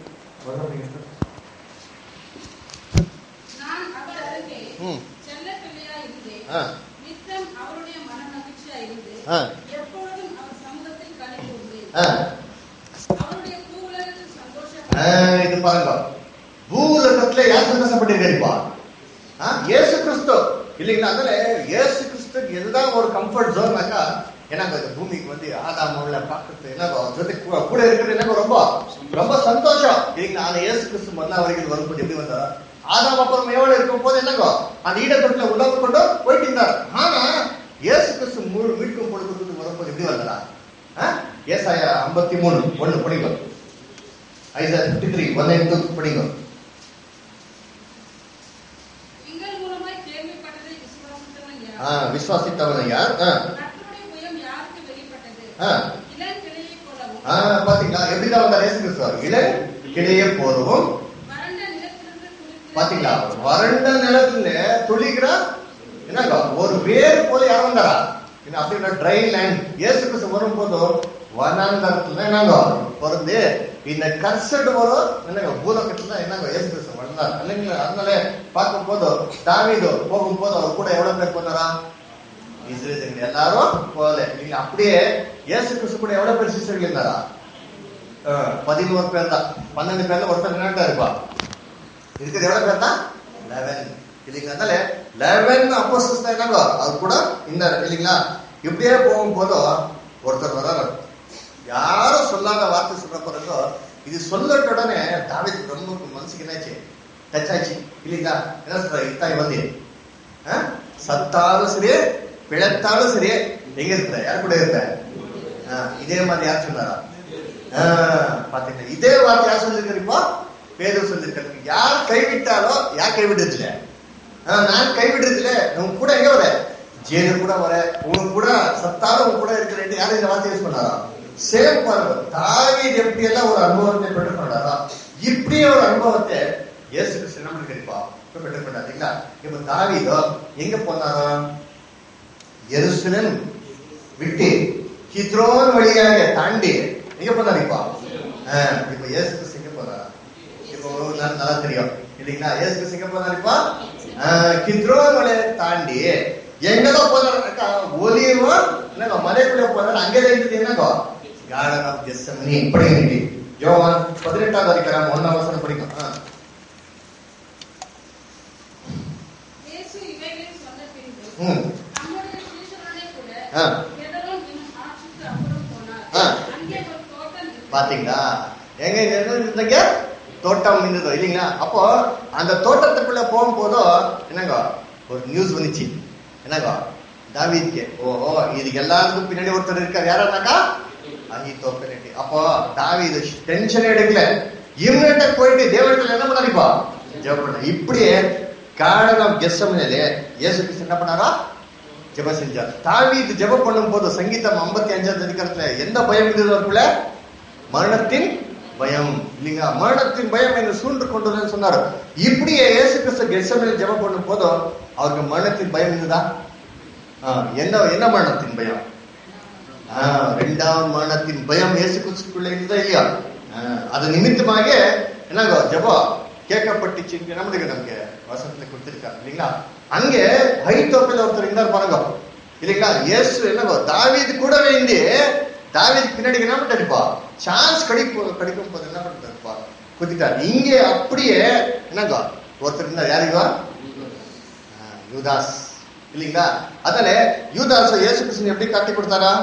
நான் அவர் அருகே செல்ல பிள்ளையா இருந்தேன். நித்தம் அவருடைய மன மகிழ்ச்சியா இருந்து எப்பொழுதும் அவர் சமூகத்தில் களி கூர்ந்தேன். அவருடைய பூவுலகத்தில் சந்தோஷம். இது பாருங்க, பூவுலகத்துல யார் சந்தோஷப்பட்டிருக்காருப்பா? இயேசு கிறிஸ்து இல்லைங்களா? அதுல இயேசு கிறிஸ்துக்கு எதுதான் ஒரு கம்ஃபர்ட் ஜோன்னாக்கா என்னங்க இந்த பூமிக்கு வந்து ஆதாம பார்க்கறது என்ன ஜொತೆ கூட இருக்கிறது என்ன ரொம்ப ரொம்ப சந்தோஷம் இல்லைங்களா? அந்த இயேசு கிறிஸ்து முதல்ல வரைக்கும் வரும்போது எப்படி வந்தாரா? ஆதாம் அப்புறம் எவ்வளவு இருக்கும் போது என்னங்கோ அந்த ஈடத்தொட்டில உலக கொண்டு போயிட்டு இருந்தார். ஆனா இயேசு கிறிஸ்து மீட்கும் பொழுது வரும்போது எப்படி வந்தாரா? ஏசாயா ஐம்பத்தி மூணு ஒண்ணு படிங்க. Isaiah fifty three one eight two படிங்க. விசுவாசித்தவன் யார்? பாத்தீங்களா எப்படிதான் வந்தார் இயேசு கிறிஸ்து? இளம் கிளையை போலவும் பாத்தீங்களா, வறண்ட நிலத்துல துளிக்கிற என்னங்க ஒரு வேர் போல யாரும் வந்தாரா அப்படின்னா ட்ரை லேண்ட். இயேசு கிறிஸ்து வரும் போதும் வனாந்தரத்துல என்னங்க பிறந்து இந்த கர்சட் வரும் என்னங்க பூலோகத்துல என்னங்க இயேசு கிறிஸ்து வந்தார் இல்லைங்களா. அதனால பார்க்கும் போதும் தாவீது போகும் போது அவர் கூட எவ்வளவு பேர் போனாரா, இஸ்ரேல் எல்லாரும் போகல இல்லைங்களா. அப்படியே இயேசு கிறிஸ்து கூட எவ்வளவு பேர் சிஸ்டர்கள் இருந்தாரா, பதினோரு பேர் தான். பன்னெண்டு பேர்ல ஒருத்தர் என்னட்டா இருப்பா இருக்குது, எவ்வளவு பேர் தான் லெவன் இல்லைங்களா. அதனால லெவன் அப்போஸ்தலர்ஸ் தான் என்னங்க அது கூட இந்த இல்லைங்களா. இப்படியே போகும் போதும் ஒருத்தர் வர்றாரு, யாரும் சொல்லாத வார்த்தை சொல்ற பிறகு இது சொல்லட்ட உடனே தாவீதுக்கு ரொம்ப மனசுக்கு என்னாச்சு, டச் ஆச்சு இல்லைங்களா. என்ன சொல்ற, இத்தாய் வந்து சத்தாலும் சரி பிழைத்தாலும் சரி எங்க இருக்கிற யார் கூட இருக்க, இதே மாதிரி யார் சொன்னாரா பாத்தீங்கன்னா இதே வார்த்தை யார் சொல்லிருக்கிறீப்போ பேதர் சொல்லிருக்காரு. யார் கைவிட்டாலோ யார் கைவிடுறதுல, நான் கைவிடுறதுல உங்க கூட எங்க வர ஜெயிலு கூட வர, உனக்கு கூட சத்தாலும் உங்க கூட இருக்கிற யாரும் இந்த வார்த்தை யூஸ் பண்ணாரா. சேம் பாருங்க, தாவீது எப்படி எல்லாம் ஒரு அனுபவத்தை பெற்று கொண்டாரா, இப்படியே ஒரு அனுபவத்தை இயேசு கிறிஸ்து என்ன பண்ணிருப்பா பெற்று கொண்டாதீங்களா. இப்ப தாவீதோ எங்க போனாரா, எருசலேம் விட்டு கித்ரோன் வழியாக தாண்டி எங்க போனாரிப்பா, இப்ப இயேசு கிறிஸ்து எங்க போனாரா, இப்போ நல்லா தெரியும் இல்லைங்களா. இயேசு கிறிஸ்து எங்க போனாரிப்பா, கித்ரோன் வழியை தாண்டி எங்கதான் போனாருக்கா, ஒலிவோ என்னங்க மலைக்குள்ள போனாரு. அங்கேதான் இருந்தது என்னங்கோ கார்டன் ஆஃப் கெத்செமனி படிங்க. யோவான் பதினெட்டாவது அதிகாரம் ஒன்னாம் வசனம் படிக்கும். பாத்தீங்களா எங்க இருந்தீங்க, தோட்டம் இருந்ததோ இல்லைங்களா. அப்போ அந்த தோட்டத்துக்குள்ள போகும் போதும் என்னங்க ஒரு நியூஸ் வந்துச்சு, என்னங்க தாவீதுக்கு, ஓஹோ இதுக்கு எல்லாருக்கும் பின்னாடி ஒருத்தர் இருக்காரு, யாராக்கா அகித்தோப்பேல். அப்போ தாவீது டென்ஷன் எடுக்கல, இவங்கிட்ட போயிட்டு தேவனிடத்துல என்ன பண்ணாரிப்பா ஜெபம் பண்ண. இப்படியே கார்டன் ஆஃப் கெத்செமனிலே இயேசு கிறிஸ்து என்ன பண்ணாரா ஜெபம் செஞ்சார். தாவீது ஜெபம் பண்ணும் போது சங்கீதம் ஐம்பத்தி அஞ்சாவது அதிகாரத்துல எந்த பயம் இருந்தது அவருக்குள்ள, மரணத்தின் பயம் இல்லைங்களா. மரணத்தின் பயம் என்று சூழ்ந்து கொண்டு சொன்னாரு. இப்படியே இயேசு கிறிஸ்து கெத்செமனிலே ஜெபம் பண்ணும் போதும் அவருக்கு மரணத்தின் பயம் இருந்ததா, என்ன என்ன மரணத்தின் பயம், ரெண்டாம் மரணத்தின் பயம் இயேசு கிறிஸ்துக்குள்ள இருந்ததா இல்லையா. அது நிமித்தமாக என்னங்க ஜெபம் கேட்கப்பட்டுச்சு. நமக்கு நமக்கு வசனத்தை கொடுத்திருக்காரு இல்லைங்களா. அங்கே அகித்தோப்பேல் ஒருத்தர் இருந்தார் பாருங்க இல்லைங்களா. இயேசு என்னங்க தாவீது கூடவே இருந்து தாவீதுக்கு பின்னாடி என்ன பண்ணிருப்பா, சான்ஸ் கிடைக்கும் கிடைக்கும் போது என்ன பண்ணிருப்பா குத்திட்டார். இங்கே அப்படியே என்னங்க ஒருத்தர் இருந்தார், யாருங்க யூதாஸ் இல்லைங்களா. அதனால யூதாஸ் இயேசு கிறிஸ்து எப்படி காட்டி கொடுத்தாரா,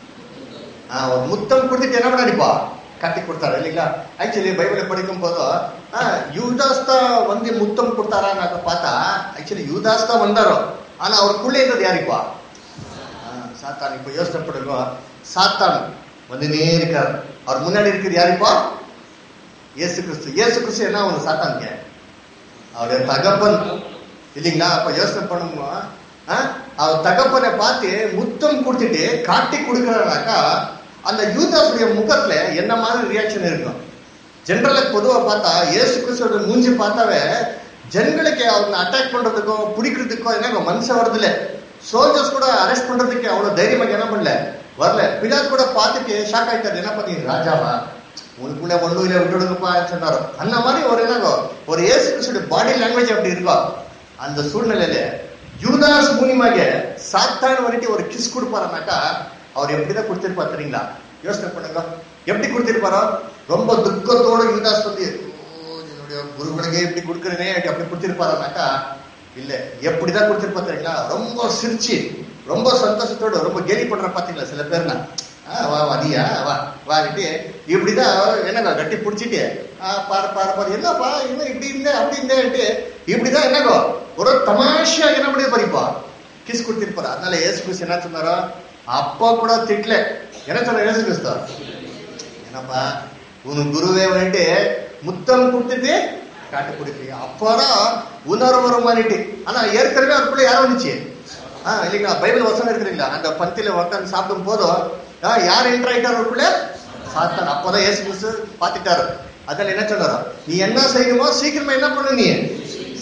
ஒரு முத்தம் கொடுத்துட்டு என்ன பண்ணிருப்பா கட்டி கொடுத்தாரு இல்லைங்களா. ஆக்சுவலி பைபிளை படிக்கும் போதும் யூதாஸ் தான் வந்து முத்தம் கொடுத்தாரா பார்த்தா ஆக்சுவலி யூதாஸ் தான் வந்தாரோ, ஆனா அவருக்குள்ளே இருந்தது யாருப்பா சாத்தான். இப்ப யோசனை பண்ணுங்க, சாத்தான் வந்துனே இருக்காரு, அவர் முன்னாடி இருக்கிறது யாருப்பா இயேசு கிறிஸ்து. இயேசு கிறிஸ்து என்ன ஒண்ணு சாத்தானுங்க அவருடைய தகப்பன் இல்லைங்களா. அப்ப யோசனை பண்ணுங்க, அவர் தகப்பனை பார்த்து முத்தம் கொடுத்துட்டு காட்டி கொடுக்கிறாருனாக்கா அந்த யூதாசுடைய முகத்துல என்ன மாதிரி ரியாக்ஷன் இருக்கும். ஜென்ரலா பொதுவா பார்த்தா இயேசு கிறிஸ்துவோட மூஞ்சி பார்த்தாவே ஜனங்களுக்கு அவங்க அட்டாக் பண்றதுக்கோ பிடிக்கிறதுக்கோ என்ன மனுஷன் வருது இல்ல. சோல்ஜர்ஸ் கூட அரெஸ்ட் பண்றதுக்கு அவ்வளவு தைரியமாக என்ன பண்ணல வரல. பிலாத் கூட பார்த்துட்டு ஷாக் ஆயிட்டாரு, என்ன பண்ணி ராஜாவா உனக்குள்ள ஒண்ணு இல்ல விட்டுடுங்கப்பா சொன்னாரோ. அந்த மாதிரி ஒரு என்னங்கோ ஒரு இயேசு கிறிஸ்துவோட பாடி லாங்குவேஜ் அப்படி இருக்கா. அந்த சூழ்நிலையில யூதாஸ் மூலியமாக சாத்தான் வந்துட்டு ஒரு கிஸ் கொடுப்பாருனாக்கா அவர் எப்படிதான் கொடுத்திருப்பாரு தெரியுங்களா. யோசனை பண்ணுங்க, எப்படி கொடுத்திருப்பாரோ ரொம்ப துக்கத்தோட யூதாஸ் வந்து என்னுடைய குருவனுக்கே எப்படி கொடுக்குறேனே அப்படி கொடுத்திருப்பாருனாக்கா இல்ல, எப்படிதான் கொடுத்திருப்பா தெரியுங்களா. ரொம்ப சிரிச்சு ரொம்ப சந்தோஷத்தோட ரொம்ப கேலி பண்ற பாத்தீங்களா சில பேர்னா, வா வதியா வா வாங்கிட்டு இப்படிதான் என்னங்க கட்டி பிடிச்சிட்டு பாரு பாரு பாரு என்னப்பா இன்னும் இப்படி இருந்த அப்படி இருந்தேன்ட்டு இப்படிதான் என்னங்கோ ஒரு தமாஷா என்ன பண்ணி பறிப்பா கிஸ் கொடுத்திருப்பாரு. அதனால இயேசு கிறிஸ்து என்ன சொன்னாரோ அப்பா கூட திட்டல. என்ன சொன்ன இயேசு கிறிஸ்து, என்னப்பா உன் குருவே வந்துட்டு முத்தம் கொடுத்துட்டு காட்டு கொடுப்பீங்க அப்பதான் உணர்வு வரும் மாதிரிட்டு. ஆனா ஏற்கனவே அதுக்குள்ள யாரும் வந்துச்சு ஆஹ் இல்லைங்களா. பைபிள் வசனம் இருக்கிறீங்களா, அந்த பந்தியில உட்காந்து சாப்பிடும் போதும் யார் என்டர் ஆயிட்டாரு அதுக்குள்ள சாத்தான். அப்பதான் இயேசு கிறிஸ்து பாத்துட்டாரு. அதனால என்ன சொன்னாரோ நீ என்ன செய்யணுமோ சீக்கிரமா என்ன பண்ணு நீ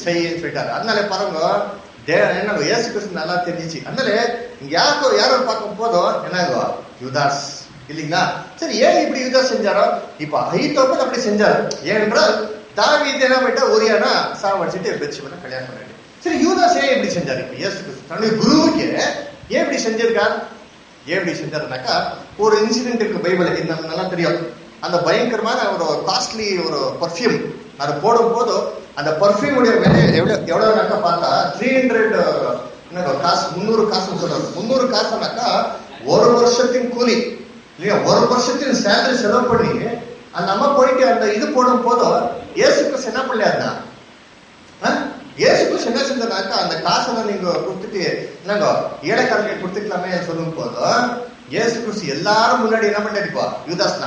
செய்ய சொல்லிட்டாரு. அதனால பாருங்க என்ன இயேசு கிறிஸ்து நல்லா தெரிஞ்சிச்சு. அதனால இங்க யாருக்கோ யாரோ பார்க்கும் போதும் என்னாகோ யூதாஸ் இல்லைங்களா. சரி, ஏன் இப்படி யூதாஸ் செஞ்சாரோ? இப்ப அகித்தோப்பல் அப்படி செஞ்சாரு. ஏனென்றால் தாவீது என்ன பண்ணிட்டா ஒரியானா சாவடிச்சுட்டு பெத்ஷெபாவை கல்யாணம் பண்ணாரு. சரி, யூதாஸ் ஏன் இப்படி செஞ்சாரு? இப்ப இயேசு கிறிஸ்து தன்னுடைய குருவுக்கு ஏன் இப்படி செஞ்சிருக்காரு? ஏன் இப்படி செஞ்சாருனாக்கா ஒரு இன்சிடென்ட் இருக்கு பைபிள், இந்த நல்லா தெரியும். அந்த பயங்கரமான ஒரு காஸ்ட்லி ஒரு பர்ஃபியூம் அதை போடும் போது அந்த பர்ஃபியூம் உடைய விலை எவ்வளவு எவ்வளவுனாக்கா பார்த்தா த்ரீ ஹண்ட்ரட் என்ன காசு, முந்நூறு காசுன்னு சொல்றாரு. முந்நூறு காசுனாக்கா ஒரு வருஷத்தின் கூலி இல்லையா, ஒரு வருஷத்தின் சேலரி செலவு பண்ணி அந்த அம்மா போயிட்டு அந்த இது போடும் போதும் இயேசு கிறிஸ்து என்ன பண்ணலையா? இயேசு கிறிஸ்து என்ன செஞ்சாக்கா அந்த காசெல்லாம் நீங்க கொடுத்துட்டு என்னங்க ஏழைக்காரங்க கொடுத்துக்கலாமே சொல்லும் போதும் இயேசு கிறிஸ்து எல்லாரும் முன்னாடி என்ன பண்ணிருப்பா யூதாஸ்னா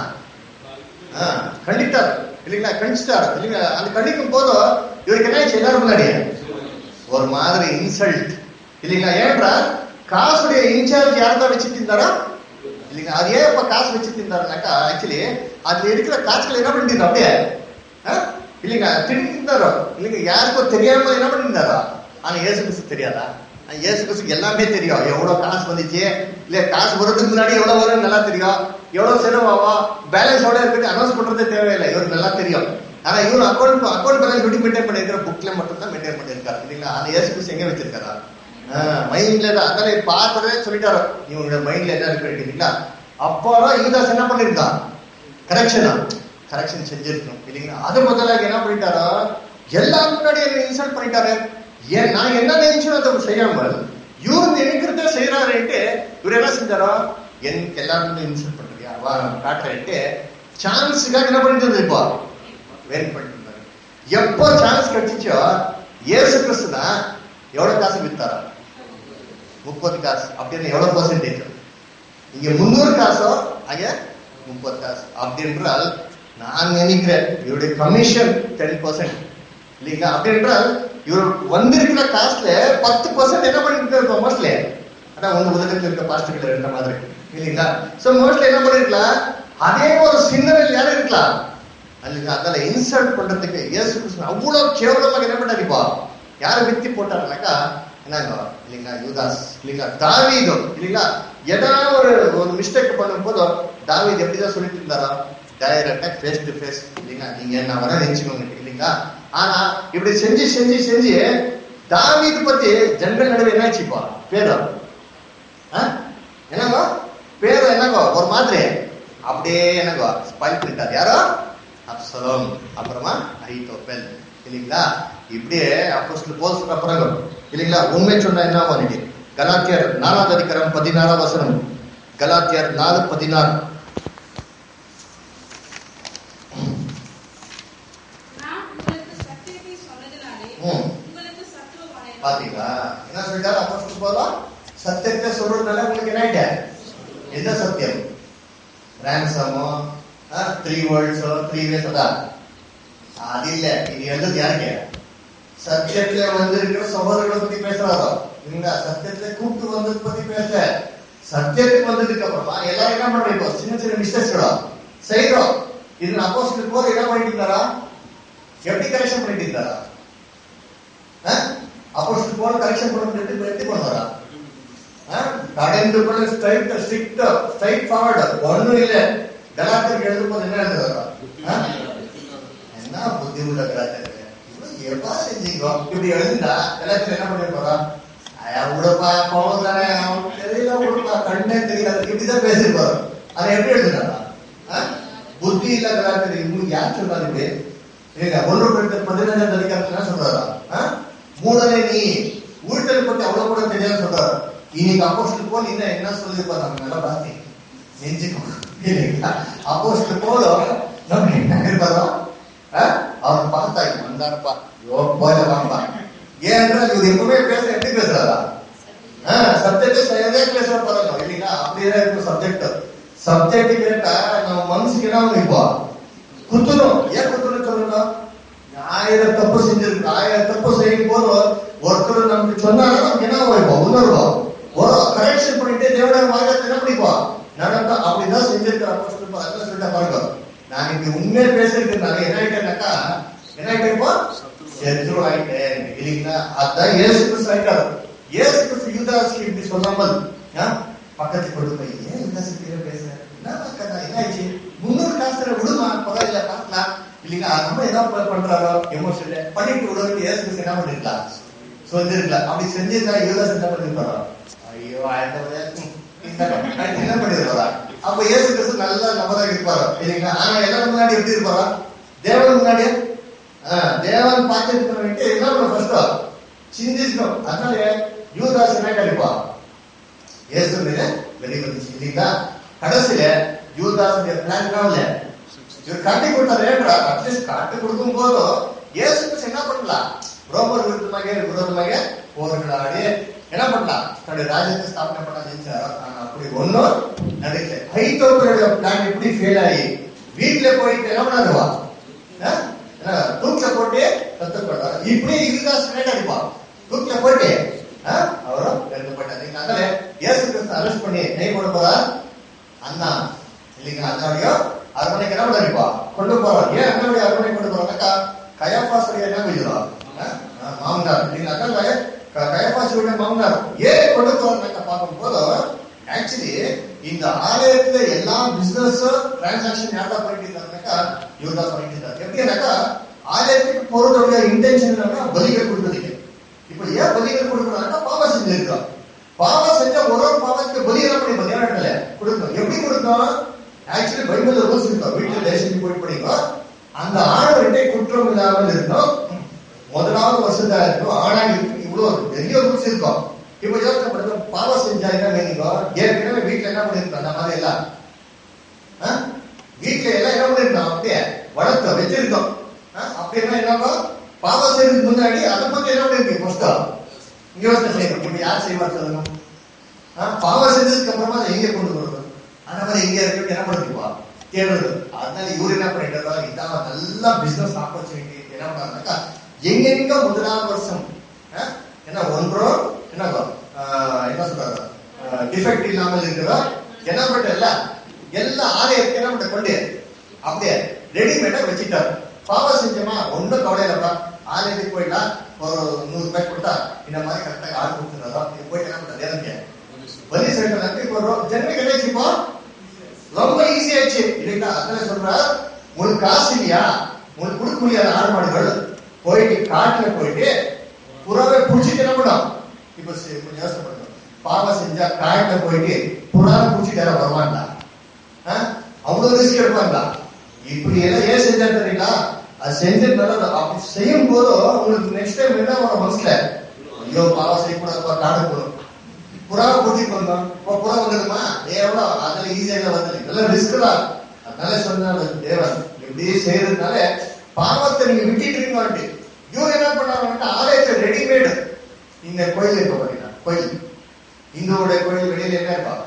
கண்டித்தார் இல்லைங்களா, கண்டிச்சிட்டார் இல்லைங்களா. அந்த கண்டிக்கும் போதும் இவருக்கு என்ன ஆயிடுச்சு? எல்லாரும் முன்னாடி ஒரு மாதிரி இன்சல்ட் இல்லைங்களா. ஏன்றா காசுடைய இன்சார்ஜ் யார்தான் வச்சுட்டு இருந்தாரா இல்லைங்களா. அது ஏன் இப்ப காசு வச்சுட்டு இருந்தாருனாக்கா ஆக்சுவலி அதுல இருக்கிற காசுகள் என்ன பண்ணிட்டு அப்படியே இல்லைங்க திட்டிருந்தாரோ இல்லைங்க, யாருக்கும் தெரியாம என்ன பண்ணிருந்தாரோ. ஆனா இயேசு கிறிஸ்து தெரியாதா? இயேசு கிறிஸ்துக்கு எல்லாமே தெரியும். எவ்வளவு காசு வந்துச்சு இல்ல, காசு வர்றதுக்கு முன்னாடி எவ்வளவு வரும் நல்லா தெரியும், எவ்வளவு செலவாகும், பேலன்ஸ் எவ்வளவு இருக்குது அனௌன்ஸ் பண்றதே தேவையில்லை, இவருக்கு நல்லா தெரியும். ஆனா இவரு அக்கௌண்ட் அக்கௌண்ட் பேலன்ஸ் எப்படி மெயின்டைன் பண்ணிருக்கிற புக்ல மட்டும் தான் மெயின்டைன் பண்ணிருக்காரு இல்லைங்களா. ஆனா இயேசு கிறிஸ்து எங்க வச்சிருக்காரா? மைண்ட்ல தான். அதனால பார்த்ததே சொல்லிட்டாரு இவங்களோட மைண்ட்ல என்ன இருக்கு இல்லைங்களா. அப்போதான் யூதாஸ் என்ன பண்ணிருந்தான்? கரெக்ஷனா கரெக்ஷன் செஞ்சிருக்கணும் இல்லைங்களா. அது முதலாக என்ன பண்ணிட்டாரோ எல்லாரும் முன்னாடி என்ன இன்சல்ட் பண்ணிட்டாரு. ஏன் நான் என்ன நினைச்சோம் அதை செய்யாமல் இவரு நினைக்கிறத செய்யறாருன்ட்டு இவர் என்ன செஞ்சாரோ எனக்கு எல்லாரும் இன்சல்ட் பண்றியா வா காட்டுறேன்ட்டு சான்ஸுக்காக என்ன பண்ணிட்டு இப்போ வெயிட் பண்ணிட்டு இருந்தாரு. எப்போ சான்ஸ் கிடைச்சிச்சோ இயேசு கிறிஸ்து தான் எவ்வளவு காசு வித்தாரா? முப்பது காசு. அப்படின்னு எவ்வளவு பர்சன்டேஜ்? இங்க முன்னூறு காசோ அங்க முப்பது காசு. அப்படி என்றால் நான் நினைக்கிறேன் இவருடைய கமிஷன் டென் பர்சன்ட் இல்லைங்களா. அப்படி என்றால் இவர் வந்திருக்கிற காசுல பத்து பர்சன்ட் என்ன பண்ணிட்டு இருக்கோம் மோஸ்ட்லி. ஆனா உங்க உலகத்தில் இருக்க பாஸ்டர்கள் இருந்த மாதிரி இல்லைங்களா. சோ மோஸ்ட்லி என்ன பண்ணிருக்கலாம், அதே ஒரு சிந்தனையில் யாரும் இருக்கலாம் அல்ல. அதனால இன்சல்ட் பண்றதுக்கு இயேசு கிறிஸ்து அவ்வளவு கேவலமாக என்ன பண்ணாரிப்பா யாரை வித்தி போட்டாருனாக்கா என்னங்க இல்லைங்களா யூதாஸ் இல்லைங்களா. தாவீது இல்லைங்களா ஏதாவது ஒரு ஒரு மிஸ்டேக் பண்ணும் போதும் தாவீது எப்படிதான் சொல்லிட்டு இருந்தாரா? டைரக்டா ஃபேஸ் டு ஃபேஸ் இல்லைங்களா, நீங்க என்ன வர நினைச்சுக்கோங்க இல்லைங்களா. ஆனா இப்படி செஞ்சு செஞ்சு செஞ்சு தாவீது பத்தி ஜனங்கள் நடுவே என்ன ஆச்சுப்பா பேரு என்னங்கோ பேரு என்னங்கோ ஒரு மாதிரி அப்படியே என்னங்கோ ஸ்பாயில் பண்ணிட்டாரு. யாரோ அப்சலோம், அப்புறமா அஹீத்தோப்பேல் இல்லைங்களா. இப்படியே அப்போஸ்தலர் பவுல் சொல்ற பிறகு இல்லைங்களா உண்மை சொன்னா என்ன பண்ணிட்டு கலாத்தியர் நாலாவது அதிகாரம் பதினாறாம் வசனம். கலாத்தியர் நாலு பதினாறு. பாத்தீங்களா என்ன சொல்லிட்டாரு அப்போஸ்தலர் பவுல்? சத்தியத்தை சொல்றதுனால உங்களுக்கு என்ன ஆயிட்ட? என்ன சத்தியம்? ரான்சமோ த்ரீ வேர்ல்ட்ஸோ த்ரீ வேஸ் அதான் அது இல்ல. இது எழுது யாருக்கு? சத்தியத்துல வந்து இருக்கிற சகோதரர்களை பத்தி பேசுறாரோ இல்லைங்களா. சத்தியத்துல கூப்பிட்டு வந்தது பத்தி பேச. சத்தியத்துக்கு வந்ததுக்கு அப்புறமா எல்லாரும் என்ன பண்றோம்? சின்ன சின்ன மிஸ்டேக்ஸ்களோ செய்யறோம். இது அப்போஸ்தலர் பவுல் என்ன பண்ணிட்டு இருந்தாரா? எப்படி கரெக்ஷன் பண்ணிட்டு இருந்தாரா? அப்போஸ்தலர் பவுல் கரெக்ஷன் பண்ணி எப்படி பண்ணுவாரா? கடந்து கொள்ள ஸ்ட்ரைட் ஸ்ட்ரிக்ட் ஸ்ட்ரைட் ஃபார்வர்ட் ஒண்ணும் இல்ல. கலாத்தியருக்கு எழுதும் போது என்ன எழுதுறாரா? என்ன புத்தி உள்ள கலாத்தியர் எப்பா செஞ்சீங்க இப்படி எழுதுண்டா கலாத்தியர் என்ன பண்ணி போறா? உடப்பா பவுல் தானே தெரியல உடப்பா கண்ணே தெரியாது இப்படிதான் பேசிருப்பாரு. அதை எப்படி எழுதுனாரா? புத்தி இல்ல கலாத்தியர் இன்னும் யார் சொல்றாரு? ஒன்று பதினஞ்சாம் அதிகாரத்துல என்ன சொல்றாரா? மூடனே நீ ஊழல் பத்தி அவ்வளவு கூட தெரியாது சொல்றாரு. இன்னைக்கு அப்போஸ்தலர் பவுல் என்ன என்ன சொல்லிருப்பாரு? நம்ம நல்லா பாத்தி நெஞ்சுக்கோ இல்லைங்களா. அப்போஸ்தலர் பவுல் நம்ம என்ன இருப்பாரோ அவர் பார்த்தா வந்தாருப்பா யோ போல வாம்பா. ஏனென்றால் இவர் எப்பவுமே பேச எப்படி பேசுறாரா? சப்ஜெக்ட் சரியாதே பேசுற பாருங்க இல்லைங்களா. அப்படியே இருக்கும் சப்ஜெக்ட். சப்ஜெக்ட் கேட்டா நம்ம மனசுக்கு என்ன இப்போ குத்துணும். ஏன் குத்துணும் சொல்லுங்க? ஆயிரம் தப்பு செஞ்சிருக்கு. ஆயிரம் தப்பு செய்யும் போது ஒருத்தர் நமக்கு சொன்னாலும் நமக்கு என்ன வைப்போம்? உணர்வோம். ஒரு கரெக்ஷன் பண்ணிட்டு தேவடைய வாழ்க்கை என்ன பண்ணிப்போம் நடந்தா அப்படிதான் செஞ்சிருக்கிற அப்போஸ்தலர் சொல்லிட்டா பாருங்க. நான் இப்படி உண்மையை பேசிருக்கேன். என்ன ஆயிட்டேனாக்கா என்ன ஆயிட்டேப்போ சத்ரு ஆயிட்டேன் இல்லைங்களா? அதான் இயேசு கிறிஸ்து ஆயிட்டாரு. இயேசு கிறிஸ்து யூதாஸ்க்கு இப்படி சொல்லாமல் பக்கத்து கொண்டு போய் ஏன் யூதாஸ் கிட்ட பேசுறேன், என்ன என்ன ஆயிடுச்சு, முன்னூறு காசு விடுமா, பரவாயில்ல பார்க்கலாம் இல்லைங்களா? நம்ம ஏதாவது பண்றாரோ எமோஷன் பண்ணிட்டு விடுறது இயேசு கிறிஸ்து என்ன பண்ணிருக்கலாம், சொல்லிருக்கலாம். அப்படி செஞ்சிருந்தா யூதாஸ் என்ன பண்ணிருப்பாரோ, ஐயோ என்ன பண்ணிருப்பாரா? அப்ப இயேசு கிறிஸ்து நல்லா நபராக இருப்பாரோ இல்லைங்களா? ஆனா எல்லாரும் முன்னாடி எப்படி இருப்பாரா, தேவன் முன்னாடியே தேவன் பார்த்து என்ன பண்ண சிந்திக்கணும். அதனால யூதாஸ் என்ன கிடைப்பா இயேசு மேல வெளிவந்துச்சு இல்லைங்களா? கடைசியில யூதாஸ் பிளான் இல்ல, இவர் காட்டி கொடுத்தாரு. அட்லீஸ்ட் காட்டி கொடுக்கும் போதும் இயேசு கிறிஸ்து என்ன பண்ணலாம், ரோமர் விருத்தமாக விரோதமாக போர்களாடி என்ன பண்ணலாம், தன்னுடைய ராஜ்யத்தை ஸ்தாபனை பண்ண நினைச்சாரோ. ஆனா அப்படி ஒன்னும் நடக்கல. ஐதோப்பருடைய பிளான் எப்படி ஃபெயில் ஆகி வீட்டுல போயிட்டு என்ன பண்ணாருவா, தூக்கில போட்டு கத்துக்கொள்ள இப்படி யூதாஸ் கிரேட் அடிப்பா, தூக்கில போட்டு அவரும் எடுக்கப்பட்டார். அதனால இயேசு கிறிஸ்து அரெஸ்ட் பண்ணி நெய் கொண்டு போறார் அண்ணா இல்லைங்களா? அண்ணாவுடைய அரண்மனைக்கு என்ன பண்ணிப்பா கொண்டு போறார். ஏன் அண்ணாவுடைய அரண்மனை கொண்டு போறாங்கக்கா, கயபாசுடைய என்ன போயிடுறோம் மாமனார் இல்லைங்களா? அதனால கயபாசுடைய மாமனார் ஏன் கொண்டு போறாங்க பார்க்கும் போது ஆக்சுவலி இந்த ஆலயத்துல எல்லா பிசினஸ் டிரான்சாக்சன் யாரா பண்ணிட்டு இருந்தாருனாக்கா யூதாஸ் பண்ணிட்டு இருந்தாரு. எப்படின்னாக்கா ஆலயத்துக்கு போறதுடைய இன்டென்ஷன் என்னன்னா பலிகள் கொடுத்ததுக்கு. இப்ப ஏன் பலிகள் கொடுக்கணும்னா பாவம் செஞ்சிருக்கோம், பாவம் செஞ்ச ஒரு ஒரு பாவத்துக்கு பலி என்ன பண்ணி மதியான கொடுக்கணும். எப்படி கொடுக்கணும், ஆக்சுவலி பைபிள் ரூல்ஸ் இருக்கோம், வீட்டுல தேசத்துக்கு போய் படிங்க. அந்த ஆணவர்கிட்ட குற்றம் இல்லாமல் இருக்கணும், முதலாவது வருஷத்தா இருக்கும், ஆணா இருக்கு, இவ்வளவு பெரிய ரூல்ஸ் இருக்கும். இப்ப யோசனை பண்ணுங்க, பாவம் செஞ்சா என்ன வேணுங்கோ, ஏற்கனவே வீட்டுல என்ன பண்ணிருக்கோம், அந்த மாதிரி எல்லாம் வீட்டுல எல்லாம் என்ன பண்ணிருக்கோம், அப்படியே வளர்த்த வச்சிருக்கோம். அப்படின்னா என்னவோ பாவம் செய்யறதுக்கு முன்னாடி அதை பத்தி என்ன பண்ணிருக்கு புஸ்தகம் யோசனை செய்யணும். இப்ப யார் செய்வார் சொல்லுங்க, பாவம் செஞ்சதுக்கு அப்புறமா அதை எங்க கொண்டு வருது, அந்த மாதிரி எங்க இருக்கு என்ன பண்ணிருப்பா தேடுறது. அதனால இவரு என்ன பண்ணிட்டு இதான் நல்ல பிசினஸ் ஆப்பர்ச்சுனிட்டி. என்ன பண்ணாருனாக்கா எங்கெங்க முதலாவது வருஷம் என்ன ஒன்றோ என்ன என்ன சொல்றாரு டிஃபெக்ட் இல்லாமல் இருக்கிறதோ என்ன பண்ண எல்லா ஆலயத்துக்கு என்ன பண்ண கொண்டு அப்படியே ரெடிமேடா வச்சுட்டாரு. பாவம் செஞ்சோமா ஒன்னும் கவலை இல்லப்பா, ஆலயத்துக்கு போயிட்டா ஒரு நூறு ரூபாய் கொடுத்தா இந்த மாதிரி கரெக்டாக ஆள் கொடுத்துருந்தா இது போயிட்டு என்ன பண்ண இறங்க வலி சென்ற நன்றி போடுறோம். ஜென்ம கிடைச்சிப்போ ரொம்ப ஈஸி ஆயிடுச்சு இல்லைங்களா? அதனால சொல்ற உங்களுக்கு காசு இல்லையா, உங்களுக்கு கொடுக்க முடியாத ஆடு மாடுகள் போயிட்டு காட்டுல போயிட்டு புறாவை புடிச்சிட்டு என்ன பண்ணும். இப்ப கொஞ்சம் யோசனை பண்ணுங்க, பாவம் செஞ்சா காட்டுல போயிட்டு புறாவை புடிச்சிட்டு யாரும் வருவாங்களா, அவ்வளவு ரிஸ்க் எடுப்பாங்களா? இப்படி எல்லாம் ஏன் செஞ்சா தெரியுங்களா, அது செஞ்சதுனால அப்படி செய்யும் போது உங்களுக்கு நெக்ஸ்ட் டைம் என்ன வரும் மனசுல, ஐயோ பாவம் செய்யக்கூடாதுப்பா காடு போடும், புறாவை கூட்டிட்டு வந்தோம் புறா வந்துடுமா எவ்வளோ அதனால ஈஸியாக வந்தது இதெல்லாம் ரிஸ்க் தான். அதனால சொன்னாரு தேவன் இப்படியே செய்யறதுனால பாவத்தை நீங்க விட்டுட்டு இருக்கீங்க. இவங்க என்ன பண்ணாங்கன்னா ஆலயத்தை ரெடிமேடு இந்த கோயில் இருக்க பாத்தீங்கன்னா கோயில் இந்துவோட கோயில் வெளியில என்ன இருப்பா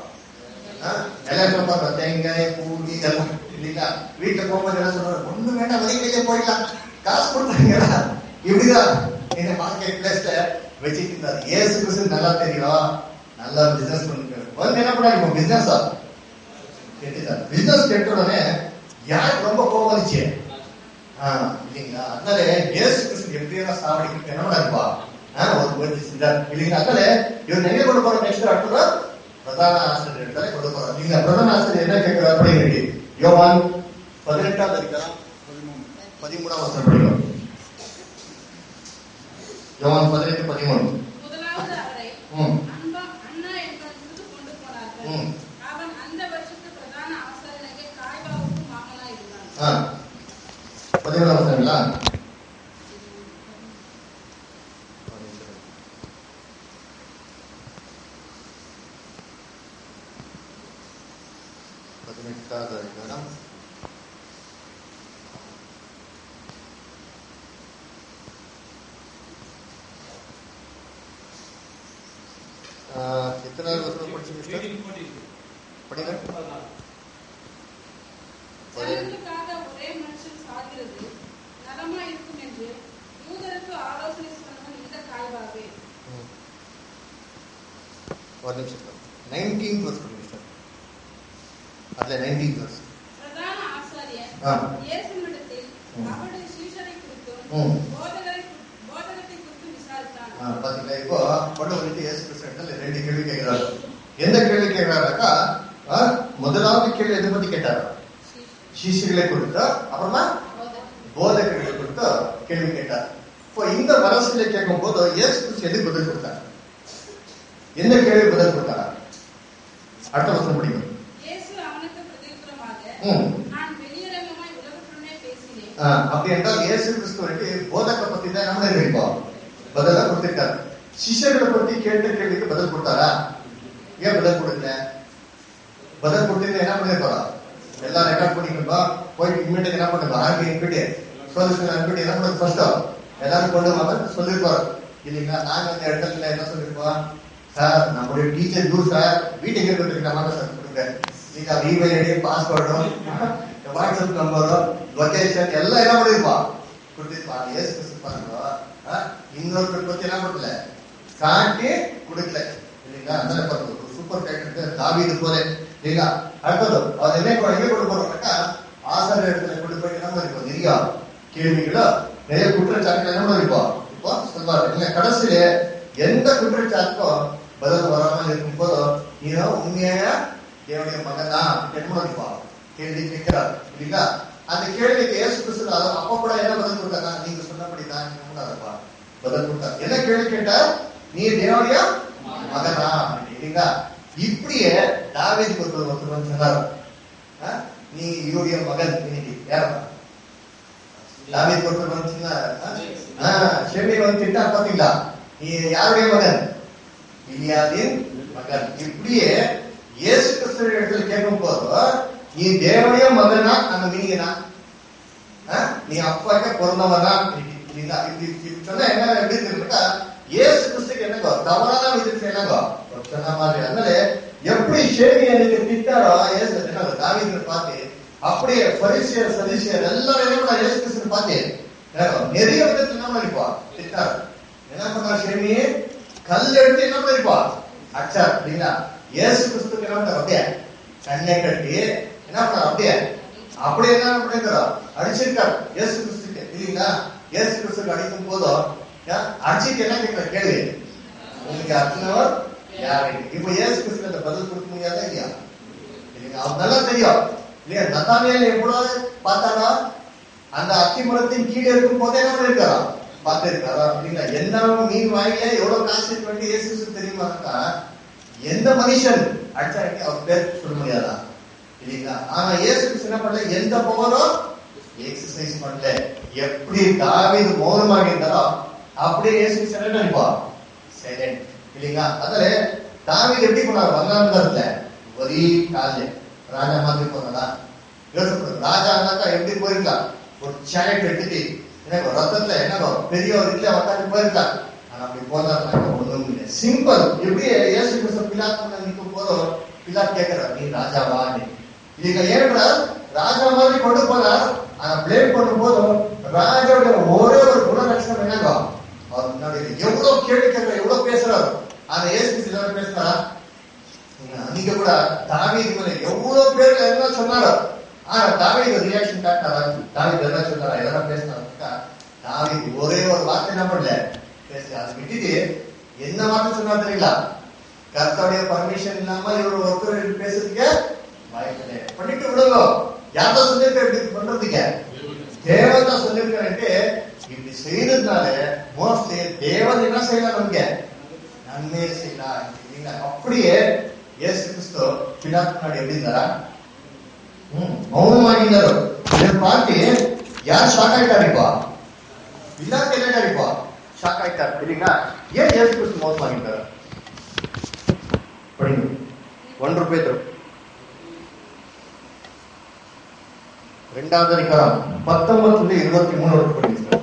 எல்லாம் பார்த்தா தேங்காய் பூடி இதெல்லாம் இல்லைங்களா? வீட்டுல போகும்போது என்ன சொல்றாரு, ஒண்ணு வேண்டாம் வெளியே போயிடலாம் காசு கொடுத்தாங்களா, இப்படிதான் இந்த மார்க்கெட் பிளேஸ்ல வச்சுட்டு இருந்தாரு. ஏசு கிறிஸ்து நல்லா தெரியும், நல்லா பிசினஸ் பண்ணிருக்காரு. வந்து என்ன பண்ணாரு பிசினஸா கெட்டுட்டாரு. பிசினஸ் கெட்ட உடனே யாருக்கு ரொம்ப கோபம் வந்துச்சு இல்லைங்களா? அதனால ஏசு கிறிஸ்து எப்படியெல்லாம் சாவடிக்கு என்ன இருப்பா ஒரு முயற்சி செஞ்சார் இல்லைங்களா? அதனால இவர் எங்க கொண்டு போற நெக்ஸ்ட் அடுத்த பிரதான ஆசிரியர் இடத்துல கொண்டு போறார். நீங்க பிரதான ஆசிரியர் என்ன கேட்கிறார் அப்படின்னு யோவான் பதினெட்டாவது அதிகாரம் பதிமூணாம் வசனம் படிக்கிறோம். யோவான் பதினெட்டு பதிமூணு. முதலாவது அவரை அண்ணா என்பதற்கு கொண்டு போனார்கள். அவன் அந்த வருஷத்து பிரதான ஆசாரியனாகிய காய்பாவுக்கு மாமனாய் இருந்தான். பதிமூணாம் வசனங்களா? பதினெட்டாவது அதிகாரம் எத்தனாவது வருஷம் படிச்சு படிங்க. ஜனங்களுக்காக ஒரே மனுஷன் சாகிறது நலமா இருக்கும் என்று யூதருக்கு ஆலோசனை சொன்னவன் இந்த காய்பாவே. ஒரு நிமிஷம் நைன்டீன் வருஷம் அதுல நைன்டீன் வருஷம் பிரதான ஆசாரியர் இயேசுவினிடத்தில் அவருடைய சீஷரை குறித்தும் போதகரை குறித்தும் பாத்தீங்களா? இப்போ கொண்டு வந்துட்டு இயேசு கிறிஸ்து ரெண்டு கேள்வி கேட்கிறாரு. எந்த கேள்வி கேட்கிறாருக்கா? முதலாவது கேள்வி எதை பத்தி கேட்டாரு? சிஷ்யர்களை கொடுத்தா, அப்புறமா போதகர்களை கொடுத்தா கேள்வி கேட்டார். இப்போ இந்த வரிசையில கேட்கும் போது இயேசு கிறிஸ்து எதுக்கு பதில் கொடுத்தார்? எந்த கேள்வி பதில் கொடுத்தாரா? அடுத்த வருஷம் முடியும். அப்படி என்றால் இயேசு கிறிஸ்துவுக்கு போதகத்தை பத்தி தான் நம்ம நினைப்போம் பதிலா கொடுத்திருக்காரு. சிஷ்யர்களை பத்தி கேட்ட கேள்விக்கு பதில் கொடுத்தாரா? ஏன் பதில் கொடுக்கல? பதில் கொடுத்தீங்கன்னா என்ன பண்ணிருக்கோம்? எல்லாம் ரெக்கார்ட் பண்ணிக்கணும்பா. போயிட்டு இம்மிடியா என்ன பண்ணுங்க, ஆர்கே இன்பிட்டு சொல்யூஷன் அனுப்பிட்டு என்ன பண்ணுறது, ஃபர்ஸ்ட் எல்லாரும் கொண்டு வாங்க சொல்லிருப்பாரு இல்லைங்களா? நாங்க அந்த இடத்துல என்ன சொல்லிருப்போம்? சார் நம்மளுடைய டீச்சர் டூ சார் வீட்டுக்கு இருக்கிறதுக்கு நம்ம சார் கொடுங்க. நீங்க இமெயில் ஐடி, பாஸ்வேர்டும், வாட்ஸ்அப் நம்பரும், லொகேஷன் எல்லாம் என்ன பண்ணிருப்பா கொடுத்துருப்பாங்க. ஏசு கிறிஸ்து பாருங்க இன்னொருத்தர் பத்தி என்ன பண்ணல, காட்டி கொடுக்கல இல்லைங்களா? அதனால பாருங்க சூப்பர் கேரக்டர் தாவீது போல இல்லைங்களா? அடுத்தது அது என்ன எங்க கொண்டு போறோம்னாக்கா ஆசார இடத்துல கொண்டு போய் என்ன பண்ணிருப்போம்? நிறைய கேள்விகளோ நிறைய குற்றச்சாட்டுகள் என்ன பண்ணிருப்போம் இப்போ சொல்வாரு இல்ல. கடைசியில எந்த குற்றச்சாட்டுக்கும் பதில் வராமல் இருக்கும் போதும் நீங்க உண்மையான தேவனுடைய மகன் தான் என்ன பண்ணிருப்போம் கேள்வி கேட்கிறார் இல்லைங்களா? அந்த கேள்விக்கு இயேசு கிறிஸ்து அப்ப கூட என்ன பதில் கொடுத்தாங்க? நீங்க சொன்னபடிதான் கூடாதுப்பா பதில் கொடுத்தாரு. என்ன கேள்வி கேட்டா? நீ தேவனுடைய மகனா இல்லைங்களா? இப்படியே தாவீதுக்கு ஒருத்தர் ஒருத்தர் சொன்னார், நீ இவருடைய மகன். இன்னைக்கு யாரா தாவீதுக்கு ஒருத்தர் வந்துச்சுன்னா செவி வந்து திட்டா பாத்தீங்களா? நீ யாருடைய மகன்? இலியாவின் மகன். இப்படியே இயேசு கிறிஸ்து இடத்துல கேட்கும் போது நீ தேவனுடைய மகனா அங்க மீனிங்கனா நீ அப்பாக்க பிறந்தவனா இல்லைங்களா? இப்படி சொன்னா என்ன எப்படி இருக்குன்னா இயேசு கிறிஸ்துக்கு என்னங்கோ தவறான விதத்துல என்னங்கோ சொன்ன மாதிரி. அதனால எப்படி ஷேமி எனக்கு திட்டாரோ இயேசு என்ன தாவீதை பார்த்து அப்படியே பரிசேயர் சதுசேயர் எல்லாரும் என்ன பண்ணா இயேசு கிறிஸ்து பார்த்து நிறைய விதத்துல என்ன பண்ணிப்பா திட்டாரு. என்ன பண்ணா ஷேமி கல் எடுத்து என்ன பண்ணிப்பா அச்சார் இல்லைங்களா? இயேசு கிறிஸ்துக்கு என்ன பண்ணார்? அப்படியே கண்ணை கட்டி என்ன பண்ணார்? அப்படியே அப்படியே என்ன பண்ணிருக்காரு? அடிச்சிருக்காரு இயேசு கிறிஸ்துக்கு இல்லைங்களா? இயேசு கிறிஸ்துக்கு அடிக்கும் போதும் அடிச்சுட்டு என்ன கேட்கிற கேள்வி, உங்களுக்கு அர்த்தனவர் யாரு? இப்ப இயேசு கிறிஸ்து அந்த பதில் கொடுக்க முடியாதா இல்லையா? இல்லைங்க, அவருக்கு நல்லா தெரியும் இல்லையா? நத்தானியேல் எவ்வளவு பார்த்தாரா? அந்த அத்தி மரத்தின் கீழே இருக்கும் போதே என்ன பண்ணிருக்காரா? பார்த்திருக்காரா இல்லைங்களா? என்ன மீன் வாயில எவ்வளவு காசு இருக்க வேண்டிய இயேசு கிறிஸ்து தெரியுமாக்கா? எந்த மனுஷன் அடிச்சா அவர் பேர் சொல்ல முடியாதா இல்லைங்களா? ஆனா இயேசு கிறிஸ்து என்ன பண்ணல? எந்த பவரும் எக்ஸசைஸ் பண்ணல. எப்படி தாவீது மௌனமாக இருந்தாரோ அப்படியே இயேசு கிறிஸ்து என்ன நினைப்பா சைலண்ட் இல்லைங்களா? அதனால தாவீது எப்படி போனார்? வந்தாந்தரத்துல ஒரே கால ராஜா மாதிரி போனதா? யோசிச்சு ராஜானாக்கா எப்படி போயிருக்கலாம்? ஒரு சேலட் எடுத்துட்டு என்ன ரத்தத்துல என்ன பெரிய ஒரு இதுல உட்காந்து போயிருக்கலாம். ஆனா அப்படி போனாருனாக்க ஒண்ணும் இல்லை, சிம்பிள். எப்படி இயேசு கிறிஸ்து பிலாத்து நிற்கும் போதும் பிலாத்து கேட்கிறார், நீ ராஜாவா? இல்லைங்க, ஏன்னா ராஜா மாதிரி கொண்டு போனார். ஆனா பிளேம் பண்ணும் போதும் ராஜாவுடைய ஒரே ஒரு குணலட்சணம் என்னங்க, அவர் முன்னாடி எவ்வளவு கேள்வி கேட்கிற எவ்வளவு பேசுறாரு. ஆனா இயேசு கிறிஸ்து பேசுறாரா? நீங்க கூட தாவீது மேல எவ்வளவு பேர் என்ன சொன்னாரோ, ஆனா தாவீது ரியாக்ஷன் காட்டாரா? தாவீது என்ன சொன்னாரா? எதனா பேசினாரா? தாவீது ஒரே ஒரு வார்த்தை என்ன பண்ணல பேச. அதை விட்டுட்டு என்ன வார்த்தை சொன்னா தெரியல, கர்த்தருடைய பர்மிஷன் இல்லாம இவர் ஒருத்தர் பேசுறதுக்கு வாய்ப்பு பண்ணிட்டு விடுங்க. யார்தான் சொல்லிருக்க இப்படி பண்றதுக்கு? தேவன் தான் சொல்லிருக்காரு. இப்படி செய்யறதுனால மோஸ்ட்லி தேவன் என்ன செய்யலாம்? நமக்கு நன்மையை செய்யலாம். அப்படியே இயேசு கிறிஸ்து பிலாத்து முன்னாடி எப்படி இருந்தாரா? மௌனமாகினாரு. இதை பார்த்து யார் ஷாக் ஆயிட்டாருப்பா? பிலாத்து என்ன ஆயிட்டாருப்பா? ஷாக் ஆயிட்டார் இல்லைங்களா? ஏன் இயேசு கிறிஸ்து மௌனமாகிட்டாரு? படிங்க ஒன்று பேதுரு ரெண்டாவது அதிகாரம் பத்தொன்பதுல இருபத்தி மூணு வரைக்கும் படிங்க.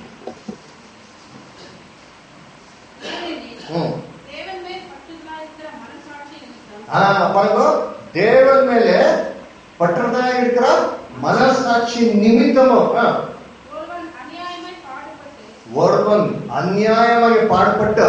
பாருங்க, தேவன் மேல பற்றதா இருக்கிற மனசாட்சி நிமித்தமும் ஒருவன் அநியாயமாக பாடுபட்டு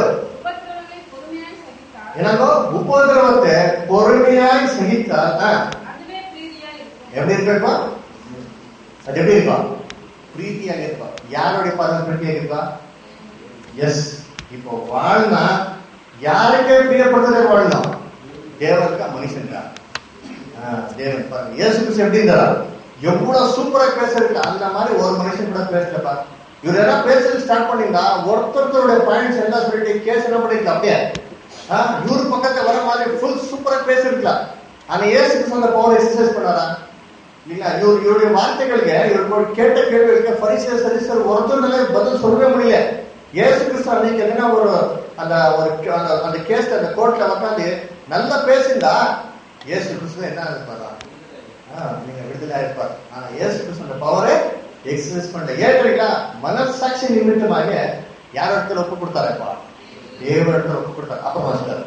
எனக்கு உபதிரவத்தை பொறுமையாய் சகித்தார். எப்படி இருப்பா? அது எப்படி இருப்பா? பிரீத்தியாக இருப்பா. யாருடைய பார்வை பிரீத்தியாக இருப்பா? எஸ், இப்போ வாழ்னா யாருக்கே பிரியப்படுறதே வாழணும், தேவனுக்கா மனுஷனுக்கா? தேவன் பாருங்க, இயேசு கிறிஸ்து எப்படி இருந்தாரா, எவ்வளவு சூப்பரா பேசுறதுக்கு அந்த மாதிரி ஒரு மனுஷன் கூட பேசலப்பா. இவர் எல்லாம் பேசுறது ஸ்டார்ட் பண்ணீங்கன்னா ஒருத்தருடைய பாயிண்ட்ஸ் எல்லாம் சொல்லிட்டு கேஸ் என்ன பண்ணிருக்கலாம் அப்படியே இவரு பக்கத்துல வர மாதிரி ஃபுல் சூப்பரா பேசிருக்கலாம். ஆனா இயேசு கிறிஸ்து அந்த பவர் எக்ஸசைஸ் பண்ணாரா இல்லைங்களா? இவர் இவருடைய வார்த்தைகளுக்கு இவர் கேட்ட கேள்விகளுக்கு பரிசேயர் சதுசேயர் ஒருத்தருனால பதில் சொல்லவே முடியல. இயேசு கிறிஸ்து அன்னைக்கு என்ன ஒரு அந்த ஒரு அந்த கேஸ் அந்த கோர்ட்ல உட்காந்து நல்லா பேசியிருந்தா இயேசு கிறிஸ்து என்ன இருப்பாரா, நீங்க விடுதலை இருப்பார். ஆனா இயேசு கிறிஸ்து பவரை எக்ஸசைஸ் பண்ண ஏற்றீங்களா? மனசாட்சி நிமித்தமாக யார் இடத்துல ஒப்பு கொடுத்தாரப்பா, தேவ இடத்துல ஒப்பு கொடுத்தாரு. அப்ப மாஸ்டர்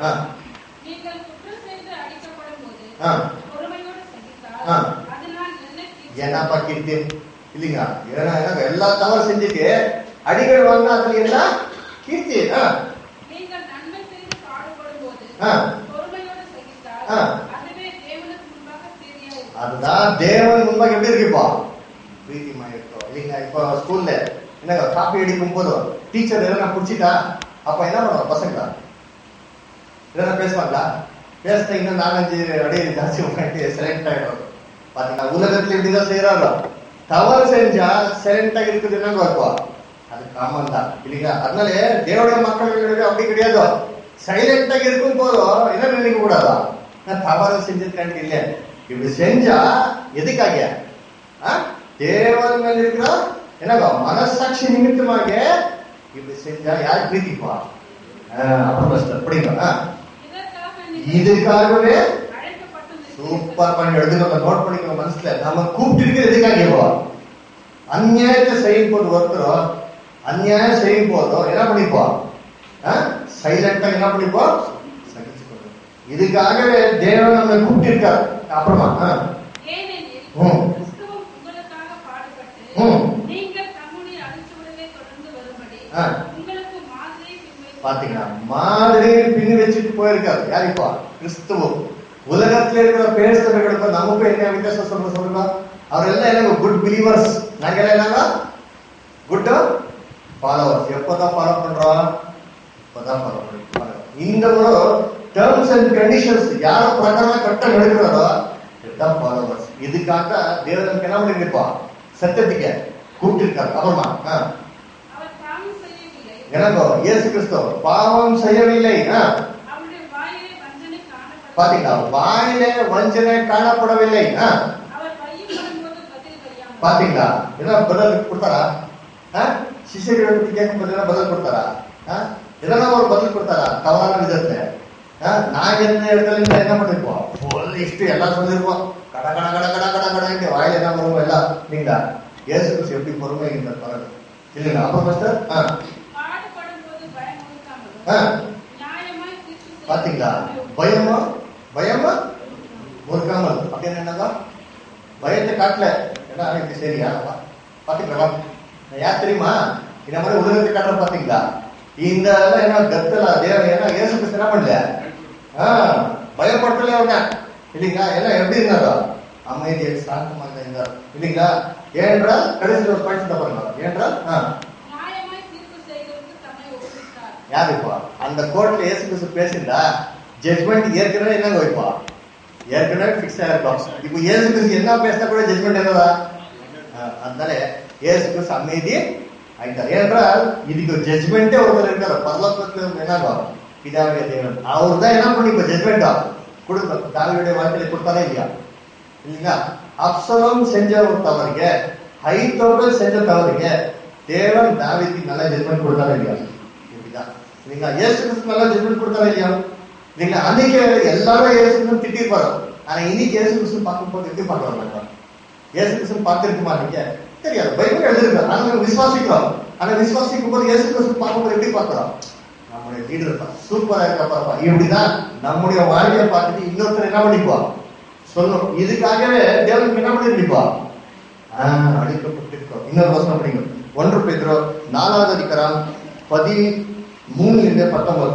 என்னப்பா கீர்த்தி இல்லைங்க, எல்லா தவறு செஞ்சுட்டு அடிக்கடி வாங்கினா அதுல என்ன கீர்த்தி? அதுதான் தேவன் முன்பாக எப்படி இருக்குப்பா, பிரீத்திமா இருக்கும் இல்லைங்க. இப்போ ஸ்கூல்ல என்னங்க காப்பி அடிக்கும் போதும் டீச்சர் எதனா புடிச்சிட்டா அப்ப என்ன பண்ணுவோம், பசங்களா இதெல்லாம் பேசுவாங்களா? பேசுனா இன்னும் நாலஞ்சு அடியே ஜாஸ்தி உட்காந்து செலக்ட் ஆயிடும். பாத்தீங்கன்னா உலகத்துல இப்படிதான் செய்யறாங்க. தவறு செஞ்சா சைலண்டா இருக்குது என்னங்க இருக்கும், அது காமன் தான் இல்லைங்களா? அதனால தேவடைய மக்கள் அப்படி கிடையாது, சைலண்டா இருக்கும் போதும் என்ன நினைக்க கூடாதா, நான் தவறு செஞ்சிருக்கேன் இல்ல. இப்படி செஞ்சா எதுக்காக, தேவன் மேல இருக்கிற என்னங்க மனசாட்சி நிமித்தமாக இப்படி செஞ்சா யார் பிரீத்திப்பா? அப்படிங்களா? இதுக்காகவே சூப்பர் பண்ணி எடுத்துக்கோங்க, நோட் பண்ணிக்கோங்க மனசுல. நம்ம கூப்பிட்டு இருக்கிற எதுக்காக, அநியாயத்தை செய்யும் போது ஒருத்தரும் அநியாயம் செய்யும் போதும் என்ன பண்ணிப்போம், சைலண்டா என்ன பண்ணிப்போம், சகிச்சுக்கணும். இதுக்காகவே தேவன் நம்ம கூப்பிட்டு இருக்காரு. அப்புறமா பாத்தீங்கன்னா மாதிரி பின் வச்சுட்டு போயிருக்காரு. யார் இப்போ கிறிஸ்துவ உலகத்துல இருக்கிற பேசுறவர்களுக்கு நமக்கு என்ன வித்தியாசம் சொல்ற சொல்லுங்க. அவர் எல்லாம் என்ன குட் பிலீவர்ஸ், நாங்க எல்லாம் என்னங்க குட் ஃபாலோவர்ஸ். எப்பதான் ஃபாலோ பண்றோம், இப்பதான் ஃபாலோ பண்றோம். இந்த ஒரு டேர்ம்ஸ் அண்ட் கண்டிஷன்ஸ் யார பிரகாரமா கட்டம் எடுக்கிறாரோ இதுதான் ஃபாலோவர்ஸ். இதுக்காக தேவனுக்கு என்ன பண்ணிருப்பா, சத்தியத்துக்கு கூப்பிட்டு இருக்காரு. அப்புறமா எனக்கோ இயேசு கிறிஸ்து பாவம் செய்யவில்லை. பாத்தீங்களா, வாயிலே வஞ்சனை காணப்படவில்லை. பாத்தீங்களா, என்ன பதில் கொடுத்தாரா? சிஷியர்களை பத்தி கேட்கும் போது பதில் கொடுத்தாரா? இதெல்லாம் ஒரு பதில் கொடுத்தாரா தவறான விதத்துல? நான் என்ன இடத்துல என்ன பண்ணிருப்போம், லிஸ்ட் எல்லாம் சொல்லிருப்போம். கட கட கட கட கட கடை வாயில என்ன வருவோம் எல்லாம். நீங்களா இயேசு கிறிஸ்து எப்படி பொறுமை பாருங்க இல்லைங்களா? அப்புறம் மாஸ்டர் பாத்தீங்களா, பயமா பயமா முறுக்காமல் அப்படின்னு என்னதா பயத்தை காட்டல. ஏன்னா இப்படி சரியா பாத்தீங்களா, யார் தெரியுமா இந்த மாதிரி உலகத்தை காட்டுற பாத்தீங்களா? இந்த என்ன கத்தலா தேவன் ஏன்னா இயேசு கிறிஸ்து என்ன பண்ணல, பயப்படுத்தல அவங்க இல்லைங்களா? எல்லாம் எப்படி இருந்தாரோ அமைதியை சாந்தமாக இருந்தார் இல்லைங்களா? ஏனென்றால் கடைசியில் ஒரு பாயிண்ட் பாருங்க, ஏனென்றால் யாரு இப்போ அந்த கோர்ட்ல இயேசு கிறிஸ்து பேசியிருந்தா ஜட்மெண்ட் ஏற்கனவே என்னங்க வைப்பா, ஏற்கனவே பிக்ஸ் ஆயிருக்கும். இப்போ இயேசு கிறிஸ்து என்ன பேசினா கூட ஜட்மெண்ட் என்னதா? அதனால இயேசு கிறிஸ்து அமைதி ஆயிட்டார். ஏனென்றால் இதுக்கு ஜட்மெண்டே ஒருத்தர் இருக்காரு பரலோகத்துல என்னவா பிதாவுடைய தேவன். அவர் தான் என்ன பண்ணி இப்போ ஜட்மெண்டா கொடுக்க தாவீதுடைய வாழ்க்கையில கொடுத்தாரே இல்லையா? இல்லைங்களா? அப்சலோம் செஞ்ச ஒரு தவறுங்க, அகித்தோபேல் செஞ்ச தவறுங்க, தேவன் தாவீதுக்கு நல்ல ஜட்மெண்ட் கொடுத்தாரே இல்லையா? இப்படிதான் இல்லைங்களா? இயேசு கிறிஸ்து நல்ல ஜட்மெண்ட் கொடுத்தாரே இல்லையா? இல்லைங்களா? அன்னைக்கு எல்லாரும் இயேசு கிறிஸ்து திட்டிருப்பாரு. ஆனா இன்னைக்கு இயேசு கிறிஸ்து பார்க்கும் போது எப்படி பார்க்கலாம்? இயேசு கிறிஸ்து பார்த்திருக்குமா நீங்க தெரியாது, பைபிள் எழுதிருக்கோம். ஆனா விசுவாசிக்கிறோம். ஆனா விசுவாசிக்கும் போது இயேசு கிறிஸ்து பார்க்கும்போது எப்படி பார்க்கிறோம்? நம்முடைய லீடர் சூப்பரா இருக்க பாருப்பா. இப்படிதான் நம்முடைய வாழ்க்கையை பார்த்துட்டு இன்னொருத்தர் என்ன பண்ணிப்பா சொல்லணும். இதுக்காகவே தேவனுக்கு என்ன பண்ணிருப்பா அடிக்கப்பட்டிருக்கோம். இன்னொரு வசனம் படிங்க, ஒன்று பேதுரு நாலாவது அதிகாரம் பதிமூணுல இருந்து பத்தொன்பது.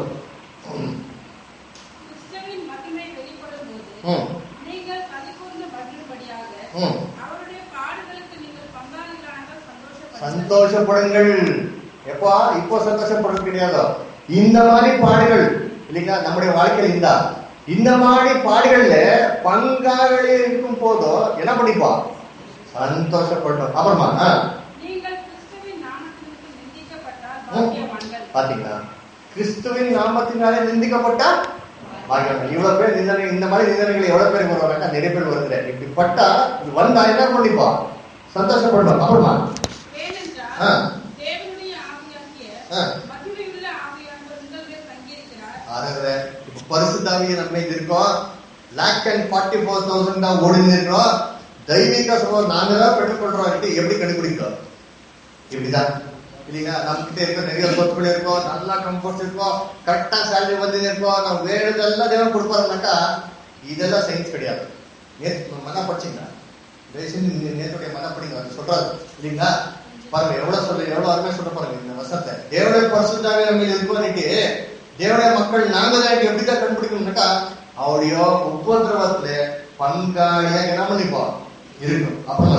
சந்தோஷப்படுங்கள். எப்பா இப்போ சந்தோஷப்படுறது கிடையாது, இந்த மாதிரி பாடுகள் இல்லைங்களா நம்முடைய வாழ்க்கையில் இருந்தா இந்த மாதிரி பாடுகள்ல பங்காளி இருக்கும் போதோ என்ன பண்ணிப்பா சந்தோஷப்பட்டோம். அப்புறமா நீங்கள் கிறிஸ்துவின் நாமத்திற்கு நிந்திக்கப்பட்டால் பாக்கியவான்கள். பாத்தீங்களா, கிறிஸ்துவின் நாமத்தினாலே நிந்திக்கப்பட்டா பாக்கியவான்கள். இவ்வளவு பேர் நிந்தனை, இந்த மாதிரி நிந்தனைகள் எவ்வளவு பேர் வருவாங்க? நிறைய பேர் வருது. இப்படி பட்டா வந்தா என்ன பண்ணிப்பா சந்தோஷப்படணும். அப்புறமா ஏனென்றால் தேவனுடைய ஆவியாகிய மகிமையுள்ள ஆவியானவர் உங்கள் மேல் தங்கியிருக்கிறார். ஆகவே இப்ப பரிசுத்தாவிய நம்ம இருக்கோம். Lakh and forty four thousand தான் ஓடிந்து இருக்கிறோம். தெய்வீக சொல்லுவோம் நாங்க தான் பெற்றுக்கொள்றோம். எப்படி கண்டுபிடிக்கிறோம்? இப்படிதான் இல்லைங்களா? நம்ம கிட்ட இருக்க நிறைய சொத்துக்கள் இருக்கும், நல்லா கம்ஃபர்ட் இருக்கும், கரெக்டா சேலரி வந்து இருக்கும், நம்ம வேணுதெல்லாம் தேவை கொடுப்பாருனாக்கா இதெல்லாம் சயின்ஸ் கிடையாது. நேற்று மன படிச்சீங்களா? நேற்றுடைய மன படிங்க அது சொல்றாரு இல்லைங்களா? பாருங்க எவ்வளவு சொல்ல எவ்வளவு அருமையா சொல்ல பாருங்க இந்த வசத்தை. தேவனுடைய பரிசுத்தாவே நம்ம இருக்கும் இன்னைக்கு தேவனுடைய மக்கள் நாங்க தான் எப்படிதான் கண்டுபிடிக்கணும்னாக்கா அவருடைய உபதிரவத்துல பங்காளியா என்ன பண்ணிப்போம் இருக்கும். அப்புறம்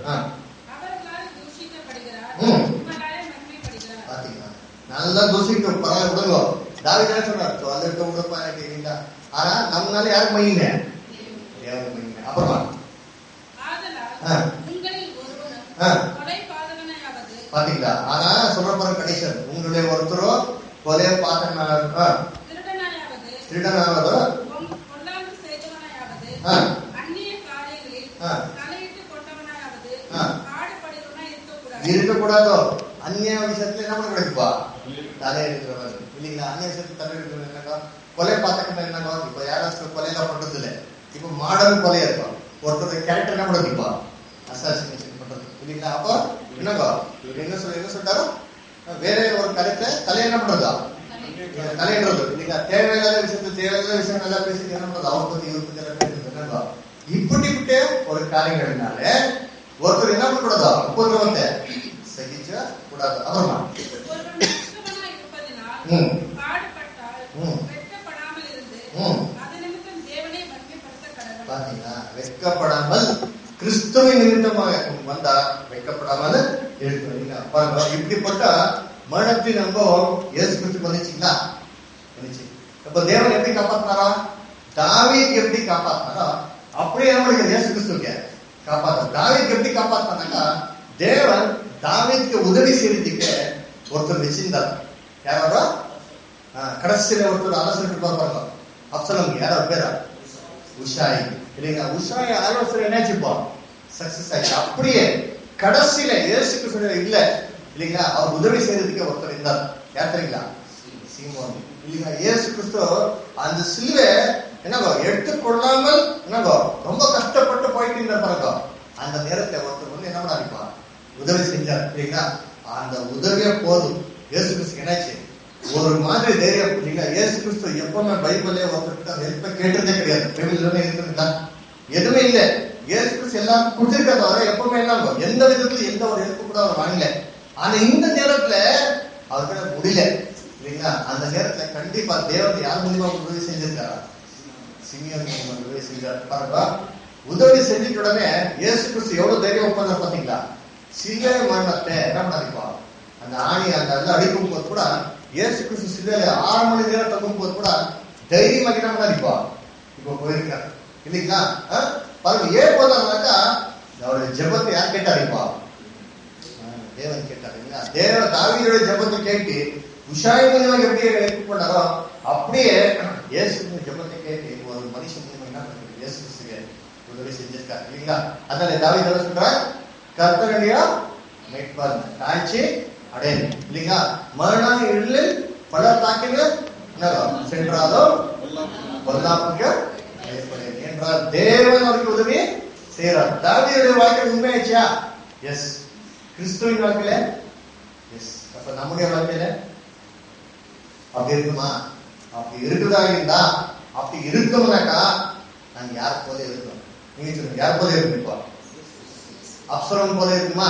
பாத்தீங்கன்னா நல்லா தூசிட்டு பரவாயில்ல விடுங்க. தாவீது சொன்னார் அது இருக்க விடுப்பா கேட்டீங்களா? ஆனா நம்மளால யாருக்கு மையுங்க? தேவனுக்கு மையுங்க. அப்புறமா பாத்தீங்களா? ஆனா சொல்ற போற கண்டிஷன் உங்களுடைய ஒருத்தரோ கொலை பாத்தனாவது திருடனாவது இருக்கக்கூடாதோ. அந்நிய விஷயத்துல என்ன பண்ண கிடைக்குப்பா தலை இருக்கிறவர் இல்லைங்களா? அந்நிய விஷயத்துல தலை இருக்கிறது என்னக்கா? கொலை பார்த்துக்கிட்ட என்னக்கா? இப்ப யாராச்சும் கொலையெல்லாம் பண்றது இல்லை. இப்ப மாடர்ன் கொலையா இருக்கும். ஒருத்தர் கேரக்டர் என்ன பண்ணுறதுப்பா அசாசினேஷன் பண்றது இல்லைங்களா? அப்போ என்னக்கா என்ன சொல்ல என்ன சொல்லிட்டாரோ வேற ஒரு கருத்தை தலை என்ன பண்றதா தலையிடுறது இல்லைங்களா? தேவையில்லாத விஷயத்துல தேவையில்லாத விஷயம் நல்லா பேசி என்ன பண்றது அவர் பத்தி இவர் பத்தி எல்லாம் பேசுறது என்னக்கா? இப்படிப்பட்ட ஒரு காரியங்கள்னால ஒருத்தர் என்ன பண்ணக்கூடாதா உபதிரவத்தை சகிச்ச கூடாது. அப்புறமா பாத்தீங்கன்னா வெட்கப்படாமல் கிறிஸ்துவின் நிமித்தமாக வந்தா வெட்கப்படாமல் இருக்கு. பாருங்க இப்படிப்பட்ட மரணத்தின் அனுபவம் இயேசு கிறிஸ்து வந்துச்சுங்களா? வந்துச்சு. இப்ப தேவன் எப்படி காப்பாத்தினாரா? தாவீது எப்படி காப்பாத்தினாரா? அப்படியே நம்மளுக்கு இயேசு கிறிஸ்துக்கு காப்பாற்ற. தாவீதுக்கு எப்படி காப்பாத்தினாக்கா தேவன் தாவீதுக்கு உதவி செய்யறதுக்கு ஒருத்தர் வச்சிருந்தார். யாரோ கடைசியில ஒருத்தர் ஆலோசனை பார்ப்பாங்க. அப்சலோம் யாரோ பேரா உஷாய் இல்லைங்களா? உஷாய் ஆலோசனை என்னாச்சுப்பா சக்சஸ் ஆயிடுச்சு. அப்படியே கடைசியில இயேசு கிறிஸ்து இல்ல இல்லைங்களா? அவர் உதவி செய்யறதுக்கு ஒருத்தர் இருந்தார். யார் தெரியுங்களா? சீமோன் இல்லைங்களா? இயேசு கிறிஸ்து அந்த சிலுவை என்னங்கோ எடுத்துக்கொள்ளாமல் என்னங்கோ ரொம்ப கஷ்டப்பட்டு போயிட்டு இருந்தா அந்த நேரத்தை ஒருத்தர் வந்து என்ன பண்ணாருப்பா உதவி செஞ்சார் இல்லைங்களா? அந்த உதவியே போதும். இயேசு கிறிஸ்து என்னாச்சு ஒரு மாதிரி தைரியம் இல்லைங்களா? இயேசு கிறிஸ்து எப்பவுமே பைபிளே ஒருத்தருக்கு ஹெல்ப்பை கேட்டதே கிடையாது. பைபிள் இருக்குதுங்களா? எதுவுமே இல்லை. இயேசு கிறிஸ்து எல்லாருக்கும் கொடுத்திருக்க தவிர எப்பவுமே என்ன எந்த விதத்துல எந்த ஒரு ஹெல்ப் கூட அவர் வாங்கல. ஆனா இந்த நேரத்துல அவர்கிட்ட முடியல இல்லைங்களா? அந்த நேரத்துல கண்டிப்பா தேவன் யார் மூலியமா உதவி செஞ்சிருக்காரா? சிமியோன் மூலியமா உதவி செஞ்சார். பாருங்க உதவி செஞ்சுட்ட உடனே இயேசு கிறிஸ்து எவ்வளவு தைரியம் உட்கார்ந்தார் பாத்தீங்களா? சிலுவை மரணத்தை என்ன பண்ணாருப்பா அந்த ஆணி அந்த அடிக்கும் போது கூட இயேசு கிறிஸ்து சிலுவையில ஆறு மணி நேரம் தங்கும் போது கூட தைரியமாக என்ன பண்ணாருப்பா இப்ப போயிருக்காரு இல்லைங்களா? பாருங்க ஏன் போதாருனாக்கா அவருடைய ஜெபத்தை யார் கேட்டாருப்பா? தேவன் கேட்டாரு இல்லைங்களா? தேவ தாவீதுடைய ஜெபத்தை கேட்டு உஷாய் மூலியமாக எப்படி ஹெல்ப் பண்ணாரோ அப்படியே இயேசு ஜெபத்தை கேட்டு ஒரு மனுஷன் மூலியமா என்ன பண்ணுறது இயேசு கிறிஸ்துக்கு உதவி செஞ்சிருக்காரு இல்லைங்களா? அதனால தாவீது என்ன சொல்றார்? கர்த்தருடைய மீட்பர் காட்சி அடையல் இல்லைங்களா? மரண இருளில் பல தாக்கின சென்றாலும் பொல்லாப்புக்கு என்றால் தேவன் அவருக்கு உதவி செய்யறார். தாவீதுடைய வாழ்க்கை உண்மையாச்சா? எஸ். கிறிஸ்துவின் வாழ்க்கையில எஸ். அப்ப நம்முடைய வாழ்க்கையில அப்படி இருக்குமா? அப்படி இருக்குதா? இருந்தா அப்படி இருக்கோம்னாக்கா நாங்க யார் போல இருக்கோம்? நீங்க சொல்லுங்க யார் போல இருக்குப்பா? அப்சலோம் போல இருக்குமா?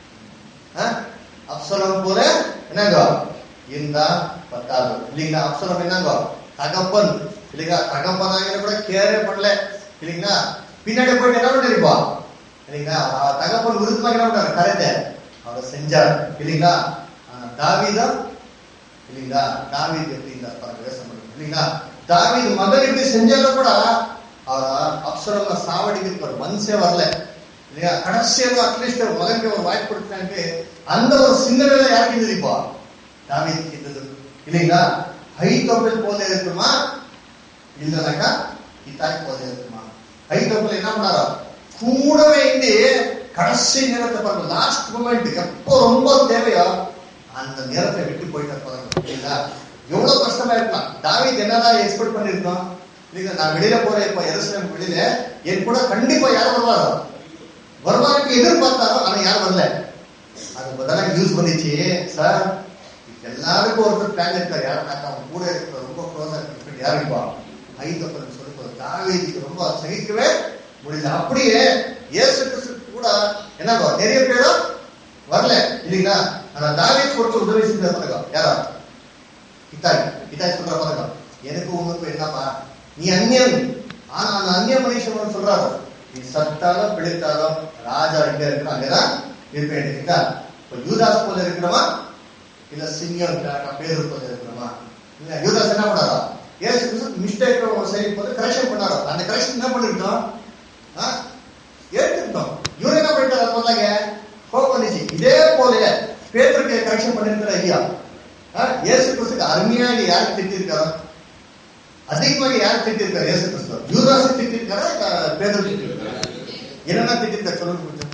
அப்சலோம் போல என்னங்க இருந்தா பத்தாது இல்லைங்களா? அப்சலோம் என்னங்க தகப்பன் இல்லைங்களா? தகப்பன் ஆகிற கூட கேரே பண்ணல இல்லைங்களா? பின்னாடி போயிட்டு என்ன பண்ணிருப்பா இல்லைங்களா? தகப்பன் விருத்தமாக என்ன பண்ணாரு? கரெக்ட அவர் செஞ்சார் இல்லைங்களா? தாவீதா இல்லைங்களா? தாவீது எப்படி இருந்தார் பாருங்க, யோசனை பண்ணுங்க. இல்லைங்களா? தாவீது மகன் இப்படி செஞ்சாலும் கூட அவர் அப்சலோமை சாவடிக்கு ஒரு மனசே வரல இல்லையா? கடைசியாக அட்லீஸ்ட் மகனுக்கு ஒரு வாய்ப்பு கொடுத்தாங்க. அந்த ஒரு சிந்தனை யாருக்கு இருந்தது? இப்போ தாவீதுக்கு இருந்தது இல்லைங்களா? அகித்தோப்பேல் போல இருக்குமா இல்லைனாக்கா இத்தாய் போல இருக்குமா? அகித்தோப்பேல் என்ன பண்ணாரோ கூடவே இருந்து கடைசி நேரத்தை பாருங்க, லாஸ்ட் மூமெண்ட் எப்போ ரொம்ப தேவையோ அந்த நேரத்தை விட்டு போயிட்டு பாருங்க இல்லைங்களா? எவ்வளவு கஷ்டமா இருக்கலாம். தாவீது என்னதான் எக்ஸ்பெக்ட் பண்ணிருக்கோம் இல்லைங்களா? நான் வெளியில போறேன், இப்ப எருசலேம் வெளியில என் கூட கண்டிப்பா யாரும் வருவாரோ வருவாருக்கு எதிர்பார்த்தாரோ, ஆனா யாரும் வரல. அது பதிலாக யூஸ் பண்ணிச்சு. சார் எல்லாருக்கும் ஒருத்தர் பிளான் இருக்காரு, யாருனாக்கா அவன் கூட இருக்கிற ரொம்ப க்ளோஸா இருக்கு யாருப்பா ஐதப்பன் சொல்லி போற தாவீதுக்கு ரொம்ப சகிக்கவே முடியல. அப்படியே இயேசு கிறிஸ்து கூட என்ன நிறைய பேரும் வரல இல்லைங்களா? ஆனா தாவீது கொடுத்து உதவி செஞ்ச பதக்கம் யாரா? இத்தாய். இத்தாய் சொல்ற பதக்கம், எனக்கு உனக்கு என்னப்பா, நீ அந்நியன். ஆனா அந்த அந்நிய மனுஷன் சொல்றாரு, நீ சத்தாலும் பிடித்தாலும் ராஜா எங்க இருக்கா அங்கதான் இருப்பேன். இப்ப யூதாஸ் போல இருக்கிறோமா இல்ல சிங்கம் பேரு போல இருக்கிறோமா? இல்ல யூதாஸ் என்ன பண்ணாரோ ஏசு மிஸ்டேக் சரி போது கரெக்ஷன் பண்ணாரோ, அந்த கரெக்ஷன் என்ன பண்ணிருக்கோம் ஏற்றுக்கிட்டோம். இவரு என்ன பண்ணிட்டாரு சொன்னாங்க, கோபம் வந்துச்சு. இதே போல பேருக்கு கரெக்ஷன் பண்ணிருக்கிற ஐயா இயேசு கிறிஸ்துக்கு அருமையாக யாருக்கு திட்டிருக்காரோ அதிகமாக யார் திட்டிருக்காரு? இயேசு கிறிஸ்து. யூதாஸ் திட்டிருக்காரா பேதர் திட்டிருக்காரா? என்னன்னா திட்டிருக்காரு சொல்லுங்க கொஞ்சம்.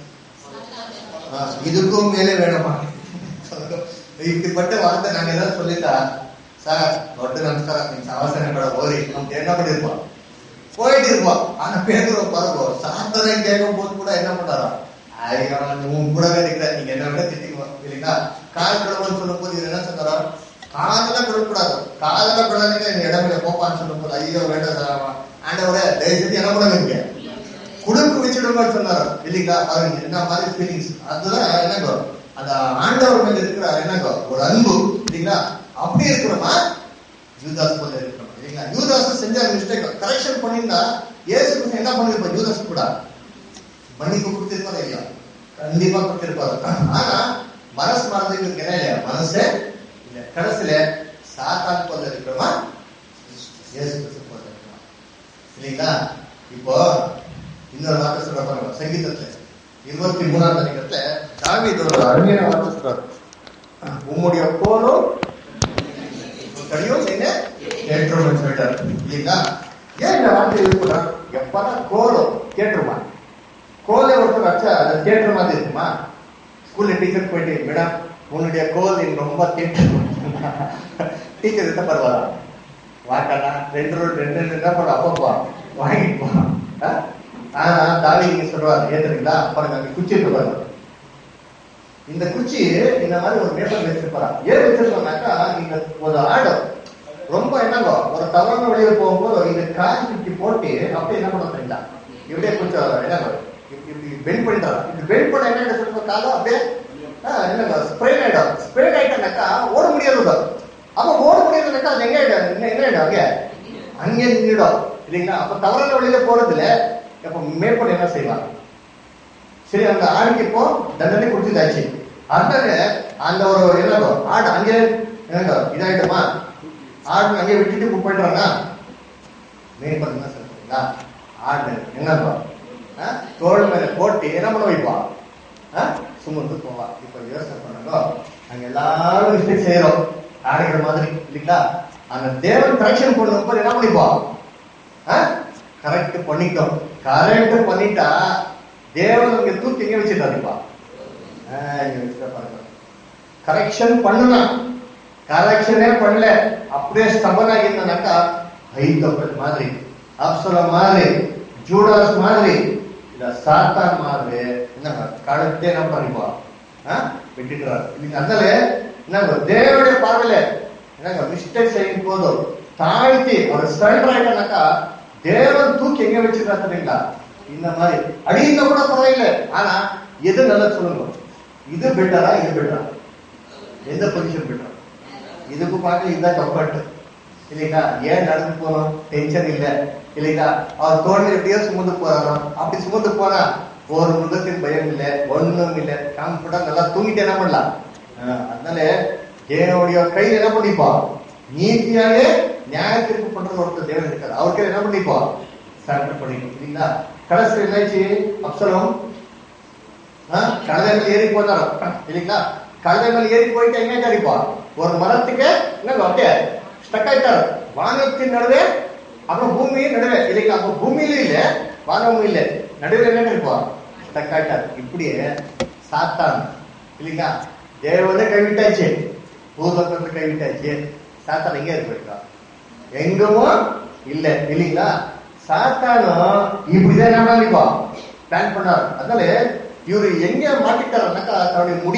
இதுக்கும் மேலே வேணுமா? இப்படிப்பட்ட வார்த்தை நாங்க ஏதாவது சொல்லிட்டா சார் ஒட்டு நமஸ்காரம் நீங்க அவசரம் கூட ஓரி நம்ம என்ன பண்ணிருப்போம் போயிட்டு இருப்போம். ஆனா பேதர் பாருங்க சாந்தனை கேட்கும் போது கூட என்ன பண்ணாரா, ஐயோ உன் கூடவே இருக்கிற நீங்க என்ன விட திட்டிக்குவோம் இல்லைங்களா? கால் கிழவன் சொல்லும் போது இது என்ன சொன்னாரா, காதல கொடுக்கூடாது, காதல கூடாதுன்னு எங்க இடத்துல போப்பான்னு சொல்லும் போது ஐயோ வேண்டாம் ஆண்டவரே தயவுசெய்து என்ன கூட வைக்க குடுக்கு வச்சுடுங்கன்னு சொன்னாரு இல்லைங்களா? பாருங்க என்ன மாதிரி ஃபீலிங்ஸ். அதுதான் என்னங்கோ அந்த ஆண்டவர் மேல இருக்கிற என்னங்கோ ஒரு அன்பு இல்லைங்களா? அப்படி இருக்கிறோமா யூதாஸ் போல இருக்கிறோம் இல்லைங்களா? யூதாஸ் செஞ்ச மிஸ்டேக் கரெக்ஷன் பண்ணிருந்தா இயேசு என்ன பண்ணிருப்போம்? யூதாஸ் கூட மன்னிப்பு கொடுத்திருப்பாரு இல்லையா? கண்டிப்பா கொடுத்திருப்பாரு. ஆனா மனசு மறந்துக்கு என்ன இல்லையா? மனசே இல்ல. கடைசியில சாத்தான் போல இருக்கிறோமா இயேசு கிறிஸ்து போல இருக்கிறோமா இல்லைங்களா? இப்போ இன்னொரு வார்த்தை சொல்ற பாருங்க, சங்கீதத்துல இருபத்தி மூணாவது அதிகாரத்துல தாவீது ஒரு அருமையான வார்த்தை சொல்றாரு, உம்முடைய கோலும் கடியும் நீங்க ஏற்றும்னு சொல்லிட்டாரு இல்லைங்களா? ஏன் இந்த வார்த்தை யூஸ் பண்றாரு? எப்பதான் கோலம் கேட்டுருமா? கோலை ஒருத்தர் வச்சா அது தியேட்டர் மாதிரி இருக்குமா? ஸ்கூல்ல டீச்சர் போயிட்டு மேடம் உன்னுடைய கோல் எனக்கு ரொம்ப தியேட்டர் டீச்சர் என்ன பரவாயில்ல வாட்டா ரெண்டு ரோடு ரெண்டு ரெண்டு என்ன பண்ணுவா அப்பப்பா வாங்கிட்டு போவான். ஆனா தாவி நீங்க சொல்றாரு ஏத்துறீங்களா? பாருங்க அங்க குச்சி இருக்கு பாருங்க. இந்த குச்சி இந்த மாதிரி ஒரு பேப்பர் வச்சிருப்பாரா? ஏன் வச்சிருக்கோம்னாக்கா நீங்க ஒரு ஆடு ரொம்ப என்னங்கோ ஒரு தவறான வழியில போகும்போது இந்த காய் குச்சி போட்டு அப்படியே என்ன பண்ண தெரியுங்களா? இப்படியே கொஞ்சம் என்னங்கோ இப்படி பெண்ட் பண்ணிட்டாரு. இப்படி பெண்ட் பண்ண என்ன சொல்ற காலம் அப்படியே என்னங்க ஸ்ப்ரே ஆயிடும். ஸ்ப்ரே ஆயிட்டானாக்கா ஓட முடியாது. அப்ப ஓட முடியாதுனாக்கா அது எங்க ஆயிடும்? என்ன ஆயிடும்? அங்கே அங்கே நின்றுடும் இல்லைங்களா? அப்ப தவறான வழியில போறதுல அப்ப மேற்கொண்டு என்ன செய்வாங்க? சரி அந்த ஆணுக்கு இப்போ தண்டனை கொடுத்துதாச்சு. அதனால அந்த ஒரு என்னங்கோ ஆடு அங்கே என்னங்க இதாயிட்டுமா ஆடு அங்கே விட்டுட்டு போயிட்டாங்க. மேற்கொண்டு என்ன சொல்றீங்களா? ஆடு என்னப்பா தோல் மேல போட்டு என்ன பண்ண வைப்பா சுமந்து போவா. இப்ப யோசனை பண்ணாங்க அங்க எல்லாரும் மிஸ்டேக் செய்யறோம் ஆடுகிற மாதிரி இல்லைங்களா? அந்த தேவன் கரெக்ஷன் பண்ணும்போது என்ன பண்ணிப்பா கரெக்ட் பண்ணிட்டோம். கரெக்ட் பண்ணிட்டா தேவன் இங்க தூக்கி எங்க வச்சுட்டாருப்பா கரெக்ஷன் பண்ணுனா கரெக்ஷனே பண்ணல அப்படியே ஸ்டபன் ஆகிருந்தானாக்கா ஐதோப்பல் மாதிரி அப்சலோம் மாதிரி ஜூடாஸ் மாதிரி இல்ல சாத்தான் மாதிரி என்ன கழுத்தே என்ன பண்ணிப்பா விட்டுக்கிறார். அதனால என்னங்க தேவனுடைய பார்வையில என்னங்க மிஸ்டேக் செய்யும் போதும் தாழ்த்தி அவர் சரண்டர் ஆயிட்டானாக்கா தேவன் தூக்கி எங்க வச்சிருக்கா தெரியுங்களா? இந்த மாதிரி அடிந்த கூட பரவாயில்லை. ஆனா எது நல்லா சொல்லுங்க, இது பெட்டரா இது பெட்டரா? எந்த பொசிஷன் பெட்டரா? இதுக்கு பார்க்க இதுதான் கம்ஃபர்ட் இல்லைங்களா? ஏன் நடந்து போனோம்? டென்ஷன் இல்லை இல்லைங்களா? அவர் தோணி எப்படியோ சுமந்து போறாரோ அப்படி சுமந்து போனா ஒரு மிருகத்தின் பயம் இல்லை, ஒண்ணும் இல்லை, கம்ஃபர்டா நல்லா தூங்கிட்டு என்ன பண்ணலாம். அதனால தேவனுடைய கையில் என்ன பண்ணிப்பா நீதியாலே நியாயத்திற்கு பண்றது ஒருத்தர் தேவன் இருக்காரு. அவர் கையில் என்ன பண்ணிப்பா சரண்டர் பண்ணிக்கணும் இல்லைங்களா. கடைசி என்னாச்சு, அப்சலோம் கழுதை மேல ஏறி போனாரோ இல்லைங்களா. கழுதை மேல ஏறி போயிட்டு எங்க கிடைப்பா ஒரு மரத்துக்கு என்ன அப்படியே ஸ்டக் ஆயிட்டாரு. வானத்தின் நடுவே அப்புறம் பூமியின் நடுவே இல்லைங்களா. அப்ப பூமியிலும் இல்ல வானமும் இல்ல, நடுவில் என்ன கிடைப்பா ஸ்டக் ஆயிட்டாரு. இப்படியே சாத்தான் இல்லைங்களா, தேவனே கைவிட்டாச்சு, பூர்வத்தை கைவிட்டாச்சு. சாத்தான் எங்க இருக்க எங்குமோ இல்ல இல்லைங்களா. சாத்தானும் இப்படிதான் என்ன பண்ணிப்பா பிளான் பண்ணாரு. அதனால இவரு எங்க மாட்டிட்டாருனாக்கா தன்னுடைய முடி.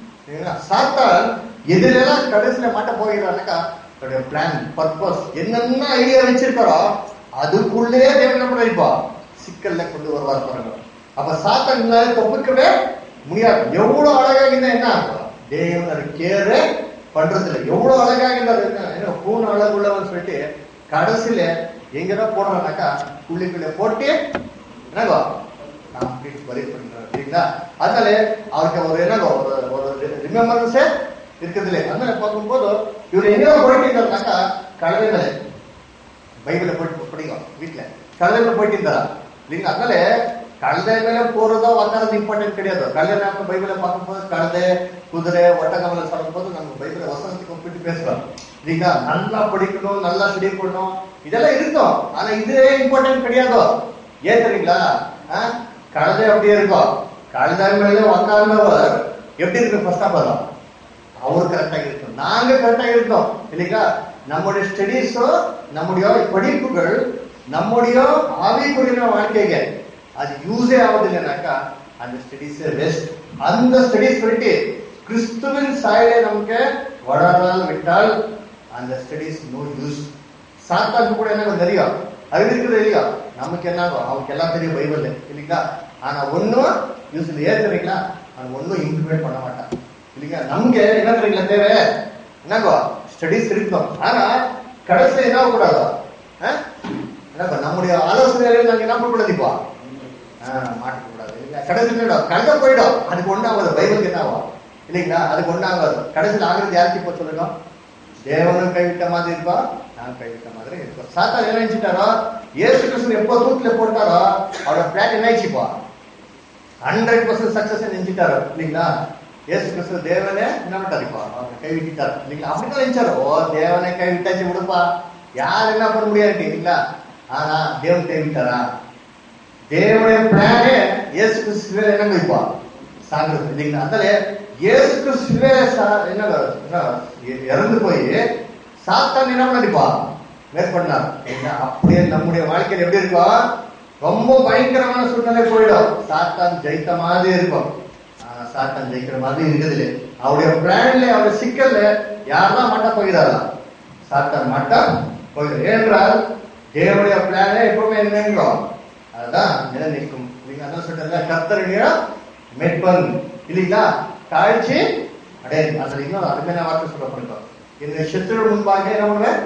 சாத்தான் எதுலாம் கடைசியில மாட்ட போகிறாருனாக்கா தன்னுடைய பிளான் பர்பஸ் என்னென்ன ஐடியா வச்சிருக்காரோ அதுக்குள்ளே தேவன் என்ன பண்ணிப்பா சிக்கல்ல கொண்டு வருவார் பாருங்க. அப்ப சாத்தான் தப்பிக்கவே முடியாது. எவ்வளவு அழகாக இருந்தா என்ன தேவன் அது கேரே பண்றது இல்லை. எவ்வளவு அழகாக இருந்தாரு என்ன பூன அழகு உள்ளவன் சொல்லிட்டு கடைசியில எங்கதான் போடுறானாக்கா புள்ளிக்குள்ள போட்டு என்னவா கம்ப்ளீட் வரி பண்றாரு சரிங்களா. அதனால அவருக்கு ஒரு என்ன ஒரு ரிமெம்பரன்ஸே இருக்குது இல்லை. அதனால பார்க்கும்போது இவர் எங்கேயோ போயிட்டு இருந்தாருனாக்கா கழுதை மேல பைபிளை போயிட்டு படிக்கும் வீட்டுல கழுதை மேல போயிட்டு இருந்தாரா இல்லைங்களா. அதனால கழுதை மேல போறதோ வந்தாரது இம்பார்ட்டன்ட் கிடையாது. கழுதை நம்ம பைபிளை பார்க்கும்போது கழுதை குதிரை ஒட்டகங்களை சொல்லும் போது நம்ம பைபிளை வசனத்துக்கு ஒப்பிட்டு பேசுறோம் இல்லைங்களா. நல்லா படிக்கணும், நல்லா ஸ்டடி பண்ணணும், இதெல்லாம் இருக்கும். ஆனா இது இம்பார்ட்டன்ட் கிடையாதோ. ஏன் தெரியுங்களா, கழுதை அப்படியே இருக்கும். கழுதை மேல உக்காந்தவர் எப்படி இருக்கு ஃபர்ஸ்ட் ஆஃப் ஆல் அவரு கரெக்டாக இருக்கும், நாங்க கரெக்டாக இருக்கோம் இல்லைங்களா. நம்முடைய ஸ்டடீஸோ நம்முடைய படிப்புகள் நம்முடைய ஆவிக்குரிய வாழ்க்கைக்கு அது யூஸே ஆகுது இல்லைனாக்கா அந்த ஸ்டடீஸ் வேஸ்ட். அந்த ஸ்டடீஸ் பண்ணிட்டு கிறிஸ்துவின் சாயலை நமக்கு வளரால் விட்டால் அந்த ஸ்டடீஸ் நோ யூஸ். சாத்தானுக்கு கூட என்ன தெரியும், அது இருக்குது இல்லையா. நமக்கு என்ன ஆகும், அவனுக்கு எல்லாம் தெரியும் பைபிள் இல்லைங்களா. ஆனா ஒன்னும் யூஸ் இல்லை. ஏன் தெரியுங்களா, அவன் ஒன்னும் இம்ப்ளிமெண்ட் பண்ண மாட்டான் இல்லைங்களா. நமக்கு என்ன தெரியுங்களா தேவை என்னங்கோ ஸ்டடீஸ் இருக்கும். ஆனா கடைசியில என்ன கூடாதோ என்ன நம்முடைய ஆலோசனையில நாங்க என்ன பண்ணக்கூடாதுப்பா மாட்டிக்க கூடாது இல்லைங்களா. கடைசியில கழுத போயிடும், அதுக்கு ஒண்ணாவது பைபிளுக்கு என்ன ஆகும் இல்லைங்களா, அதுக்கு ஒண்ணாகாது. கடைசியில் ஆகிறது யாருக்கு இப்போ சொல்லுங்க, தேவனும் கைவிட்ட மாதிரி இருக்கா, நான் கைவிட்ட மாதிரி இருக்கோம். சாத்தான் என்ன நினைச்சிட்டாரோ இயேசு கிறிஸ்து எப்போ தூக்கில போட்டாரோ அவரோட பிளான் என்ன ஆயிடுச்சுப்பா ஹண்ட்ரட் பர்சன்ட் சக்சஸ் நினைச்சிட்டாரோ இல்லைங்களா. இயேசு கிறிஸ்து தேவனே என்ன பண்ணிட்டாருப்பா அவங்க கைவிட்டாரு இல்லைங்களா. அப்படிதான் நினைச்சாரு, ஓ தேவனை கைவிட்டாச்சு விடுப்பா, யார் என்ன பண்ண முடியாது இல்லைங்களா. ஆனா தேவன் கைவிட்டாரா, தேவனுடைய பிளானே இயேசு கிறிஸ்துவே என்ன வைப்பா சாகிறது இல்லைங்களா. அதனால இயேசு கிறிஸ்துவே என்ன இறந்து போய் சாத்தான் என்ன பண்ணிப்பா வேஸ்ட் பண்ணார். அப்படியே நம்முடைய வாழ்க்கையில் எப்படி இருக்கும், ரொம்ப பயங்கரமான சூழ்நிலை போயிடும். சாத்தான் ஜெயித்த மாதிரி இருக்கும், ஆனா சாத்தான் ஜெயிக்கிற மாதிரி இருக்குது இல்லை. அவருடைய பிளான்ல அவருடைய சிக்கல்ல யாரெல்லாம் மாட்ட போகிறாரா, சாத்தான் மாட்ட போகிறார். ஏனென்றால் தேவனுடைய பிளானே எப்பவுமே என்னங்கோ அதுதான் நிலைநிற்கும் இல்லைங்களா. அதான் சொல்றாங்க கர்த்தருடைய மெட்பன் இல்லைங்களா, தாழ்ச்சி அடே அது இன்னும் அருமையான வார்த்தை சொல்லப்பட்டிருக்கோம். இந்த சத்துரு முன்பாக என்ன பண்ணுவேன்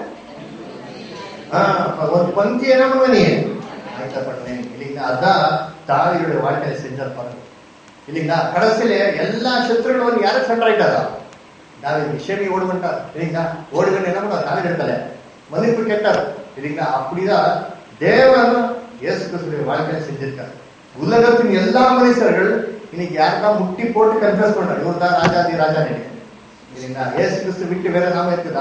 ஒரு பந்தி என்ன பண்ணுவேன் நீ ஆயத்தப்பட்டேன் இல்லைங்களா. அதுதான் தாவீதுடைய வாழ்க்கையில செஞ்சார் பாருங்க இல்லைங்களா. கடைசியில எல்லா சத்துருகளும் யாரை சென்றாயிட்டாரா, தாவீது ஷேமி ஓடுவன்ட்டார் இல்லைங்களா. ஓடுகன்னு என்ன பண்ணார், தாவீது இடத்துல மன்னிப்பு கேட்டார் இல்லைங்களா. அப்படிதான் தேவன் இயேசு கிறிஸ்துடைய வாழ்க்கையில செஞ்சிருக்காரு. உலகத்தின் எல்லா மனுஷர்கள் இன்னைக்கு யாருதான் முட்டி போட்டு கன்ஃபஸ் பண்றாரு, இவர் தான் ராஜாதி ராஜா இல்லைங்களா. இயேசு கிறிஸ்து விட்டு வேற நாம இருக்குதா,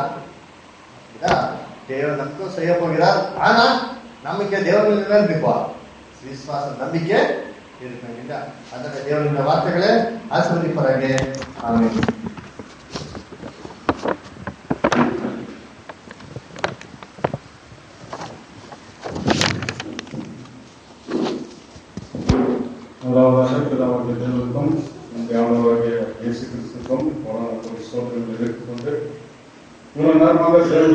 தேவன் நமக்கும் செய்ய போகிறார். ஆனா நமக்கு தேவன் இருப்பா விசுவாசம் நம்பிக்கை இருக்கு இல்லைங்களா. அதனால தேவனுடைய வார்த்தைகளை ஆசீர்வதிப்பாங்க. ஆமென். முதலாவதாக பிதாவாகிய தேவனுக்கும் நம்முடைய ஆண்டவராகிய இயேசு கிறிஸ்துவுக்கும் ஸ்தோத்திரங்களை எடுத்துக்கொண்டு இவ்வளவு நேரமாக